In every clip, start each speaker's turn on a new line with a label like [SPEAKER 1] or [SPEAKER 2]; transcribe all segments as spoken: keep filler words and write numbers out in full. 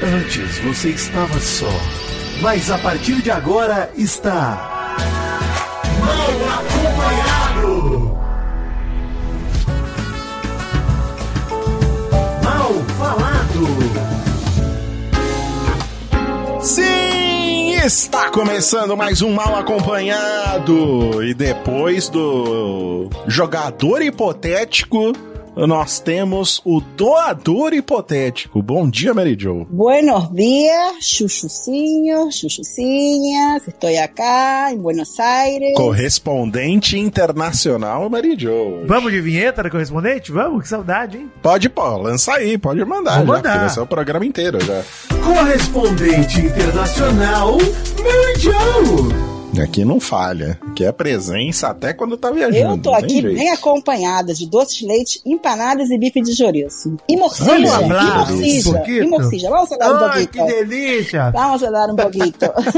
[SPEAKER 1] Antes você estava só, mas a partir de agora está mal acompanhado. Mal falado.
[SPEAKER 2] Sim, está começando mais um Mal Acompanhado. E depois do jogador hipotético, nós temos o doador hipotético. Bom dia, Mary Jo.
[SPEAKER 3] Buenos dias, chuchucinho, chuchucinhas. Estou acá em Buenos Aires.
[SPEAKER 2] Correspondente internacional, Mary Jo.
[SPEAKER 4] Vamos de vinheta da correspondente? Vamos? Que saudade, hein?
[SPEAKER 2] Pode, pô, lança aí, pode mandar.
[SPEAKER 4] Vou
[SPEAKER 2] já,
[SPEAKER 4] mandar.
[SPEAKER 2] Vai ser o programa inteiro já.
[SPEAKER 1] Correspondente internacional, Mary Jo.
[SPEAKER 2] Aqui não falha, que é presença até quando tá viajando.
[SPEAKER 3] Eu tô aqui bem acompanhada de doces de leite, empanadas e bife de chouriço. E morcilla,
[SPEAKER 4] Olha,
[SPEAKER 3] e
[SPEAKER 4] abraço,
[SPEAKER 3] morcilla,
[SPEAKER 4] um
[SPEAKER 3] e morcilla. Vamos falar um
[SPEAKER 4] Ai,
[SPEAKER 3] pouquinho.
[SPEAKER 4] que delícia!
[SPEAKER 3] Vamos falar um pouquinho.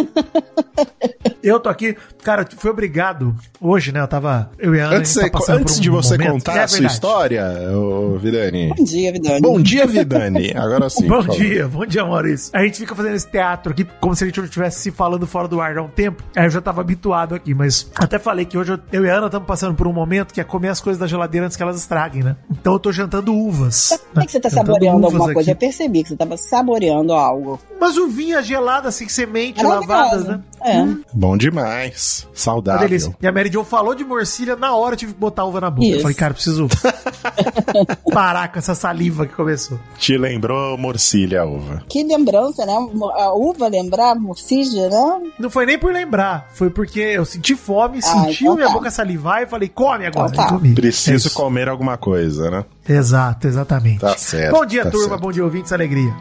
[SPEAKER 4] Eu tô aqui, cara, fui obrigado hoje, né? Eu tava. Eu e a Ana.
[SPEAKER 2] Antes,
[SPEAKER 4] a gente tá passando
[SPEAKER 2] antes
[SPEAKER 4] por um
[SPEAKER 2] de você
[SPEAKER 4] momento.
[SPEAKER 2] contar
[SPEAKER 4] É
[SPEAKER 2] a sua
[SPEAKER 4] verdade.
[SPEAKER 2] história, ô, Vidani.
[SPEAKER 3] Bom dia, Vidani.
[SPEAKER 2] Bom dia, Vidani. Agora sim.
[SPEAKER 4] Bom
[SPEAKER 2] por favor.
[SPEAKER 4] dia, bom dia, Maurício. A gente fica fazendo esse teatro aqui como se a gente não estivesse se falando fora do ar há um tempo. Aí eu já tava habituado aqui, mas até falei que hoje eu, eu e a Ana estamos passando por um momento que é comer as coisas da geladeira antes que elas estraguem, né? Então eu tô jantando uvas.
[SPEAKER 3] Como é que você tá
[SPEAKER 4] Jantando
[SPEAKER 3] saboreando
[SPEAKER 4] uvas
[SPEAKER 3] alguma coisa? Eu
[SPEAKER 4] aqui.
[SPEAKER 3] percebi que você tava saboreando algo.
[SPEAKER 4] Mas uvinha gelada, assim, semente,
[SPEAKER 3] Maravilhosa.
[SPEAKER 4] lavadas, né?
[SPEAKER 3] É.
[SPEAKER 2] Bom demais.
[SPEAKER 4] Uma
[SPEAKER 2] Saudável.
[SPEAKER 4] delícia. E a Mary Jo falou de morcilha, na hora eu tive que botar uva na boca.
[SPEAKER 3] Isso.
[SPEAKER 4] Eu falei, cara, preciso parar com essa saliva que começou.
[SPEAKER 2] Te lembrou morcilha, a uva.
[SPEAKER 3] Que lembrança, né? A uva lembrar, morcilla, né?
[SPEAKER 4] Não foi nem por lembrar, foi porque eu senti fome,
[SPEAKER 3] Ah,
[SPEAKER 4] senti
[SPEAKER 3] então
[SPEAKER 4] minha
[SPEAKER 3] tá.
[SPEAKER 4] boca salivar e falei, come agora.
[SPEAKER 3] Então tá.
[SPEAKER 4] E comi. É
[SPEAKER 2] Preciso
[SPEAKER 4] isso.
[SPEAKER 2] comer alguma coisa, né?
[SPEAKER 4] Exato, exatamente.
[SPEAKER 2] Tá certo.
[SPEAKER 4] Bom dia,
[SPEAKER 2] tá
[SPEAKER 4] turma,
[SPEAKER 2] certo.
[SPEAKER 4] bom dia, ouvintes, alegria.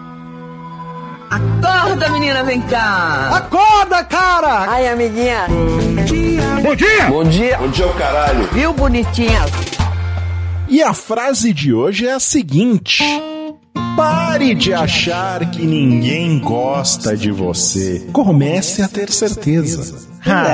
[SPEAKER 5] Acorda, menina, vem cá.
[SPEAKER 4] Acorda, cara!
[SPEAKER 5] Ai, amiguinha.
[SPEAKER 4] Bom dia!
[SPEAKER 5] Bom dia. Bom dia, o caralho. Viu, bonitinha?
[SPEAKER 2] E a frase de hoje é a seguinte: pare de achar que ninguém gosta de você. Comece a ter certeza.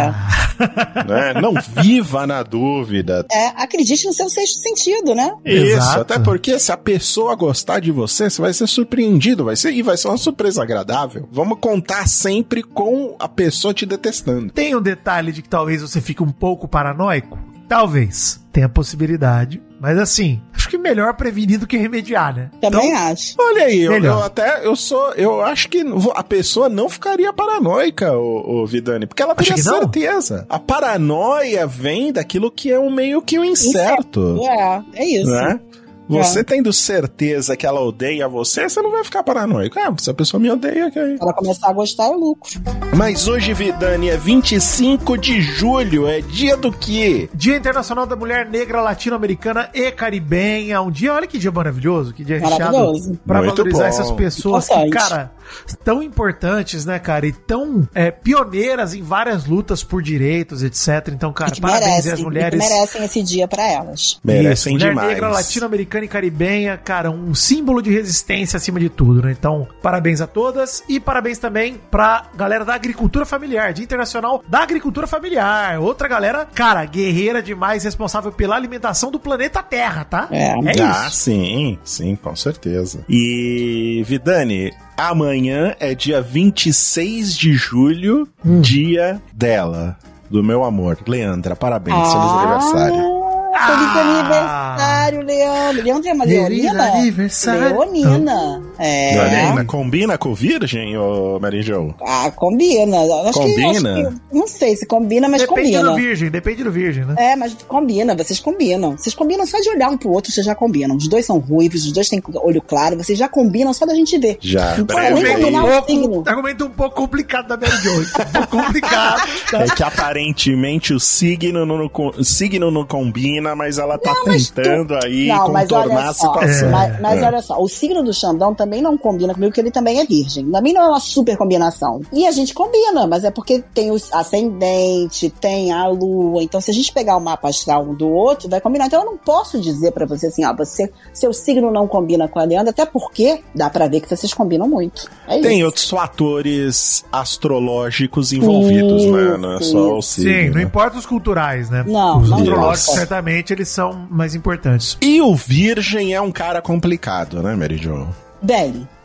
[SPEAKER 2] Né? Não viva na dúvida.
[SPEAKER 3] É, acredite no seu sexto sentido, né?
[SPEAKER 2] Isso,
[SPEAKER 4] Exato.
[SPEAKER 2] até porque se a pessoa gostar de você, você vai ser surpreendido, vai ser, e vai ser uma surpresa agradável. Vamos contar sempre com a pessoa te detestando.
[SPEAKER 4] Tem um detalhe de que talvez você fique um pouco paranoico? Talvez. Tem a possibilidade. Mas assim, acho que melhor prevenir do que remediar, né?
[SPEAKER 3] Também
[SPEAKER 4] Então,
[SPEAKER 3] acho.
[SPEAKER 2] Olha aí, eu,
[SPEAKER 4] Melhor.
[SPEAKER 2] eu até, eu sou, eu acho que a pessoa não ficaria paranoica, o, o Vidani, porque ela
[SPEAKER 4] Acha
[SPEAKER 2] teria
[SPEAKER 4] que não?
[SPEAKER 2] certeza. A paranoia vem daquilo que é um meio que um incerto,
[SPEAKER 3] É, é isso.
[SPEAKER 2] né? Você
[SPEAKER 3] É.
[SPEAKER 2] tendo certeza que ela odeia você, você não vai ficar paranoico. Ah, se a pessoa me odeia, que aí.
[SPEAKER 3] Se ela começar a gostar, é lucro.
[SPEAKER 2] Mas hoje, Vidani, é vinte e cinco de julho, é dia do quê?
[SPEAKER 4] Dia Internacional da Mulher Negra, Latino-Americana e Caribenha. Um dia, olha que dia maravilhoso, que dia recheado
[SPEAKER 3] Maravilhoso.
[SPEAKER 4] pra
[SPEAKER 2] Muito
[SPEAKER 4] valorizar
[SPEAKER 2] bom.
[SPEAKER 4] essas pessoas que,
[SPEAKER 3] Importante.
[SPEAKER 4] cara, tão importantes, né, cara? E tão é, pioneiras em várias lutas por direitos, etcétera. Então, cara,
[SPEAKER 3] E que
[SPEAKER 4] parabéns
[SPEAKER 3] merecem,
[SPEAKER 4] às
[SPEAKER 3] e que
[SPEAKER 4] mulheres.
[SPEAKER 3] merecem esse dia pra elas.
[SPEAKER 2] Merecem
[SPEAKER 4] Mulher
[SPEAKER 2] demais.
[SPEAKER 4] negra, latino-americana e caribenha, cara, um símbolo de resistência acima de tudo, né? Então, parabéns a todas e parabéns também pra galera da agricultura familiar, Dia Internacional da Agricultura Familiar. Outra galera, cara, guerreira demais, responsável pela alimentação do planeta Terra, tá?
[SPEAKER 3] É.
[SPEAKER 4] É
[SPEAKER 2] Ah,
[SPEAKER 4] isso.
[SPEAKER 2] sim, sim, com certeza. E, Vidani, amanhã é dia vinte e seis de julho,
[SPEAKER 4] Hum.
[SPEAKER 2] dia dela, do meu amor. Leandra, parabéns, feliz
[SPEAKER 3] Ah,
[SPEAKER 2] aniversário.
[SPEAKER 3] Feliz
[SPEAKER 4] Ah.
[SPEAKER 3] aniversário, Leandro. Leandro é uma
[SPEAKER 4] Feliz
[SPEAKER 3] leonina?
[SPEAKER 4] aniversário.
[SPEAKER 3] Leonina. É.
[SPEAKER 2] Leonina, combina com virgem, ô Mary Jo?
[SPEAKER 3] Ah, combina. Acho Que,
[SPEAKER 2] Combina?
[SPEAKER 3] acho que, não sei se combina, mas
[SPEAKER 4] Depende
[SPEAKER 3] combina.
[SPEAKER 4] do virgem, depende do virgem, né?
[SPEAKER 3] É, mas combina, vocês combinam. Vocês combinam só de olhar um pro outro, vocês já combinam. Os dois são ruivos, os dois têm olho claro, vocês já combinam só da gente ver.
[SPEAKER 2] Já,
[SPEAKER 3] Não precisa nem
[SPEAKER 2] breve.
[SPEAKER 3] combinar
[SPEAKER 4] um
[SPEAKER 3] o
[SPEAKER 4] pouco,
[SPEAKER 3] signo.
[SPEAKER 4] argumento um pouco complicado da Mary Jo. Um pouco complicado. Tá?
[SPEAKER 2] É que aparentemente o signo não, o signo não combina, mas ela tá
[SPEAKER 3] mas tu-
[SPEAKER 2] tentando aí
[SPEAKER 3] Não, mas
[SPEAKER 2] contornar
[SPEAKER 3] olha
[SPEAKER 2] a
[SPEAKER 3] só,
[SPEAKER 2] situação.
[SPEAKER 3] mas, mas
[SPEAKER 2] É.
[SPEAKER 3] olha só, o signo do Xandão também não combina comigo, porque ele também é virgem. Também não é uma super combinação. E a gente combina, mas é porque tem o ascendente, tem a lua. Então, se a gente pegar o mapa astral um do outro, vai combinar. Então, eu não posso dizer pra você assim, ó, você, seu signo não combina com a Leandra, até porque dá pra ver que vocês combinam muito. É
[SPEAKER 2] Tem
[SPEAKER 3] isso.
[SPEAKER 2] outros fatores astrológicos envolvidos, né? Não é só o signo.
[SPEAKER 4] Sim, não
[SPEAKER 2] né?
[SPEAKER 4] importa os culturais, né?
[SPEAKER 3] Não,
[SPEAKER 4] os
[SPEAKER 3] não
[SPEAKER 4] astrológicos,
[SPEAKER 3] importa.
[SPEAKER 4] certamente, eles são mais importantes.
[SPEAKER 2] E o virgem é um cara complicado, né, Mary Jo?
[SPEAKER 3] Bem,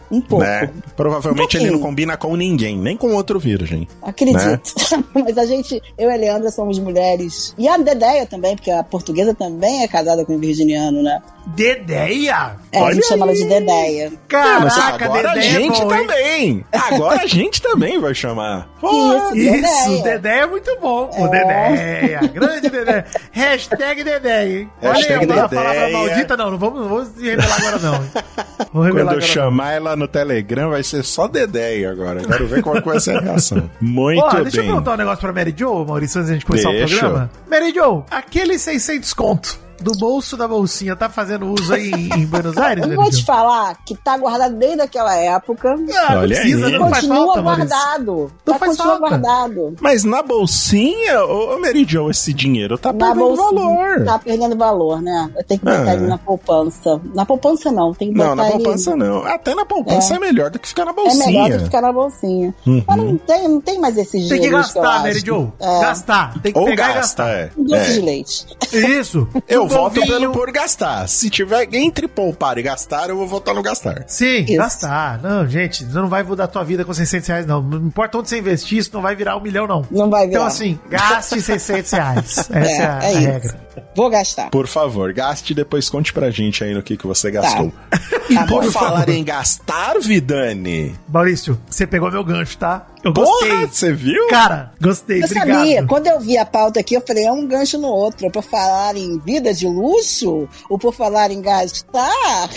[SPEAKER 3] Um pouco.
[SPEAKER 2] Né? Provavelmente
[SPEAKER 3] Um
[SPEAKER 2] ele não
[SPEAKER 3] pouquinho.
[SPEAKER 2] combina com ninguém, nem com outro virgem.
[SPEAKER 3] Acredito.
[SPEAKER 2] Né?
[SPEAKER 3] Mas a gente, eu e a Leandra somos mulheres. E a Dedéia também, porque a portuguesa também é casada com um virginiano, né?
[SPEAKER 4] Dedeia?
[SPEAKER 3] É,
[SPEAKER 2] Olha
[SPEAKER 3] a gente chama ela
[SPEAKER 2] aí.
[SPEAKER 3] de Dedéia.
[SPEAKER 4] Caraca,
[SPEAKER 2] agora a
[SPEAKER 4] Dedeia é
[SPEAKER 2] gente
[SPEAKER 4] bom, hein?
[SPEAKER 2] também. Agora a gente também vai chamar.
[SPEAKER 3] Isso,
[SPEAKER 4] Isso,
[SPEAKER 3] Dedéia.
[SPEAKER 4] Dedéia é muito bom. Pô,
[SPEAKER 3] É.
[SPEAKER 4] Dedéia. Grande Dedéia. Hashtag Dedéia, hein?
[SPEAKER 2] Hashtag
[SPEAKER 4] Olha aí, a
[SPEAKER 2] Dedéia.
[SPEAKER 4] palavra maldita, não. Não vamos, não vamos revelar agora, não. Vou revelar
[SPEAKER 2] Quando eu
[SPEAKER 4] agora,
[SPEAKER 2] chamar ela no Telegram, vai ser só Dedéia agora. Quero ver qual vai ser a reação. Muito
[SPEAKER 4] Ó,
[SPEAKER 2] bem.
[SPEAKER 4] deixa eu perguntar um negócio pra Mary Jo, Maurício, antes da gente começar
[SPEAKER 2] Deixa.
[SPEAKER 4] o programa. Mary Jo, aquele seiscentos conto do bolso da bolsinha tá fazendo uso aí em, em Buenos Aires,
[SPEAKER 3] Eu
[SPEAKER 4] Mary
[SPEAKER 3] vou te
[SPEAKER 4] Jo?
[SPEAKER 3] falar que tá guardado desde aquela época.
[SPEAKER 4] Ah, não
[SPEAKER 2] Olha
[SPEAKER 4] precisa,
[SPEAKER 2] aí.
[SPEAKER 4] não faz
[SPEAKER 3] Continua
[SPEAKER 4] falta, Maurício.
[SPEAKER 3] guardado.
[SPEAKER 4] Não
[SPEAKER 3] Tá,
[SPEAKER 4] faz
[SPEAKER 3] continua
[SPEAKER 4] falta.
[SPEAKER 3] guardado.
[SPEAKER 2] Mas na bolsinha, ô ô, Mary Jo, esse dinheiro tá
[SPEAKER 3] Na
[SPEAKER 2] perdendo
[SPEAKER 3] bolsinha,
[SPEAKER 2] valor.
[SPEAKER 3] Tá perdendo valor, né? Eu tenho que botar
[SPEAKER 2] Ah.
[SPEAKER 3] ele na poupança. Na poupança não, tem que botar
[SPEAKER 2] Não, na
[SPEAKER 3] ele...
[SPEAKER 2] poupança não. Até na poupança é,
[SPEAKER 3] É.
[SPEAKER 2] melhor do que ficar na
[SPEAKER 3] É
[SPEAKER 2] bolsinha.
[SPEAKER 3] melhor do que ficar na bolsinha.
[SPEAKER 2] Uhum.
[SPEAKER 3] Mas não tem, não tem mais esse
[SPEAKER 4] Tem
[SPEAKER 3] dinheiro.
[SPEAKER 4] que
[SPEAKER 3] eu
[SPEAKER 4] gastar,
[SPEAKER 3] acho.
[SPEAKER 4] Mary Jo.
[SPEAKER 3] É.
[SPEAKER 4] Gastar. Tem que
[SPEAKER 2] Ou
[SPEAKER 4] pegar
[SPEAKER 2] gasta,
[SPEAKER 4] e gastar.
[SPEAKER 2] é.
[SPEAKER 3] Um doce
[SPEAKER 2] É.
[SPEAKER 3] de leite.
[SPEAKER 4] Isso.
[SPEAKER 2] Eu
[SPEAKER 4] Um
[SPEAKER 2] voto
[SPEAKER 4] bovinho.
[SPEAKER 2] pelo por gastar. Se tiver entre poupar e gastar, eu vou votar no gastar.
[SPEAKER 4] Sim,
[SPEAKER 3] Isso.
[SPEAKER 4] gastar. Não, gente, você não vai mudar a tua vida com seiscentos reais, não. Não importa onde você investir, isso não vai virar um milhão, não.
[SPEAKER 3] Não vai virar.
[SPEAKER 4] Então, assim, gaste seiscentos reais. Essa é, a,
[SPEAKER 3] é
[SPEAKER 4] a
[SPEAKER 3] isso.
[SPEAKER 4] regra.
[SPEAKER 3] Vou gastar.
[SPEAKER 2] Por favor, gaste e depois conte pra gente aí no que, que você gastou.
[SPEAKER 3] Tá
[SPEAKER 2] E
[SPEAKER 3] bom.
[SPEAKER 2] por
[SPEAKER 4] Por
[SPEAKER 2] falar
[SPEAKER 4] favor.
[SPEAKER 2] em gastar, Vidani.
[SPEAKER 4] Maurício, você pegou meu gancho, tá? Eu
[SPEAKER 2] Porra,
[SPEAKER 4] gostei.
[SPEAKER 2] você viu?
[SPEAKER 4] Cara, gostei,
[SPEAKER 3] Eu
[SPEAKER 4] obrigado.
[SPEAKER 3] sabia, quando eu vi a pauta aqui, eu falei, é um gancho no outro. Por falar em vida de luxo, ou por falar em gastar.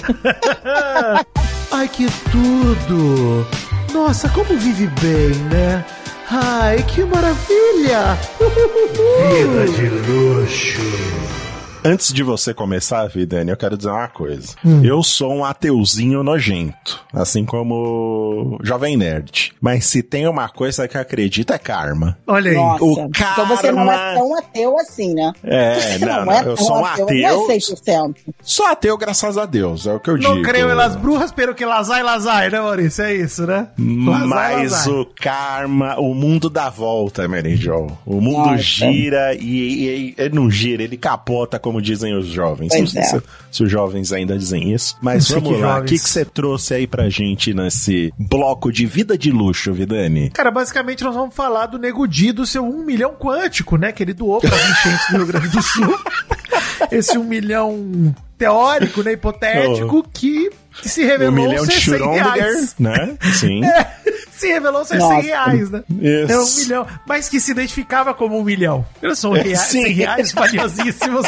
[SPEAKER 4] Ai, que tudo! Nossa, como vive bem, né? Ai, que maravilha! Vida de luxo.
[SPEAKER 2] Antes de você começar, Vidani, eu quero dizer uma coisa.
[SPEAKER 4] Hum.
[SPEAKER 2] Eu sou um ateuzinho nojento, assim como Jovem Nerd. Mas se tem uma coisa que eu acredito é karma.
[SPEAKER 4] Olha aí.
[SPEAKER 3] Nossa,
[SPEAKER 2] o
[SPEAKER 3] então você não
[SPEAKER 2] karma-
[SPEAKER 3] é tão ateu assim, né?
[SPEAKER 2] É,
[SPEAKER 3] Você
[SPEAKER 2] não, não, eu
[SPEAKER 3] tão
[SPEAKER 2] sou um
[SPEAKER 3] Não é
[SPEAKER 2] ateu.
[SPEAKER 3] cem por cento.
[SPEAKER 2] Sou ateu, graças a Deus, é o que eu digo.
[SPEAKER 4] Não creio em las brujas, pero que las hay, las hay, né, Maurício? É isso, né? Las hay,
[SPEAKER 2] Mas
[SPEAKER 4] las hay.
[SPEAKER 2] o karma, o mundo dá volta, Mary Jo. O mundo
[SPEAKER 3] Nossa.
[SPEAKER 2] gira e, e- e- ele não gira, ele capota, como dizem os jovens.
[SPEAKER 3] Pois
[SPEAKER 2] não sei
[SPEAKER 3] é.
[SPEAKER 2] se, se os jovens ainda dizem isso. Mas
[SPEAKER 4] Não sei
[SPEAKER 2] vamos
[SPEAKER 4] que
[SPEAKER 2] lá, o
[SPEAKER 4] jovens.
[SPEAKER 2] que que você trouxe aí pra gente nesse bloco de vida de luxo, Vidani?
[SPEAKER 4] Cara, basicamente nós vamos falar do Nego Di, do seu um milhão quântico, né? Que ele doou para as enchentes do Rio Grande do Sul. Esse um milhão teórico, né? Hipotético, que se
[SPEAKER 2] Um
[SPEAKER 4] revelou
[SPEAKER 2] milhão de
[SPEAKER 4] ser cem
[SPEAKER 2] Schrödinger,
[SPEAKER 4] reais.
[SPEAKER 2] né? Sim.
[SPEAKER 4] É, se revelou ser
[SPEAKER 3] Nossa.
[SPEAKER 4] cem reais, né?
[SPEAKER 2] Isso.
[SPEAKER 4] É um milhão, mas que se identificava como um milhão. Não são
[SPEAKER 2] É,
[SPEAKER 4] reais,
[SPEAKER 2] sim.
[SPEAKER 4] cem reais valiosíssimos.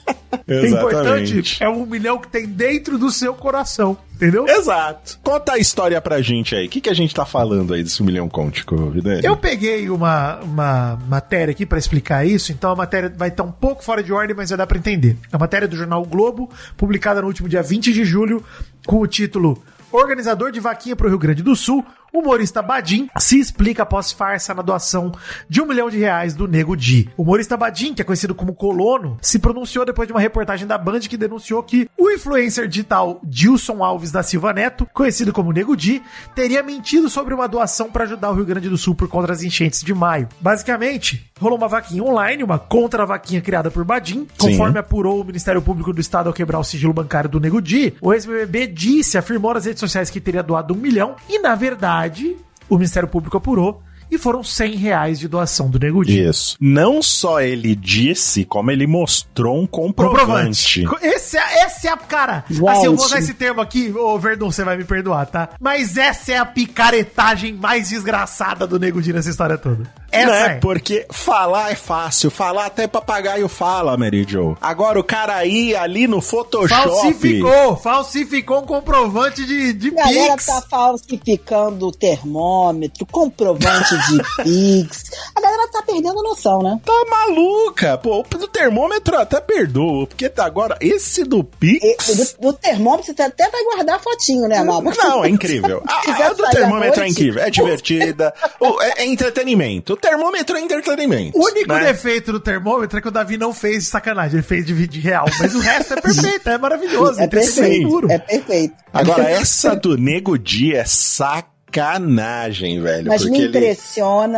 [SPEAKER 4] O importante
[SPEAKER 2] Exatamente.
[SPEAKER 4] é um milhão que tem dentro do seu coração, entendeu?
[SPEAKER 2] Exato. Conta a história pra gente aí. O que, que a gente tá falando aí desse um milhão quântico, Vidani?
[SPEAKER 4] Eu peguei uma, uma matéria aqui pra explicar isso, então a matéria vai estar um pouco fora de ordem, mas vai dar pra entender. A matéria do jornal o Globo, publicada no último dia vinte de julho, com o título Organizador de vaquinha pro Rio Grande do Sul, humorista Badim se explica após farsa na doação de um milhão de reais do Nego Di. O humorista Badim, que é conhecido como Colono, se pronunciou depois de uma reportagem da Band que denunciou que o influencer digital Dilson Alves da Silva Neto, conhecido como Nego Di, teria mentido sobre uma doação para ajudar o Rio Grande do Sul por conta das enchentes de maio. Basicamente, rolou uma vaquinha online, uma contra-vaquinha criada por Badim, conforme apurou o Ministério Público do Estado ao quebrar o sigilo bancário do Nego Di. O ex-B B B disse, afirmou nas redes sociais que teria doado um milhão e, na verdade, o Ministério Público apurou e foram cem reais de doação do Nego Di.
[SPEAKER 2] Isso. Não só ele disse, como ele mostrou um comprovante.
[SPEAKER 4] Esse é, essa é a, cara,
[SPEAKER 3] Gente.
[SPEAKER 4] assim, eu vou usar esse termo aqui, ô Verdun, você vai me perdoar, tá? Mas essa é a picaretagem mais desgraçada do Nego Di nessa história toda. Essa
[SPEAKER 2] Não é,
[SPEAKER 4] é.
[SPEAKER 2] porque falar é fácil, falar até papagaio fala, Mary Jo. Agora o cara aí ali no Photoshop...
[SPEAKER 4] Falsificou, falsificou um comprovante de, de
[SPEAKER 3] A galera
[SPEAKER 4] Pix.
[SPEAKER 3] tá falsificando o termômetro, comprovante de Pix. A galera tá perdendo noção, né?
[SPEAKER 2] Tá maluca, pô, o do termômetro até perdoa, porque tá agora, esse do Pix...
[SPEAKER 3] E, do, do termômetro você até vai guardar a fotinho, né, Amado?
[SPEAKER 2] Não, é incrível. A,
[SPEAKER 3] quiser
[SPEAKER 2] a do
[SPEAKER 3] sair à
[SPEAKER 2] termômetro é
[SPEAKER 3] noite.
[SPEAKER 2] incrível, é divertida, o- é, é entretenimento. O termômetro é entretenimento.
[SPEAKER 4] O único
[SPEAKER 2] né?
[SPEAKER 4] defeito do termômetro é que o Davi não fez de sacanagem, ele fez de, de real. Mas o resto é perfeito, é maravilhoso.
[SPEAKER 3] É
[SPEAKER 4] entretenimento
[SPEAKER 3] perfeito,
[SPEAKER 4] puro.
[SPEAKER 3] é perfeito.
[SPEAKER 2] Agora, essa do Nego Di é sacanagem, velho.
[SPEAKER 3] Mas
[SPEAKER 2] porque
[SPEAKER 3] me
[SPEAKER 2] ele...
[SPEAKER 3] impressiona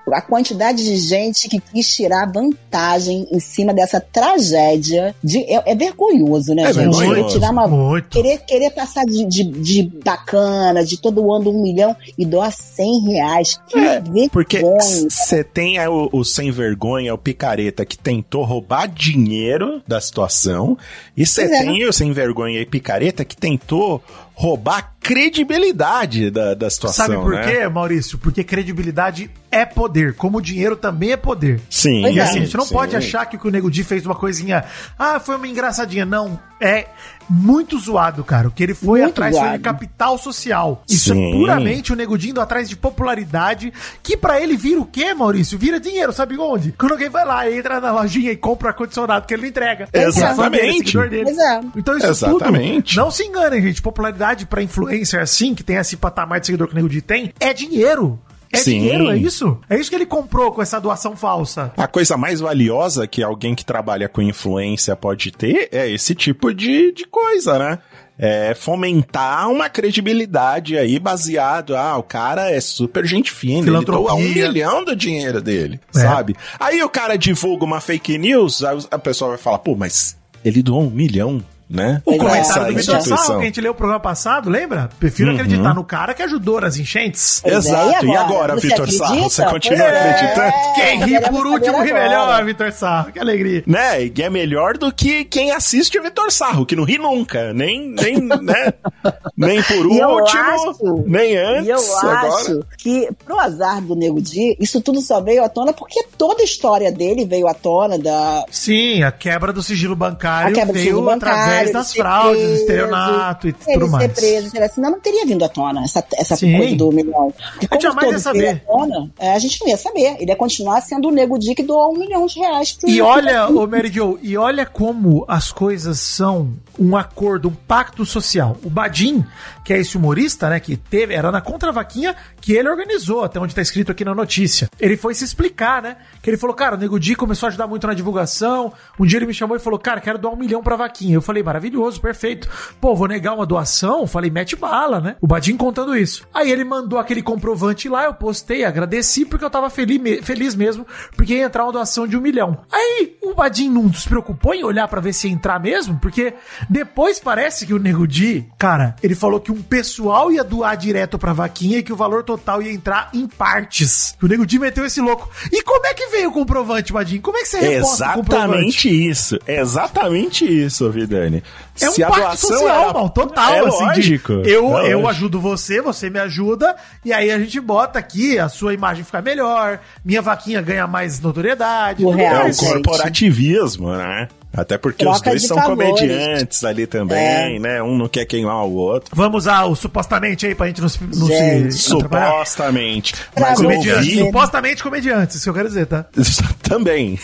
[SPEAKER 3] a quantidade de gente que quis tirar vantagem em cima dessa tragédia. De, é, é vergonhoso, né,
[SPEAKER 2] É
[SPEAKER 3] gente?
[SPEAKER 2] vergonhoso.
[SPEAKER 3] Querer tirar uma.
[SPEAKER 4] Muito.
[SPEAKER 3] Querer, querer passar de, de, de bacana, de todo ano um milhão e doar cem reais. Que
[SPEAKER 2] É,
[SPEAKER 3] vergonha.
[SPEAKER 2] porque você tem é, o, o sem vergonha, o picareta que tentou roubar dinheiro da situação, e você
[SPEAKER 3] Pois é.
[SPEAKER 2] tem o sem vergonha e picareta que tentou roubar a credibilidade da, da situação.
[SPEAKER 4] Sabe por
[SPEAKER 2] né?
[SPEAKER 4] quê, Maurício? Porque credibilidade é poder, como o dinheiro também é poder.
[SPEAKER 2] Sim.
[SPEAKER 3] Pois
[SPEAKER 4] E
[SPEAKER 3] é.
[SPEAKER 4] assim, a gente não
[SPEAKER 2] sim.
[SPEAKER 4] pode achar que o Nego Di fez uma coisinha, ah, foi uma engraçadinha. Não, é muito zoado, cara. O que ele foi
[SPEAKER 3] Muito
[SPEAKER 4] atrás foi
[SPEAKER 3] zoado.
[SPEAKER 4] de capital social. Isso
[SPEAKER 2] Sim.
[SPEAKER 4] é puramente o Nego Di indo atrás de popularidade, que pra ele vira o quê, Maurício? Vira dinheiro, sabe onde? Quando alguém vai lá, entra na lojinha e compra o ar-condicionado que ele não entrega.
[SPEAKER 2] Exatamente.
[SPEAKER 4] É seguidor dele.
[SPEAKER 3] Pois é.
[SPEAKER 4] Então isso
[SPEAKER 2] Exatamente.
[SPEAKER 4] tudo, não se enganem, gente, popularidade pra influencer assim, que tem esse patamar de seguidor que o Nego Di tem, é dinheiro. É
[SPEAKER 2] Sim.
[SPEAKER 4] dinheiro, é isso? É isso que ele comprou com essa doação falsa.
[SPEAKER 2] A coisa mais valiosa que alguém que trabalha com influência pode ter é esse tipo de, de coisa, né? É fomentar uma credibilidade aí baseado, ah, o cara é super gente fina, ele doa um
[SPEAKER 4] Filantropia.
[SPEAKER 2] milhão do dinheiro dele,
[SPEAKER 4] É.
[SPEAKER 2] sabe? Aí o cara divulga uma fake news, a, a pessoa vai falar, pô, mas ele doou um milhão, né?
[SPEAKER 3] Pois
[SPEAKER 4] O
[SPEAKER 3] é,
[SPEAKER 4] comentário do Vitor
[SPEAKER 2] instituição.
[SPEAKER 4] Sal, que a gente leu o programa passado, lembra? Prefiro acreditar no cara que ajudou nas enchentes.
[SPEAKER 3] Pois é,
[SPEAKER 2] Exato.
[SPEAKER 3] e
[SPEAKER 2] E
[SPEAKER 3] agora?
[SPEAKER 2] agora,
[SPEAKER 3] Você
[SPEAKER 2] Vitor Sarro,
[SPEAKER 3] acredita?
[SPEAKER 2] você continua
[SPEAKER 3] Pois é.
[SPEAKER 2] acreditando?
[SPEAKER 4] Quem ri
[SPEAKER 3] queremos
[SPEAKER 4] por
[SPEAKER 3] saber
[SPEAKER 4] último ri
[SPEAKER 3] agora.
[SPEAKER 4] melhor, Vitor Sarro. Que alegria.
[SPEAKER 2] Né? E é melhor do que quem assiste o Vitor Sarro, que não ri nunca. Nem, nem, né? Nem por
[SPEAKER 3] E eu
[SPEAKER 2] último,
[SPEAKER 3] acho-
[SPEAKER 2] nem antes.
[SPEAKER 3] E eu
[SPEAKER 2] agora.
[SPEAKER 3] acho que, pro azar do Nego Di, isso tudo só veio à tona porque toda a história dele veio à tona da,
[SPEAKER 4] Sim, a quebra do sigilo bancário
[SPEAKER 3] A quebra do
[SPEAKER 4] veio
[SPEAKER 3] sigilo bancário,
[SPEAKER 4] através
[SPEAKER 3] ele
[SPEAKER 4] das
[SPEAKER 3] ser
[SPEAKER 4] fraudes,
[SPEAKER 3] preso,
[SPEAKER 4] estelionato e
[SPEAKER 3] ele
[SPEAKER 4] tudo
[SPEAKER 3] ser
[SPEAKER 4] mais.
[SPEAKER 3] preso, sei lá, senão não teria vindo à tona essa, essa
[SPEAKER 4] Sim.
[SPEAKER 3] coisa do milhão. Porque
[SPEAKER 4] A gente jamais
[SPEAKER 3] como
[SPEAKER 4] ia
[SPEAKER 3] todo
[SPEAKER 4] saber.
[SPEAKER 3] veio à tona, é, a gente não ia saber. Ele ia continuar sendo o Nego Di que doou um milhão de reais pro
[SPEAKER 4] E olha, ô Mary Jo, e olha como as coisas são um acordo, um pacto social. O Badin, que é esse humorista, né, que teve, era na Contravaquinha que ele organizou, até onde tá escrito aqui na notícia. Ele foi se explicar, né, que ele falou, cara, o Nego Di começou a ajudar muito na divulgação, um dia ele me chamou e falou, cara, quero doar um milhão pra vaquinha. Eu falei, maravilhoso, perfeito. Pô, vou negar uma doação? Falei, mete bala, né? O Badin contando isso. Aí ele mandou aquele comprovante lá, eu postei, agradeci porque eu tava feliz, feliz mesmo, porque ia entrar uma doação de um milhão. Aí o Badin não se preocupou em olhar pra ver se ia entrar mesmo, porque depois parece que o Nego Di, cara, ele falou que um pessoal ia doar direto pra vaquinha e que o valor total ia entrar em partes. O Nego Di meteu esse louco. E como é que veio o comprovante, Badin? Como é que você reposta o comprovante?
[SPEAKER 2] Exatamente isso. Exatamente isso, Vidani.
[SPEAKER 4] É um
[SPEAKER 2] Se a
[SPEAKER 4] pacto
[SPEAKER 2] doação
[SPEAKER 4] social,
[SPEAKER 2] era...
[SPEAKER 4] mal, total.
[SPEAKER 2] É
[SPEAKER 4] assim, de
[SPEAKER 2] lógico.
[SPEAKER 4] eu,
[SPEAKER 2] é
[SPEAKER 4] eu
[SPEAKER 2] lógico.
[SPEAKER 4] ajudo você, você me ajuda, e aí a gente bota aqui, a sua imagem fica melhor, minha vaquinha ganha mais notoriedade.
[SPEAKER 3] O
[SPEAKER 4] tudo
[SPEAKER 3] real,
[SPEAKER 2] É o
[SPEAKER 4] mais.
[SPEAKER 3] gente.
[SPEAKER 2] corporativismo, né? Até porque
[SPEAKER 3] Troca
[SPEAKER 2] os dois
[SPEAKER 3] de
[SPEAKER 2] são
[SPEAKER 3] favores.
[SPEAKER 2] comediantes ali também,
[SPEAKER 3] É.
[SPEAKER 2] né? Um não quer queimar o outro.
[SPEAKER 4] Vamos ao supostamente aí pra gente não, se- não
[SPEAKER 3] Gente,
[SPEAKER 4] se atrapalhar.
[SPEAKER 2] Supostamente.
[SPEAKER 3] Pra
[SPEAKER 2] Mas eu
[SPEAKER 4] Comediantes,
[SPEAKER 2] ouvi...
[SPEAKER 4] supostamente comediantes, isso que eu quero dizer, tá?
[SPEAKER 2] Também.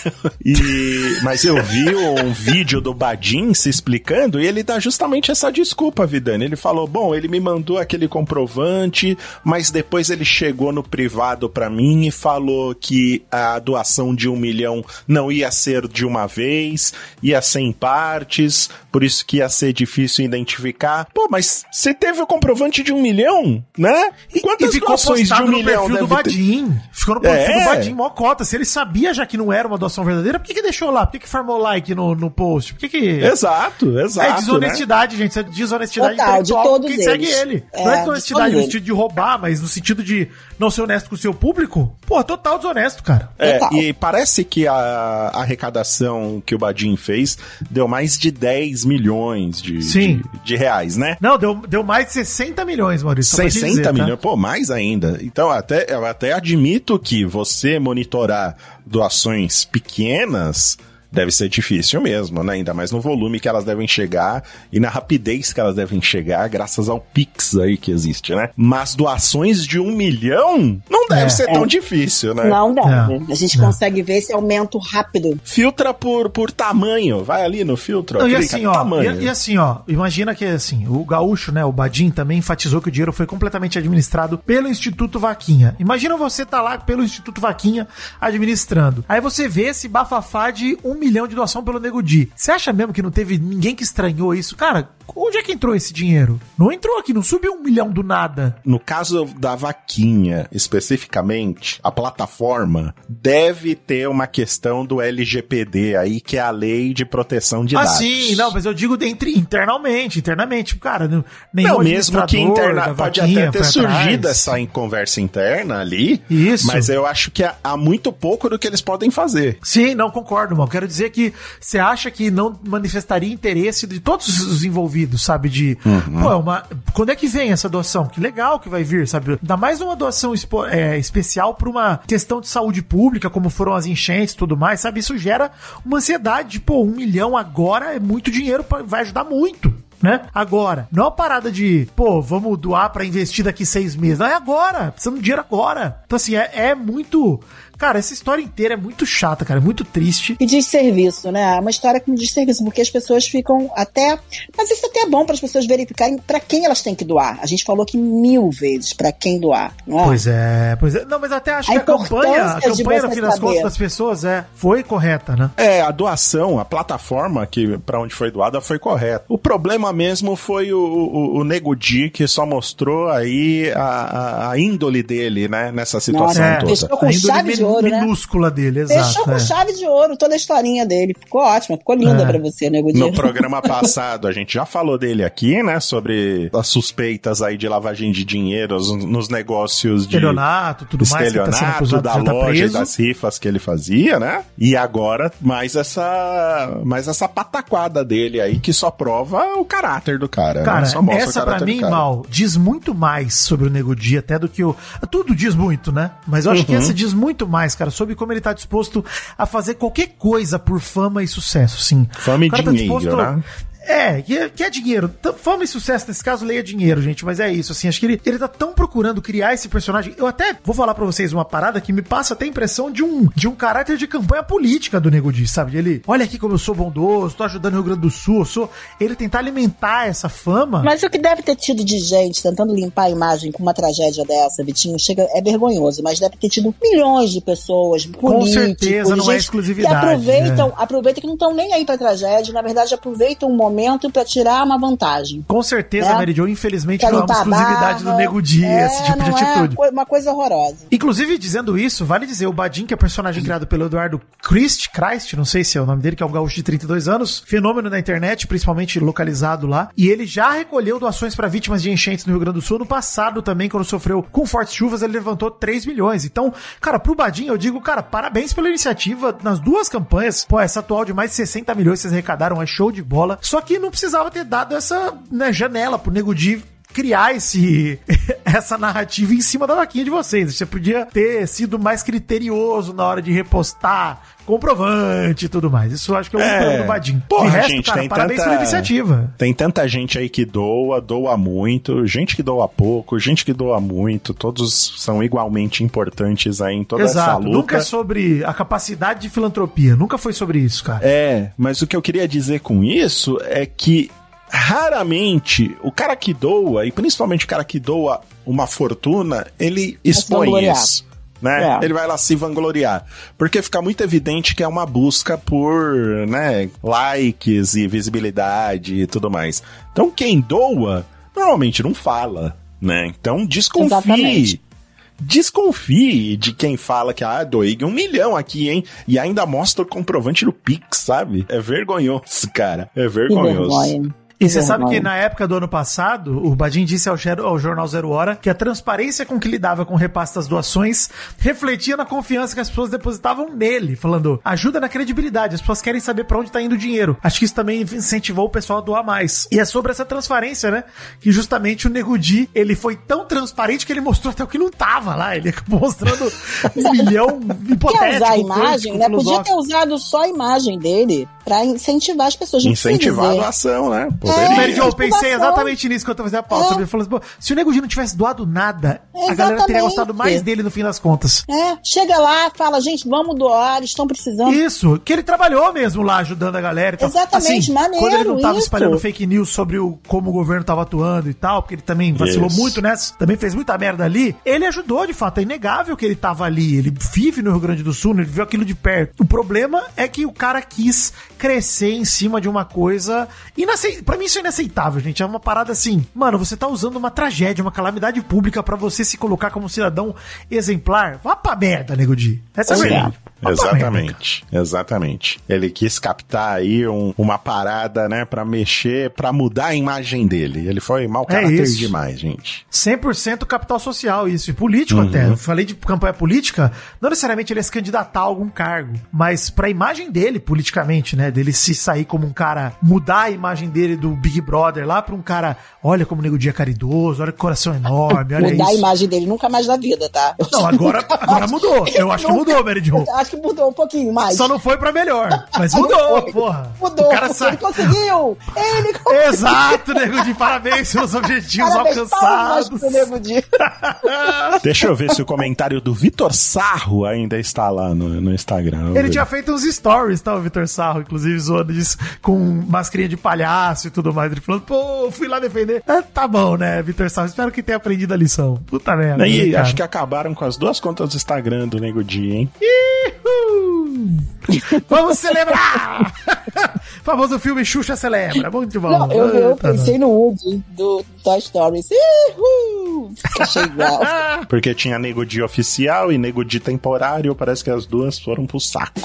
[SPEAKER 2] E... Mas eu vi um vídeo do Badin se explicando e ele dá justamente essa desculpa, Vidani. Ele falou, bom, ele me mandou aquele comprovante, mas depois ele chegou no privado pra mim e falou que a doação de um milhão não ia ser de uma vez, ia ser em partes, por isso que ia ser difícil identificar. Pô, mas você teve o comprovante de um milhão, né?
[SPEAKER 4] E,
[SPEAKER 2] Quantas
[SPEAKER 4] e ficou
[SPEAKER 2] doações de
[SPEAKER 4] postado
[SPEAKER 2] um
[SPEAKER 4] no
[SPEAKER 2] milhão
[SPEAKER 4] perfil do
[SPEAKER 2] deve ter?
[SPEAKER 4] Badin. Ficou no perfil
[SPEAKER 2] É.
[SPEAKER 4] do Badin, mó cota. Se ele sabia já que não era uma doação verdadeira, por que, que deixou lá? Por que, que farmou like no, no post? Por que que...
[SPEAKER 2] Exato, exato.
[SPEAKER 4] É desonestidade, gente. Isso é desonestidade
[SPEAKER 3] Total, de
[SPEAKER 4] intelectual
[SPEAKER 3] todos
[SPEAKER 4] quem segue
[SPEAKER 3] eles.
[SPEAKER 4] ele.
[SPEAKER 3] É,
[SPEAKER 4] não é
[SPEAKER 3] de
[SPEAKER 4] desonestidade
[SPEAKER 3] todos
[SPEAKER 4] no
[SPEAKER 3] eles.
[SPEAKER 4] sentido de roubar, mas no sentido de não ser honesto com o seu público. Pô, total desonesto, cara.
[SPEAKER 2] É,
[SPEAKER 3] Total.
[SPEAKER 2] e parece que a, a arrecadação que o Badin fez deu mais de dez milhões de,
[SPEAKER 4] Sim.
[SPEAKER 2] de, de reais, né?
[SPEAKER 4] Não, deu, deu mais de sessenta milhões, Maurício. só pra te
[SPEAKER 2] sessenta
[SPEAKER 4] dizer, tá?
[SPEAKER 2] milhões, pô, mais ainda. Então, até, eu até admito que você monitorar doações pequenas deve ser difícil mesmo, né? Ainda mais no volume que elas devem chegar e na rapidez que elas devem chegar, graças ao Pix aí que existe, né? Mas doações de um milhão não deve
[SPEAKER 4] É.
[SPEAKER 2] ser tão difícil, né?
[SPEAKER 3] Não deve.
[SPEAKER 4] Não.
[SPEAKER 3] A gente
[SPEAKER 4] Não.
[SPEAKER 3] consegue ver esse aumento rápido.
[SPEAKER 2] Filtra por, por tamanho. Vai ali no filtro,
[SPEAKER 4] Não, e
[SPEAKER 2] clica
[SPEAKER 4] assim,
[SPEAKER 2] no
[SPEAKER 4] ó,
[SPEAKER 2] tamanho.
[SPEAKER 4] e, e assim, ó, imagina que assim, o gaúcho, né, o Badin também enfatizou que o dinheiro foi completamente administrado pelo Instituto Vaquinha. Imagina você tá lá pelo Instituto Vaquinha administrando. Aí você vê esse bafafá de um milhão de doação pelo Nego Di. Você acha mesmo que não teve ninguém que estranhou isso? Cara, onde é que entrou esse dinheiro? Não entrou aqui, não subiu um milhão do nada.
[SPEAKER 2] No caso da vaquinha, especificamente, a plataforma deve ter uma questão do L G P D aí, que é a Lei de Proteção de
[SPEAKER 4] ah,
[SPEAKER 2] Dados.
[SPEAKER 4] Ah, sim, não, mas eu digo entre, internamente, internamente, cara, nenhum
[SPEAKER 2] não, mesmo que interna, pode até ter surgido
[SPEAKER 4] atrás.
[SPEAKER 2] essa conversa interna ali,
[SPEAKER 4] isso.
[SPEAKER 2] Mas eu acho que há, há muito pouco do que eles podem fazer.
[SPEAKER 4] Sim, não concordo, mano. Quero dizer que você acha que não manifestaria interesse de todos os envolvidos, sabe? De, uhum. pô, uma, quando é que vem essa doação? Que legal que vai vir, sabe? Ainda mais uma doação expo, é, especial para uma questão de saúde pública, como foram as enchentes e tudo mais, sabe? Isso gera uma ansiedade de, pô, um milhão agora é muito dinheiro, vai ajudar muito. Né? Agora, não é uma parada de, pô, vamos doar pra investir daqui seis meses. Não, é agora. Precisamos de dinheiro agora. Então, assim, é, é muito... Cara, essa história inteira é muito chata, cara. É muito triste.
[SPEAKER 3] E desserviço, né? É uma história com desserviço, porque as pessoas ficam até... Mas isso até é bom para as pessoas verificarem pra quem elas têm que doar. A gente falou aqui mil vezes pra quem doar, não é?
[SPEAKER 4] Pois é, pois é. Não, mas até acho
[SPEAKER 3] a
[SPEAKER 4] que a campanha, a campanha, no fim das
[SPEAKER 3] saber.
[SPEAKER 4] contas, das pessoas, é, foi correta, né?
[SPEAKER 2] É, a doação, a plataforma que, pra onde foi doada foi correta. O problema mesmo foi o, o, o Nego Di, que só mostrou aí a, a, a índole dele, né? Nessa situação
[SPEAKER 3] é,
[SPEAKER 2] toda.
[SPEAKER 3] Deixou com chave de ouro,
[SPEAKER 4] minúscula
[SPEAKER 3] né?
[SPEAKER 4] dele, exato.
[SPEAKER 3] Deixou com
[SPEAKER 4] é.
[SPEAKER 3] chave de ouro toda a historinha dele. Ficou ótima, ficou linda é. pra você, Nego Di.
[SPEAKER 2] No programa passado, a gente já falou dele aqui, né? Sobre as suspeitas aí de lavagem de dinheiro nos negócios de...
[SPEAKER 4] Estelionato, tudo mais.
[SPEAKER 2] Estelionato, da loja e das rifas que ele fazia, né? E agora, mais essa, mais essa pataquada dele aí, que só prova o caráter do cara.
[SPEAKER 4] Cara,
[SPEAKER 2] né? Só mostra
[SPEAKER 4] essa
[SPEAKER 2] o caráter
[SPEAKER 4] pra mim,
[SPEAKER 2] do cara.
[SPEAKER 4] Mal, diz muito mais sobre o Nego Di, até do que o... Tudo diz muito, né? Mas eu acho uhum. que essa diz muito mais, cara, sobre como ele tá disposto a fazer qualquer coisa por fama e sucesso, sim.
[SPEAKER 2] Fama e dinheiro, tá disposto... né?
[SPEAKER 4] É, que é, que é dinheiro. Fama e sucesso, nesse caso, leia dinheiro, gente. Mas é isso, assim. Acho que ele, ele tá tão procurando criar esse personagem. Eu até vou falar pra vocês uma parada que me passa até a impressão de um, de um caráter de campanha política do Nego Di, sabe? Ele, olha aqui como eu sou bondoso, tô ajudando o Rio Grande do Sul, eu sou... Ele tentar alimentar essa fama.
[SPEAKER 3] Mas o que deve ter tido de gente tentando limpar a imagem com uma tragédia dessa, Vitinho, chega, é vergonhoso, mas deve ter tido milhões de pessoas, políticos...
[SPEAKER 4] Com certeza, não é exclusividade.
[SPEAKER 3] Que aproveitam,
[SPEAKER 4] né?
[SPEAKER 3] aproveitam que não estão nem aí pra tragédia, na verdade aproveitam um momento pra tirar uma vantagem.
[SPEAKER 4] Com certeza,
[SPEAKER 3] né?
[SPEAKER 4] Mary Jo, infelizmente não é uma exclusividade do Nego Di,
[SPEAKER 3] é,
[SPEAKER 4] esse tipo de
[SPEAKER 3] não
[SPEAKER 4] atitude.
[SPEAKER 3] É uma coisa horrorosa.
[SPEAKER 4] Inclusive, dizendo isso, vale dizer, o Badin, que é personagem criado pelo Eduardo Christ, Christ, não sei se é o nome dele, que é um gaúcho de trinta e dois anos, fenômeno na internet, principalmente localizado lá, e ele já recolheu doações para vítimas de enchentes no Rio Grande do Sul. No passado também, quando sofreu com fortes chuvas, ele levantou três milhões. Então, cara, pro Badin, eu digo, cara, parabéns pela iniciativa nas duas campanhas. Pô, essa atual de mais de sessenta milhões vocês arrecadaram, é show de bola. Só que não precisava ter dado essa, né, janela pro Nego Di criar esse, essa narrativa em cima da vaquinha de vocês. Você podia ter sido mais criterioso na hora de repostar comprovante e tudo mais. Isso eu acho que é o é, plano do Badin.
[SPEAKER 2] Porra,
[SPEAKER 4] de resto,
[SPEAKER 2] gente,
[SPEAKER 4] cara,
[SPEAKER 2] tem
[SPEAKER 4] parabéns
[SPEAKER 2] tanta,
[SPEAKER 4] pela iniciativa.
[SPEAKER 2] Tem tanta gente aí que doa, doa muito, gente que doa pouco, gente que doa muito, todos são igualmente importantes aí em toda
[SPEAKER 4] Exato,
[SPEAKER 2] essa luta.
[SPEAKER 4] Nunca é sobre a capacidade de filantropia, nunca foi sobre isso, cara.
[SPEAKER 2] É, mas o que eu queria dizer com isso é que raramente o cara que doa, e principalmente o cara que doa uma fortuna, ele expõe isso. Né? É. Ele vai lá se vangloriar. Porque fica muito evidente que é uma busca por, né, likes e visibilidade e tudo mais. Então quem doa, normalmente não fala, né? Então desconfie. Exatamente. Desconfie de quem fala que, ah, doei um milhão aqui, hein? E ainda mostra o comprovante do Pix, sabe? É vergonhoso, cara. É vergonhoso.
[SPEAKER 4] E você sabe que na época do ano passado, o Badin disse ao, ao Jornal Zero Hora que a transparência com que lidava com o repasse das doações refletia na confiança que as pessoas depositavam nele, falando, ajuda na credibilidade, as pessoas querem saber pra onde tá indo o dinheiro. Acho que isso também incentivou o pessoal a doar mais. E é sobre essa transparência, né? Que justamente o Nego Di, ele foi tão transparente que ele mostrou até o que não tava lá. Ele acabou mostrando um milhão hipotético.
[SPEAKER 3] Quer usar a imagem, né? Podia ter usado só a imagem dele pra incentivar as pessoas.
[SPEAKER 2] Incentivar a doação, né?
[SPEAKER 4] É, Mary Jo, eu pensei exatamente nisso que eu tô fazendo a pauta. É. Falando, se o Nego Di não tivesse doado nada, exatamente, a galera teria gostado mais dele no fim das contas.
[SPEAKER 3] É, chega lá, fala, gente, vamos doar, estão precisando.
[SPEAKER 4] Isso, que ele trabalhou mesmo lá, ajudando a galera e tal.
[SPEAKER 3] Exatamente, assim, maneiro
[SPEAKER 4] quando ele não tava
[SPEAKER 3] isso.
[SPEAKER 4] espalhando fake news sobre o, como o governo tava atuando e tal, porque ele também vacilou isso. muito nessa, também fez muita merda ali, ele ajudou de fato, é inegável que ele tava ali, ele vive no Rio Grande do Sul, ele viu aquilo de perto. O problema é que o cara quis crescer em cima de uma coisa inaceitável. Pra mim isso é inaceitável, gente. É uma parada assim, mano, você tá usando uma tragédia, uma calamidade pública pra você se colocar como um cidadão exemplar. Vá pra merda, Nego Di. Essa é a verdade.
[SPEAKER 2] Exatamente, exatamente. Ele quis captar aí um, uma parada, né, pra mexer, pra mudar a imagem dele. Ele foi mau caráter
[SPEAKER 4] É isso.
[SPEAKER 2] demais, gente.
[SPEAKER 4] cem por cento capital social, isso. E político
[SPEAKER 2] Uhum.
[SPEAKER 4] até. Eu falei de campanha política, não necessariamente ele ia se candidatar a algum cargo, mas pra imagem dele, politicamente, né? Dele se sair como um cara, mudar a imagem dele do Big Brother lá pra um cara, olha como o Nego Di é caridoso, olha que coração enorme, olha
[SPEAKER 3] Mudar a
[SPEAKER 4] isso.
[SPEAKER 3] imagem dele nunca mais na vida, tá? Eu
[SPEAKER 4] Não, agora, agora mudou. Eu acho que
[SPEAKER 3] Nunca-
[SPEAKER 4] mudou, Mary Jo.
[SPEAKER 3] Acho que mudou um pouquinho mais.
[SPEAKER 4] Só não foi pra melhor, mas
[SPEAKER 3] Não
[SPEAKER 4] mudou,
[SPEAKER 3] foi.
[SPEAKER 4] porra.
[SPEAKER 3] Mudou,
[SPEAKER 4] O cara
[SPEAKER 3] porque
[SPEAKER 4] sai.
[SPEAKER 3] ele conseguiu! Ele conseguiu!
[SPEAKER 4] Exato, Nego Di, parabéns pelos objetivos
[SPEAKER 3] Parabéns, palmas
[SPEAKER 4] alcançados.
[SPEAKER 3] pro Nego Di.
[SPEAKER 2] Deixa eu ver se o comentário do Vitor Sarro ainda está lá no, no Instagram. Vamos
[SPEAKER 4] Ele
[SPEAKER 2] ver.
[SPEAKER 4] tinha feito uns stories, tá? O Vitor Sarro, inclusive, zoando disso, com mascarinha de palhaço e tudo mais. Ele falando, pô, fui lá defender. Ah, tá bom, né, Vitor Sarro? Espero que tenha aprendido a lição. Puta merda.
[SPEAKER 2] E
[SPEAKER 4] né, cara?
[SPEAKER 2] acho que acabaram com as duas contas do Instagram do Nego Di, hein?
[SPEAKER 4] Ihu! Vamos celebrar! Famoso filme Xuxa Celebra. Muito bom.
[SPEAKER 3] Não, eu, eu
[SPEAKER 4] Eita,
[SPEAKER 3] pensei no Woody do Toy Story. Uhul! Achei igual.
[SPEAKER 2] Porque tinha Nego Di oficial e Nego Di temporário. Parece que as duas foram pro saco.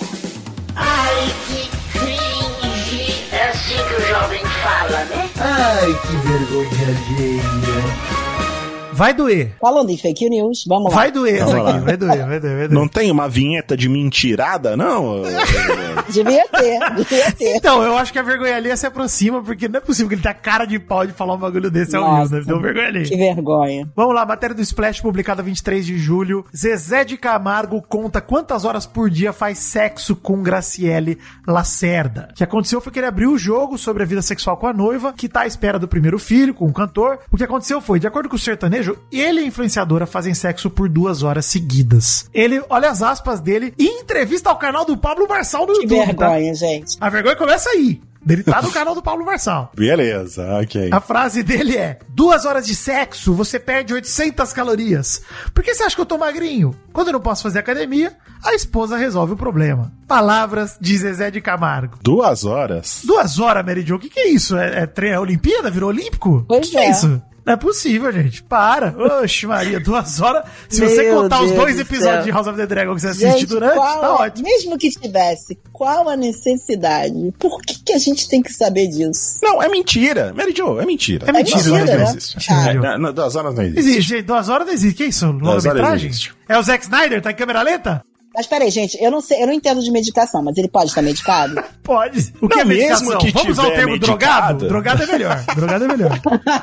[SPEAKER 6] Ai, que cringe. É assim que o jovem fala, né?
[SPEAKER 1] Ai, que vergonha alheia.
[SPEAKER 4] Vai doer.
[SPEAKER 3] Falando em fake news, vamos lá.
[SPEAKER 4] Vai doer essa
[SPEAKER 2] Vamos
[SPEAKER 4] aqui.
[SPEAKER 2] lá.
[SPEAKER 4] Vai doer, vai doer, vai doer.
[SPEAKER 2] Não tem uma vinheta de mentirada, não?
[SPEAKER 3] Devia ter, devia ter.
[SPEAKER 4] Então, eu acho que a vergonha alheia se aproxima, porque não é possível que ele tenha cara de pau de falar um bagulho desse ao
[SPEAKER 3] Nossa.
[SPEAKER 4] vivo, né? Deu vergonha alheia.
[SPEAKER 3] Que vergonha.
[SPEAKER 4] Vamos lá, matéria do Splash, publicada vinte e três de julho. Zezé de Camargo conta quantas horas por dia faz sexo com Graciele Lacerda. O que aconteceu foi que ele abriu o jogo sobre a vida sexual com a noiva, que tá à espera do primeiro filho, com o cantor. O que aconteceu foi, de acordo com o sertanejo, ele e a influenciadora fazem sexo por duas horas seguidas. Ele, olha as aspas dele, em entrevista ao canal do Pablo Marçal no
[SPEAKER 3] Que
[SPEAKER 4] YouTube, tá?
[SPEAKER 3] vergonha, gente.
[SPEAKER 4] A vergonha começa aí. Ele tá no canal do Pablo Marçal.
[SPEAKER 2] Beleza, ok.
[SPEAKER 4] A frase dele é: duas horas de sexo, você perde oitocentas calorias. Por que você acha que eu tô magrinho? Quando eu não posso fazer academia, a esposa resolve o problema. Palavras de Zezé de Camargo.
[SPEAKER 2] Duas horas?
[SPEAKER 4] Duas horas, Mary Jo, o que que é isso? É, é, tre- é Olimpíada? Virou olímpico?
[SPEAKER 3] Pois
[SPEAKER 4] que que é
[SPEAKER 3] é.
[SPEAKER 4] isso? Não é possível, gente. Para. Oxe, Maria, duas horas. Se você
[SPEAKER 3] Meu
[SPEAKER 4] contar os
[SPEAKER 3] Deus
[SPEAKER 4] dois
[SPEAKER 3] do
[SPEAKER 4] episódios
[SPEAKER 3] céu.
[SPEAKER 4] de House of the Dragon que você assiste
[SPEAKER 3] Gente,
[SPEAKER 4] durante,
[SPEAKER 3] qual
[SPEAKER 4] tá
[SPEAKER 3] é-
[SPEAKER 4] ótimo.
[SPEAKER 3] mesmo que tivesse, qual a necessidade? Por que, que a gente tem que saber disso?
[SPEAKER 2] Não, é mentira. Mary Jo, é mentira.
[SPEAKER 4] É mentira,
[SPEAKER 2] Duas horas
[SPEAKER 3] né?
[SPEAKER 2] não
[SPEAKER 3] Né?
[SPEAKER 2] existe.
[SPEAKER 3] Ah.
[SPEAKER 2] É, não, não, duas horas não existe.
[SPEAKER 4] Existe, gente. Duas horas não existe. Que isso?
[SPEAKER 2] Duas horas
[SPEAKER 4] Longa-metragem?
[SPEAKER 2] existe.
[SPEAKER 4] É o Zack Snyder? Tá em câmera lenta?
[SPEAKER 3] Mas peraí, gente, eu não sei, eu não entendo de medicação, mas ele pode estar medicado?
[SPEAKER 4] Pode. O que
[SPEAKER 2] Não,
[SPEAKER 4] é medicação?
[SPEAKER 2] mesmo que
[SPEAKER 4] Vamos usar o
[SPEAKER 2] tiver
[SPEAKER 4] termo
[SPEAKER 2] medicado.
[SPEAKER 4] drogado? Drogado é melhor. Drogado é melhor.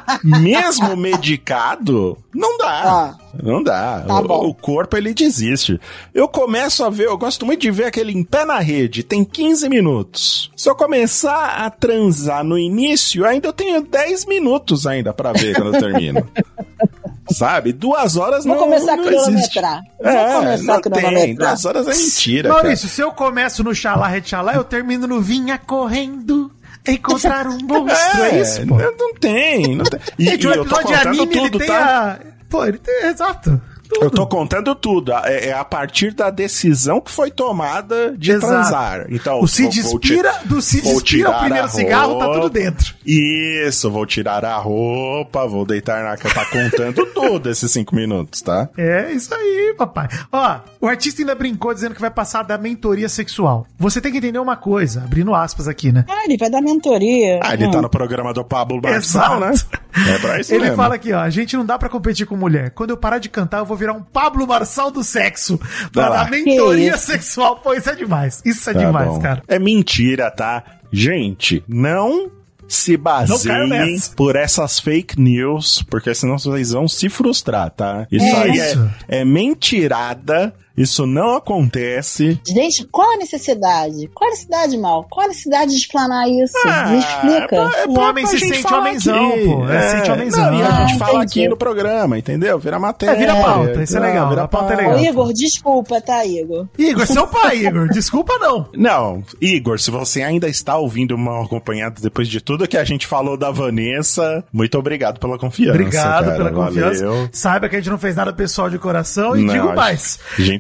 [SPEAKER 2] Mesmo medicado, não dá.
[SPEAKER 3] Ah.
[SPEAKER 2] Não dá.
[SPEAKER 3] Tá
[SPEAKER 2] o,
[SPEAKER 3] bom.
[SPEAKER 2] o corpo, ele desiste. Eu começo a ver, eu gosto muito de ver aquele em pé na rede, tem quinze minutos. Se eu começar a transar no início, ainda eu tenho dez minutos ainda pra ver quando eu termino. Sabe? Duas horas
[SPEAKER 3] Vou
[SPEAKER 2] não,
[SPEAKER 3] começar a
[SPEAKER 2] não existe.
[SPEAKER 3] cronometrar. Vou
[SPEAKER 2] É,
[SPEAKER 3] começar
[SPEAKER 2] não
[SPEAKER 3] a
[SPEAKER 2] tem.
[SPEAKER 3] cronometrar.
[SPEAKER 2] Duas horas é mentira,
[SPEAKER 4] Maurício, se eu começo no xalá, retxalá, eu termino no vinha correndo encontrar um
[SPEAKER 2] cara.
[SPEAKER 4] monstro. É, isso, pô.
[SPEAKER 2] Não, não tem, não tem. E,
[SPEAKER 4] Gente,
[SPEAKER 2] e
[SPEAKER 4] o
[SPEAKER 2] eu tô
[SPEAKER 4] episódio de
[SPEAKER 2] contando
[SPEAKER 4] anime, ele
[SPEAKER 2] tudo,
[SPEAKER 4] tem
[SPEAKER 2] tá?
[SPEAKER 4] a... Pô, ele tem... Exato. Tudo.
[SPEAKER 2] Eu tô contando tudo. É, é a partir da decisão que foi tomada de
[SPEAKER 4] Exato.
[SPEAKER 2] transar. Então,
[SPEAKER 4] O Cid
[SPEAKER 2] vou- vou ti-
[SPEAKER 4] Inspira, do Cid
[SPEAKER 2] vou
[SPEAKER 4] Inspira, o
[SPEAKER 2] tirar
[SPEAKER 4] primeiro
[SPEAKER 2] a
[SPEAKER 4] cigarro, tá tudo
[SPEAKER 2] roupa.
[SPEAKER 4] dentro.
[SPEAKER 2] Isso, vou tirar a roupa, vou deitar na cama. Tá contando tudo esses cinco minutos, tá?
[SPEAKER 4] É, isso aí, papai. Ó, o artista ainda brincou dizendo que vai passar da mentoria sexual. Você tem que entender uma coisa, abrindo aspas aqui, né?
[SPEAKER 3] Ah, ele vai dar mentoria.
[SPEAKER 2] Ah, ele
[SPEAKER 3] Hum.
[SPEAKER 2] tá no programa do Pablo Marçal, né?
[SPEAKER 4] Exato.
[SPEAKER 2] É pra isso
[SPEAKER 4] Ele
[SPEAKER 2] mesmo.
[SPEAKER 4] fala aqui, ó, a gente não dá pra competir com mulher. Quando eu parar de cantar, eu vou virar um Pablo Marçal do sexo. Pra
[SPEAKER 2] Vai lá.
[SPEAKER 4] dar mentoria
[SPEAKER 3] Que isso?
[SPEAKER 4] sexual. Pô, isso é demais. Isso é
[SPEAKER 2] Tá
[SPEAKER 4] demais,
[SPEAKER 2] bom.
[SPEAKER 4] cara.
[SPEAKER 2] É mentira, tá? Gente, não se
[SPEAKER 4] caiu
[SPEAKER 2] baseiem
[SPEAKER 4] nessa.
[SPEAKER 2] por essas fake news, porque senão vocês vão se frustrar, tá? Isso
[SPEAKER 3] É
[SPEAKER 2] aí
[SPEAKER 4] isso.
[SPEAKER 2] É, é mentirada. Isso não acontece.
[SPEAKER 3] Gente, qual a necessidade? Qual a necessidade, Mal? Qual a necessidade de explanar isso?
[SPEAKER 2] Ah,
[SPEAKER 3] Me explica.
[SPEAKER 2] é
[SPEAKER 4] O
[SPEAKER 2] pra-
[SPEAKER 4] homem
[SPEAKER 2] pra
[SPEAKER 4] se
[SPEAKER 2] gente
[SPEAKER 4] sente
[SPEAKER 2] falar
[SPEAKER 4] homenzão,
[SPEAKER 2] aqui.
[SPEAKER 4] pô. É, sente homenzão.
[SPEAKER 2] Não, e a
[SPEAKER 3] Ah,
[SPEAKER 2] gente fala
[SPEAKER 3] entendi.
[SPEAKER 2] aqui no programa, entendeu? Vira matéria.
[SPEAKER 4] É, vira pauta, isso é legal,
[SPEAKER 2] Vira
[SPEAKER 4] a pauta é
[SPEAKER 3] Ô,
[SPEAKER 4] legal.
[SPEAKER 3] Igor, desculpa, tá, Igor?
[SPEAKER 4] Igor, seu pai, Igor. Desculpa, não.
[SPEAKER 2] Não, Igor, se você ainda está ouvindo Mal Acompanhado depois de tudo que a gente falou da Vanessa, muito obrigado pela confiança.
[SPEAKER 4] Obrigado
[SPEAKER 2] cara,
[SPEAKER 4] pela confiança.
[SPEAKER 2] valeu.
[SPEAKER 4] Saiba que a gente não fez nada pessoal de coração e
[SPEAKER 2] Não,
[SPEAKER 4] digo
[SPEAKER 2] a
[SPEAKER 4] mais.
[SPEAKER 2] gente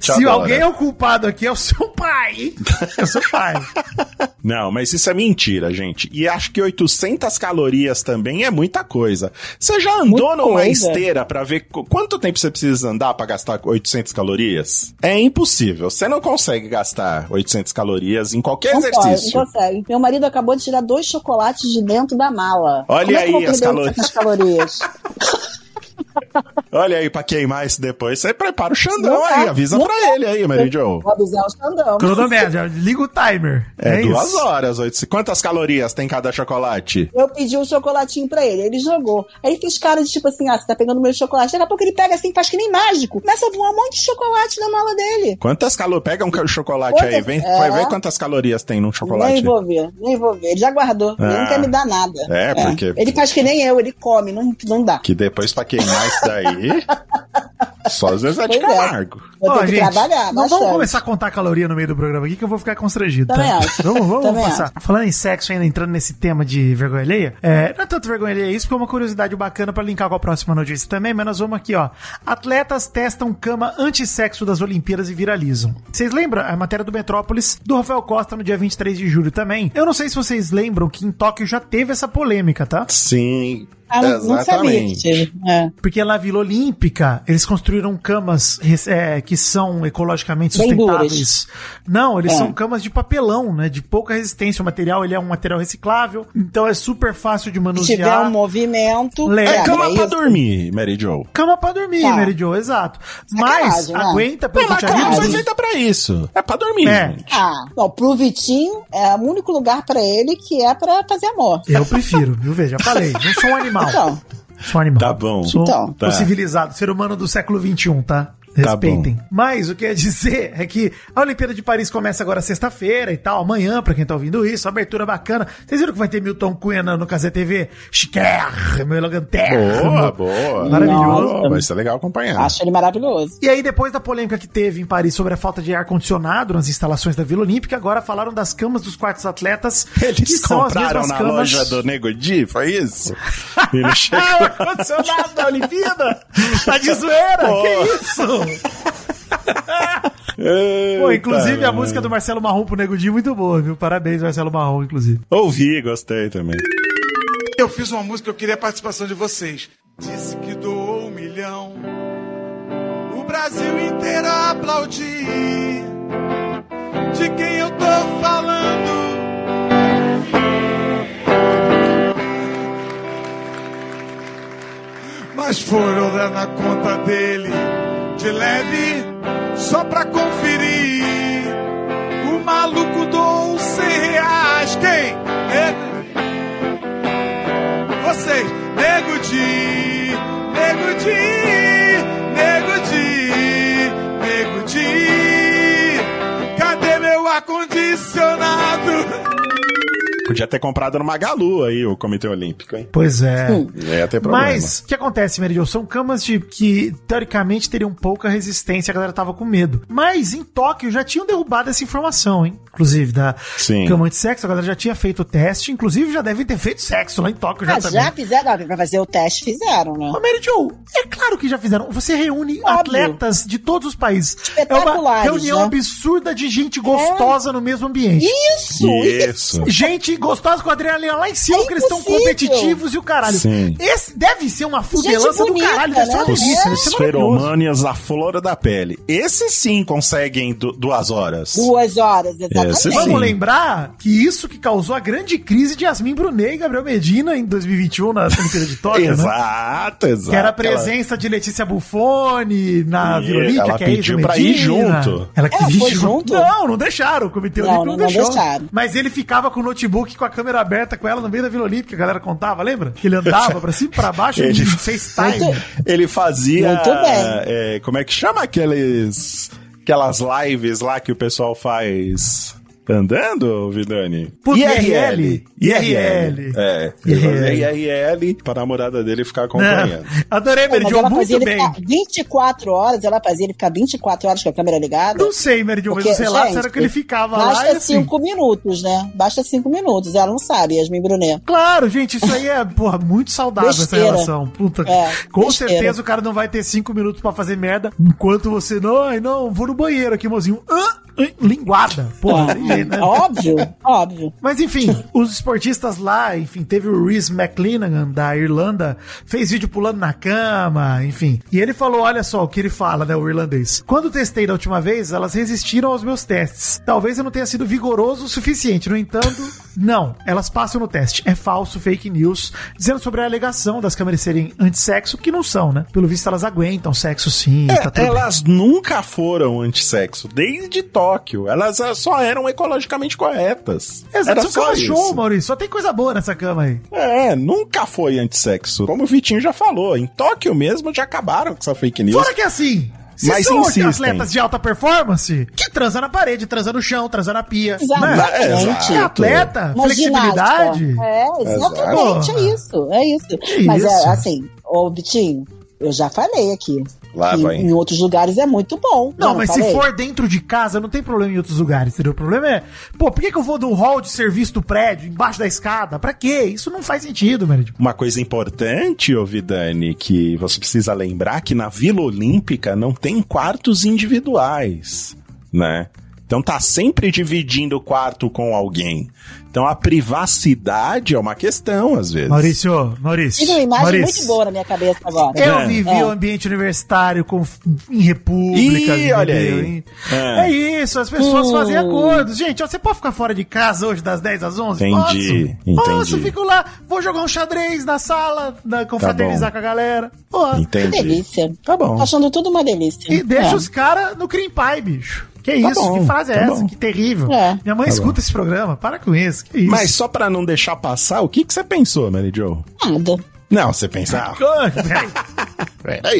[SPEAKER 2] te
[SPEAKER 4] Se
[SPEAKER 2] adora.
[SPEAKER 4] alguém é o culpado aqui, é o seu pai. É o seu pai.
[SPEAKER 2] Não, mas isso é mentira, gente. E acho que oitocentas calorias também é muita coisa. Você já andou
[SPEAKER 3] Muita
[SPEAKER 2] numa
[SPEAKER 3] coisa.
[SPEAKER 2] esteira pra ver qu- quanto tempo você precisa andar pra gastar oitocentas calorias? É impossível. Você não consegue gastar oitocentas calorias em qualquer
[SPEAKER 3] Não pode,
[SPEAKER 2] exercício.
[SPEAKER 3] não consegue. Meu marido acabou de tirar dois chocolates de dentro da mala.
[SPEAKER 2] Olha
[SPEAKER 3] Como é que eu vou
[SPEAKER 2] aí as
[SPEAKER 3] perder oitocentas calorias.
[SPEAKER 2] Olha aí, pra queimar isso depois, você prepara o Xandão
[SPEAKER 3] Não
[SPEAKER 2] aí,
[SPEAKER 3] dá,
[SPEAKER 2] avisa
[SPEAKER 3] não
[SPEAKER 2] pra
[SPEAKER 3] dá.
[SPEAKER 2] ele aí, Mary Jo.
[SPEAKER 3] Vou avisar o Xandão.
[SPEAKER 4] Cronômetro, liga o timer.
[SPEAKER 2] É, duas
[SPEAKER 4] isso.
[SPEAKER 2] horas, oito... quantas calorias tem cada chocolate?
[SPEAKER 3] Eu pedi um chocolatinho pra ele, ele jogou. Aí ele fez cara de tipo assim, ah, você tá pegando meu chocolate. Daqui a pouco ele pega assim, faz que nem mágico. Começa a voar um monte de chocolate na mala dele.
[SPEAKER 2] Quantas calorias? Pega um ca- chocolate
[SPEAKER 3] Quantas-
[SPEAKER 2] aí, vem,
[SPEAKER 3] é.
[SPEAKER 2] vai ver quantas calorias tem num chocolate.
[SPEAKER 3] Nem vou ver, nem vou ver. Ele já guardou, ele
[SPEAKER 2] Ah.
[SPEAKER 3] não quer me dar nada.
[SPEAKER 2] É, porque-
[SPEAKER 3] Ele faz que nem eu, ele come, não, não dá.
[SPEAKER 2] Que depois pra queimar isso daí, só às vezes é de
[SPEAKER 3] Pois é.
[SPEAKER 2] Camargo.
[SPEAKER 3] Vou
[SPEAKER 4] Ó,
[SPEAKER 3] ter que
[SPEAKER 4] gente,
[SPEAKER 3] trabalhar
[SPEAKER 4] não
[SPEAKER 3] bastante.
[SPEAKER 4] vamos começar a contar caloria no meio do programa aqui que eu vou ficar constrangido,
[SPEAKER 3] Também
[SPEAKER 4] tá?
[SPEAKER 3] acho.
[SPEAKER 4] Vamos, vamos
[SPEAKER 3] Também
[SPEAKER 4] passar. Falando em sexo, ainda entrando nesse tema de vergonha alheia, é, não é tanto vergonha alheia isso, porque é uma curiosidade bacana pra linkar com a próxima notícia também, mas nós vamos aqui, ó. Atletas testam cama anti-sexo das Olimpíadas e viralizam. Vocês lembram a matéria do Metrópolis, do Rafael Costa no dia vinte e três de julho também? Eu não sei se vocês lembram que em Tóquio já teve essa polêmica, tá?
[SPEAKER 2] Sim,
[SPEAKER 3] Ah, não, não sabia que
[SPEAKER 2] exatamente.
[SPEAKER 3] tinha. É.
[SPEAKER 4] Porque na Vila Olímpica, eles construíram camas é, que são ecologicamente
[SPEAKER 3] Bem
[SPEAKER 4] sustentáveis. Não, eles
[SPEAKER 3] É.
[SPEAKER 4] são camas de papelão, né? De pouca resistência. O material, ele é um material reciclável. Então é super fácil de
[SPEAKER 3] Se tiver
[SPEAKER 4] manusear.
[SPEAKER 3] um movimento.
[SPEAKER 4] Legal.
[SPEAKER 2] É
[SPEAKER 3] é,
[SPEAKER 2] cama
[SPEAKER 3] é
[SPEAKER 2] pra
[SPEAKER 3] isso.
[SPEAKER 2] dormir, Mary Jo.
[SPEAKER 4] Cama pra dormir,
[SPEAKER 3] Tá.
[SPEAKER 4] Mary Jo, exato. Mas
[SPEAKER 3] Sacanagem, né?
[SPEAKER 4] aguenta, pelo
[SPEAKER 2] Não,
[SPEAKER 4] que
[SPEAKER 2] mas
[SPEAKER 4] eu
[SPEAKER 2] a
[SPEAKER 4] tinha
[SPEAKER 2] cama foi
[SPEAKER 4] lido.
[SPEAKER 2] feita pra isso. É pra dormir,
[SPEAKER 4] É.
[SPEAKER 2] gente.
[SPEAKER 3] Ah, não, pro Vitinho é o único lugar pra ele que é pra fazer amor.
[SPEAKER 4] Eu prefiro, viu? Veja, falei. Não sou um animal.
[SPEAKER 3] Então,
[SPEAKER 4] Sou um animal.
[SPEAKER 2] Tá bom.
[SPEAKER 4] Sou
[SPEAKER 3] Então.
[SPEAKER 4] sou
[SPEAKER 2] Tá.
[SPEAKER 4] civilizado, ser humano do século vinte e um, tá?
[SPEAKER 2] Tá
[SPEAKER 4] Respeitem. Mas o que eu ia dizer é que a Olimpíada de Paris começa agora sexta-feira e tal, amanhã, pra quem tá ouvindo isso, abertura bacana. Vocês viram que vai ter Milton Cunha no, no Casé T V? Chiquer, meu elegante.
[SPEAKER 2] Boa, boa.
[SPEAKER 4] Maravilhoso.
[SPEAKER 2] Boa, vai ser legal acompanhar.
[SPEAKER 3] acho ele maravilhoso.
[SPEAKER 4] E aí, depois da polêmica que teve em Paris sobre a falta de ar-condicionado nas instalações da Vila Olímpica, agora falaram das camas dos quartos atletas, que
[SPEAKER 2] Eles
[SPEAKER 4] são as
[SPEAKER 2] compraram
[SPEAKER 4] mesmas
[SPEAKER 2] na
[SPEAKER 4] camas...
[SPEAKER 2] loja do Nego Di, foi isso? E não
[SPEAKER 4] Ah, o
[SPEAKER 2] chegou.
[SPEAKER 4] ar-condicionado da Olimpíada? Tá de zoeira?
[SPEAKER 2] Pô.
[SPEAKER 4] Que isso? Pô, inclusive a música do Marcelo Marrom pro Nego Di é muito boa, viu? Parabéns, Marcelo Marrom, inclusive.
[SPEAKER 2] Ouvi, gostei também.
[SPEAKER 7] Eu fiz uma música, eu queria a participação de vocês. Disse que doou um milhão, o Brasil inteiro a aplaudir. De quem eu tô falando? Mas foram lá na conta dele, de leve, só pra conferir. O maluco doou cem reais. Quem? É... Vocês, Nego Di, Nego Di, Nego Di, Nego Di, cadê meu ar-condicionado?
[SPEAKER 2] Podia ter comprado no Magalu aí o Comitê Olímpico, hein?
[SPEAKER 4] Pois é.
[SPEAKER 3] Hum.
[SPEAKER 2] Ia ter problema.
[SPEAKER 4] Mas, o que acontece, Mary Jo? São camas de, que, teoricamente, teriam pouca resistência, a galera tava com medo. Mas, em Tóquio, já tinham derrubado essa informação, hein? Inclusive, da
[SPEAKER 2] Sim.
[SPEAKER 4] cama de sexo, a galera já tinha feito o teste. Inclusive, já devem ter feito sexo lá em Tóquio já
[SPEAKER 3] Ah,
[SPEAKER 4] também.
[SPEAKER 3] já fizeram? Não, pra fazer o teste fizeram, né?
[SPEAKER 4] Ô, Mary Jo, é claro que já fizeram. Você reúne
[SPEAKER 3] Óbvio.
[SPEAKER 4] atletas de todos os países. É uma
[SPEAKER 3] Espetaculares,
[SPEAKER 4] reunião
[SPEAKER 3] né?
[SPEAKER 4] absurda de gente gostosa no mesmo ambiente.
[SPEAKER 3] Isso,
[SPEAKER 2] Isso.
[SPEAKER 4] Gente gostosa com a adrenalina lá em cima,
[SPEAKER 3] É
[SPEAKER 4] porque eles estão
[SPEAKER 3] impossível.
[SPEAKER 4] competitivos e o caralho.
[SPEAKER 2] Sim.
[SPEAKER 4] Esse deve ser uma fudelança do
[SPEAKER 3] bonita,
[SPEAKER 4] caralho, deve ser uma
[SPEAKER 3] né?
[SPEAKER 4] delícia, deve
[SPEAKER 2] Os
[SPEAKER 4] ser maravilhoso.
[SPEAKER 2] feromônios, a flor da pele. Esses sim conseguem du- duas horas.
[SPEAKER 3] Duas horas, exatamente.
[SPEAKER 2] Esse sim.
[SPEAKER 4] Vamos lembrar que isso que causou a grande crise de Yasmin Brunet e Gabriel Medina em dois mil e vinte e um na Olimpíada de Tóquio, né?
[SPEAKER 2] Exato, exato.
[SPEAKER 4] Que era a
[SPEAKER 2] Aquela-
[SPEAKER 4] presença de Letícia Buffoni na
[SPEAKER 2] E
[SPEAKER 4] Vila Olímpica,
[SPEAKER 2] ela
[SPEAKER 4] que é isso,
[SPEAKER 2] pediu pra ir junto.
[SPEAKER 4] Ela
[SPEAKER 3] Ela
[SPEAKER 4] queria
[SPEAKER 3] foi
[SPEAKER 4] ir
[SPEAKER 3] junto?
[SPEAKER 4] Não, não deixaram. O Comitê
[SPEAKER 3] Não,
[SPEAKER 4] Olímpico não,
[SPEAKER 3] não, não
[SPEAKER 4] deixou.
[SPEAKER 3] deixaram.
[SPEAKER 4] Mas ele ficava com o notebook com a câmera aberta com ela no meio da Vila Olímpica, a galera contava, lembra? Que ele andava pra cima e pra baixo
[SPEAKER 2] Ele-
[SPEAKER 4] no FaceTime.
[SPEAKER 3] Muito-
[SPEAKER 2] Ele fazia.
[SPEAKER 3] Muito bem.
[SPEAKER 2] é, como é que chama aqueles. Aquelas lives lá que o pessoal faz. andando, Vidani?
[SPEAKER 4] Puta, I R L? I R L.
[SPEAKER 2] É,
[SPEAKER 4] I R L.
[SPEAKER 2] I R L para a namorada dele ficar acompanhando.
[SPEAKER 4] Não, adorei, Mary
[SPEAKER 3] Mas
[SPEAKER 4] Jo,
[SPEAKER 3] ela fazia
[SPEAKER 4] muito
[SPEAKER 3] ele
[SPEAKER 4] bem.
[SPEAKER 3] ficar vinte e quatro horas, ela fazia ele ficar vinte e quatro horas com a câmera ligada.
[SPEAKER 4] Não sei, Mary Jo, mas
[SPEAKER 3] Porque,
[SPEAKER 4] os relatos
[SPEAKER 3] gente,
[SPEAKER 4] eram que ele ficava lá
[SPEAKER 3] Basta
[SPEAKER 4] e assim...
[SPEAKER 3] cinco minutos, né? Basta cinco minutos. Ela não sabe, Yasmin Brunet.
[SPEAKER 4] Claro, gente, isso aí é, porra, muito saudável
[SPEAKER 3] Besteira.
[SPEAKER 4] essa relação. Puta,
[SPEAKER 3] É,
[SPEAKER 4] com
[SPEAKER 3] besteira.
[SPEAKER 4] certeza o cara não vai ter cinco minutos pra fazer merda, enquanto você, não, ai, não, vou no banheiro aqui, mozinho. Ah, ah, linguada, porra.
[SPEAKER 3] Ah,
[SPEAKER 4] né?
[SPEAKER 3] Óbvio, óbvio.
[SPEAKER 4] Mas enfim, os esportistas lá, enfim, teve o Rhys McClenaghan, da Irlanda, fez vídeo pulando na cama, enfim. E ele falou, olha só o que ele fala, né, o irlandês. Quando testei da última vez, elas resistiram aos meus testes. Talvez eu não tenha sido vigoroso o suficiente, no entanto, não, elas passam no teste. É falso, fake news, dizendo sobre a alegação das câmeras serem antissexo, que não são, né? Pelo visto elas aguentam sexo sim,
[SPEAKER 2] É,
[SPEAKER 4] tá tudo
[SPEAKER 2] elas nunca foram antissexo, desde Tóquio. Elas ah, só eram ecologicamente corretas.
[SPEAKER 4] bem. Exato,
[SPEAKER 2] Era
[SPEAKER 4] só
[SPEAKER 2] só
[SPEAKER 4] cama show,
[SPEAKER 2] isso.
[SPEAKER 4] Maurício, só tem coisa boa nessa cama aí.
[SPEAKER 2] É, nunca foi antissexo. Como o Vitinho já falou, em Tóquio mesmo já acabaram com essa fake news.
[SPEAKER 4] Fora que assim, se
[SPEAKER 2] Mas
[SPEAKER 4] são
[SPEAKER 2] insistem.
[SPEAKER 4] atletas de alta performance, que transa na parede, transa no chão, transa na pia.
[SPEAKER 3] Exatamente.
[SPEAKER 2] É, exato.
[SPEAKER 4] É atleta,
[SPEAKER 3] Uma
[SPEAKER 4] flexibilidade.
[SPEAKER 3] ginástica. É, exatamente,
[SPEAKER 4] Exato.
[SPEAKER 3] é isso, é isso.
[SPEAKER 4] Que
[SPEAKER 3] Mas
[SPEAKER 4] isso?
[SPEAKER 3] é assim, ô Bitinho, eu já falei aqui.
[SPEAKER 2] Lá
[SPEAKER 3] que
[SPEAKER 2] vai.
[SPEAKER 3] em outros lugares é muito bom.
[SPEAKER 4] Não,
[SPEAKER 3] Eu
[SPEAKER 4] mas
[SPEAKER 3] falei?
[SPEAKER 4] se for dentro de casa, não tem problema em outros lugares, entendeu? O problema é, pô, por que, que eu vou do hall de serviço do prédio, embaixo da escada? Pra quê? Isso não faz sentido, velho.
[SPEAKER 2] Uma coisa importante, ô Vidani, que você precisa lembrar que na Vila Olímpica não tem quartos individuais, né? Então tá sempre dividindo o quarto com alguém. Então a privacidade é uma questão, às vezes.
[SPEAKER 4] Maurício, Maurício.
[SPEAKER 3] Tive uma imagem
[SPEAKER 4] Maurício.
[SPEAKER 3] muito boa na minha cabeça agora.
[SPEAKER 4] Eu
[SPEAKER 2] É.
[SPEAKER 4] vivi
[SPEAKER 3] É.
[SPEAKER 4] o ambiente universitário com, em repúblicas.
[SPEAKER 2] Ih, olha
[SPEAKER 4] entendeu?
[SPEAKER 2] aí.
[SPEAKER 4] É.
[SPEAKER 2] É.
[SPEAKER 4] isso, as pessoas
[SPEAKER 3] Hum.
[SPEAKER 4] fazem acordos. Gente, ó, você pode ficar fora de casa hoje das dez às onze?
[SPEAKER 2] Entendi,
[SPEAKER 4] Posso.
[SPEAKER 2] entendi.
[SPEAKER 4] Posso, fico lá, vou jogar um xadrez na sala, na, confraternizar
[SPEAKER 2] bom.
[SPEAKER 4] com a galera. Pô,
[SPEAKER 3] Que
[SPEAKER 2] Entendi.
[SPEAKER 3] delícia.
[SPEAKER 2] Tá bom.
[SPEAKER 3] Tô achando tudo uma delícia.
[SPEAKER 4] e deixa
[SPEAKER 3] É.
[SPEAKER 4] os caras no cream pie, bicho. Que
[SPEAKER 2] Tá
[SPEAKER 4] isso?
[SPEAKER 2] bom,
[SPEAKER 4] Que frase é
[SPEAKER 2] tá
[SPEAKER 4] essa?
[SPEAKER 2] bom.
[SPEAKER 4] Que terrível.
[SPEAKER 3] É.
[SPEAKER 4] Minha mãe
[SPEAKER 2] Tá
[SPEAKER 4] escuta
[SPEAKER 2] bom.
[SPEAKER 4] esse programa. Para com isso. Que isso?
[SPEAKER 2] Mas só pra não deixar passar, o que, que você pensou, Mary Jo?
[SPEAKER 3] Nada.
[SPEAKER 2] Não, você pensa... Ah,
[SPEAKER 4] Peraí.
[SPEAKER 2] peraí.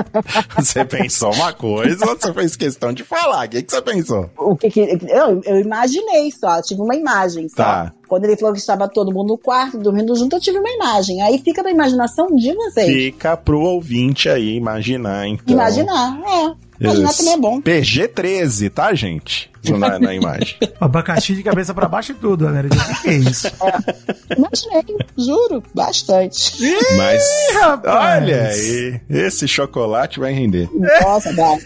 [SPEAKER 2] Você pensou uma coisa, você fez questão de falar. O que, que você pensou?
[SPEAKER 3] O que que, eu, eu imaginei só, tive uma imagem só.
[SPEAKER 2] Tá.
[SPEAKER 3] Quando ele falou que estava todo mundo no quarto, dormindo junto, eu tive uma imagem. Aí fica da imaginação de vocês.
[SPEAKER 2] Fica pro ouvinte aí imaginar, então.
[SPEAKER 3] Imaginar, é. Imaginar
[SPEAKER 2] Isso.
[SPEAKER 3] também é bom.
[SPEAKER 2] P G treze, tá, gente? Na, na imagem.
[SPEAKER 4] Abacaxi de cabeça pra baixo e tudo, galera. O que é isso?
[SPEAKER 3] Imaginei, juro, bastante.
[SPEAKER 2] Mas,
[SPEAKER 4] rapaz.
[SPEAKER 2] olha aí, esse chocolate vai render.
[SPEAKER 3] Nossa, dá.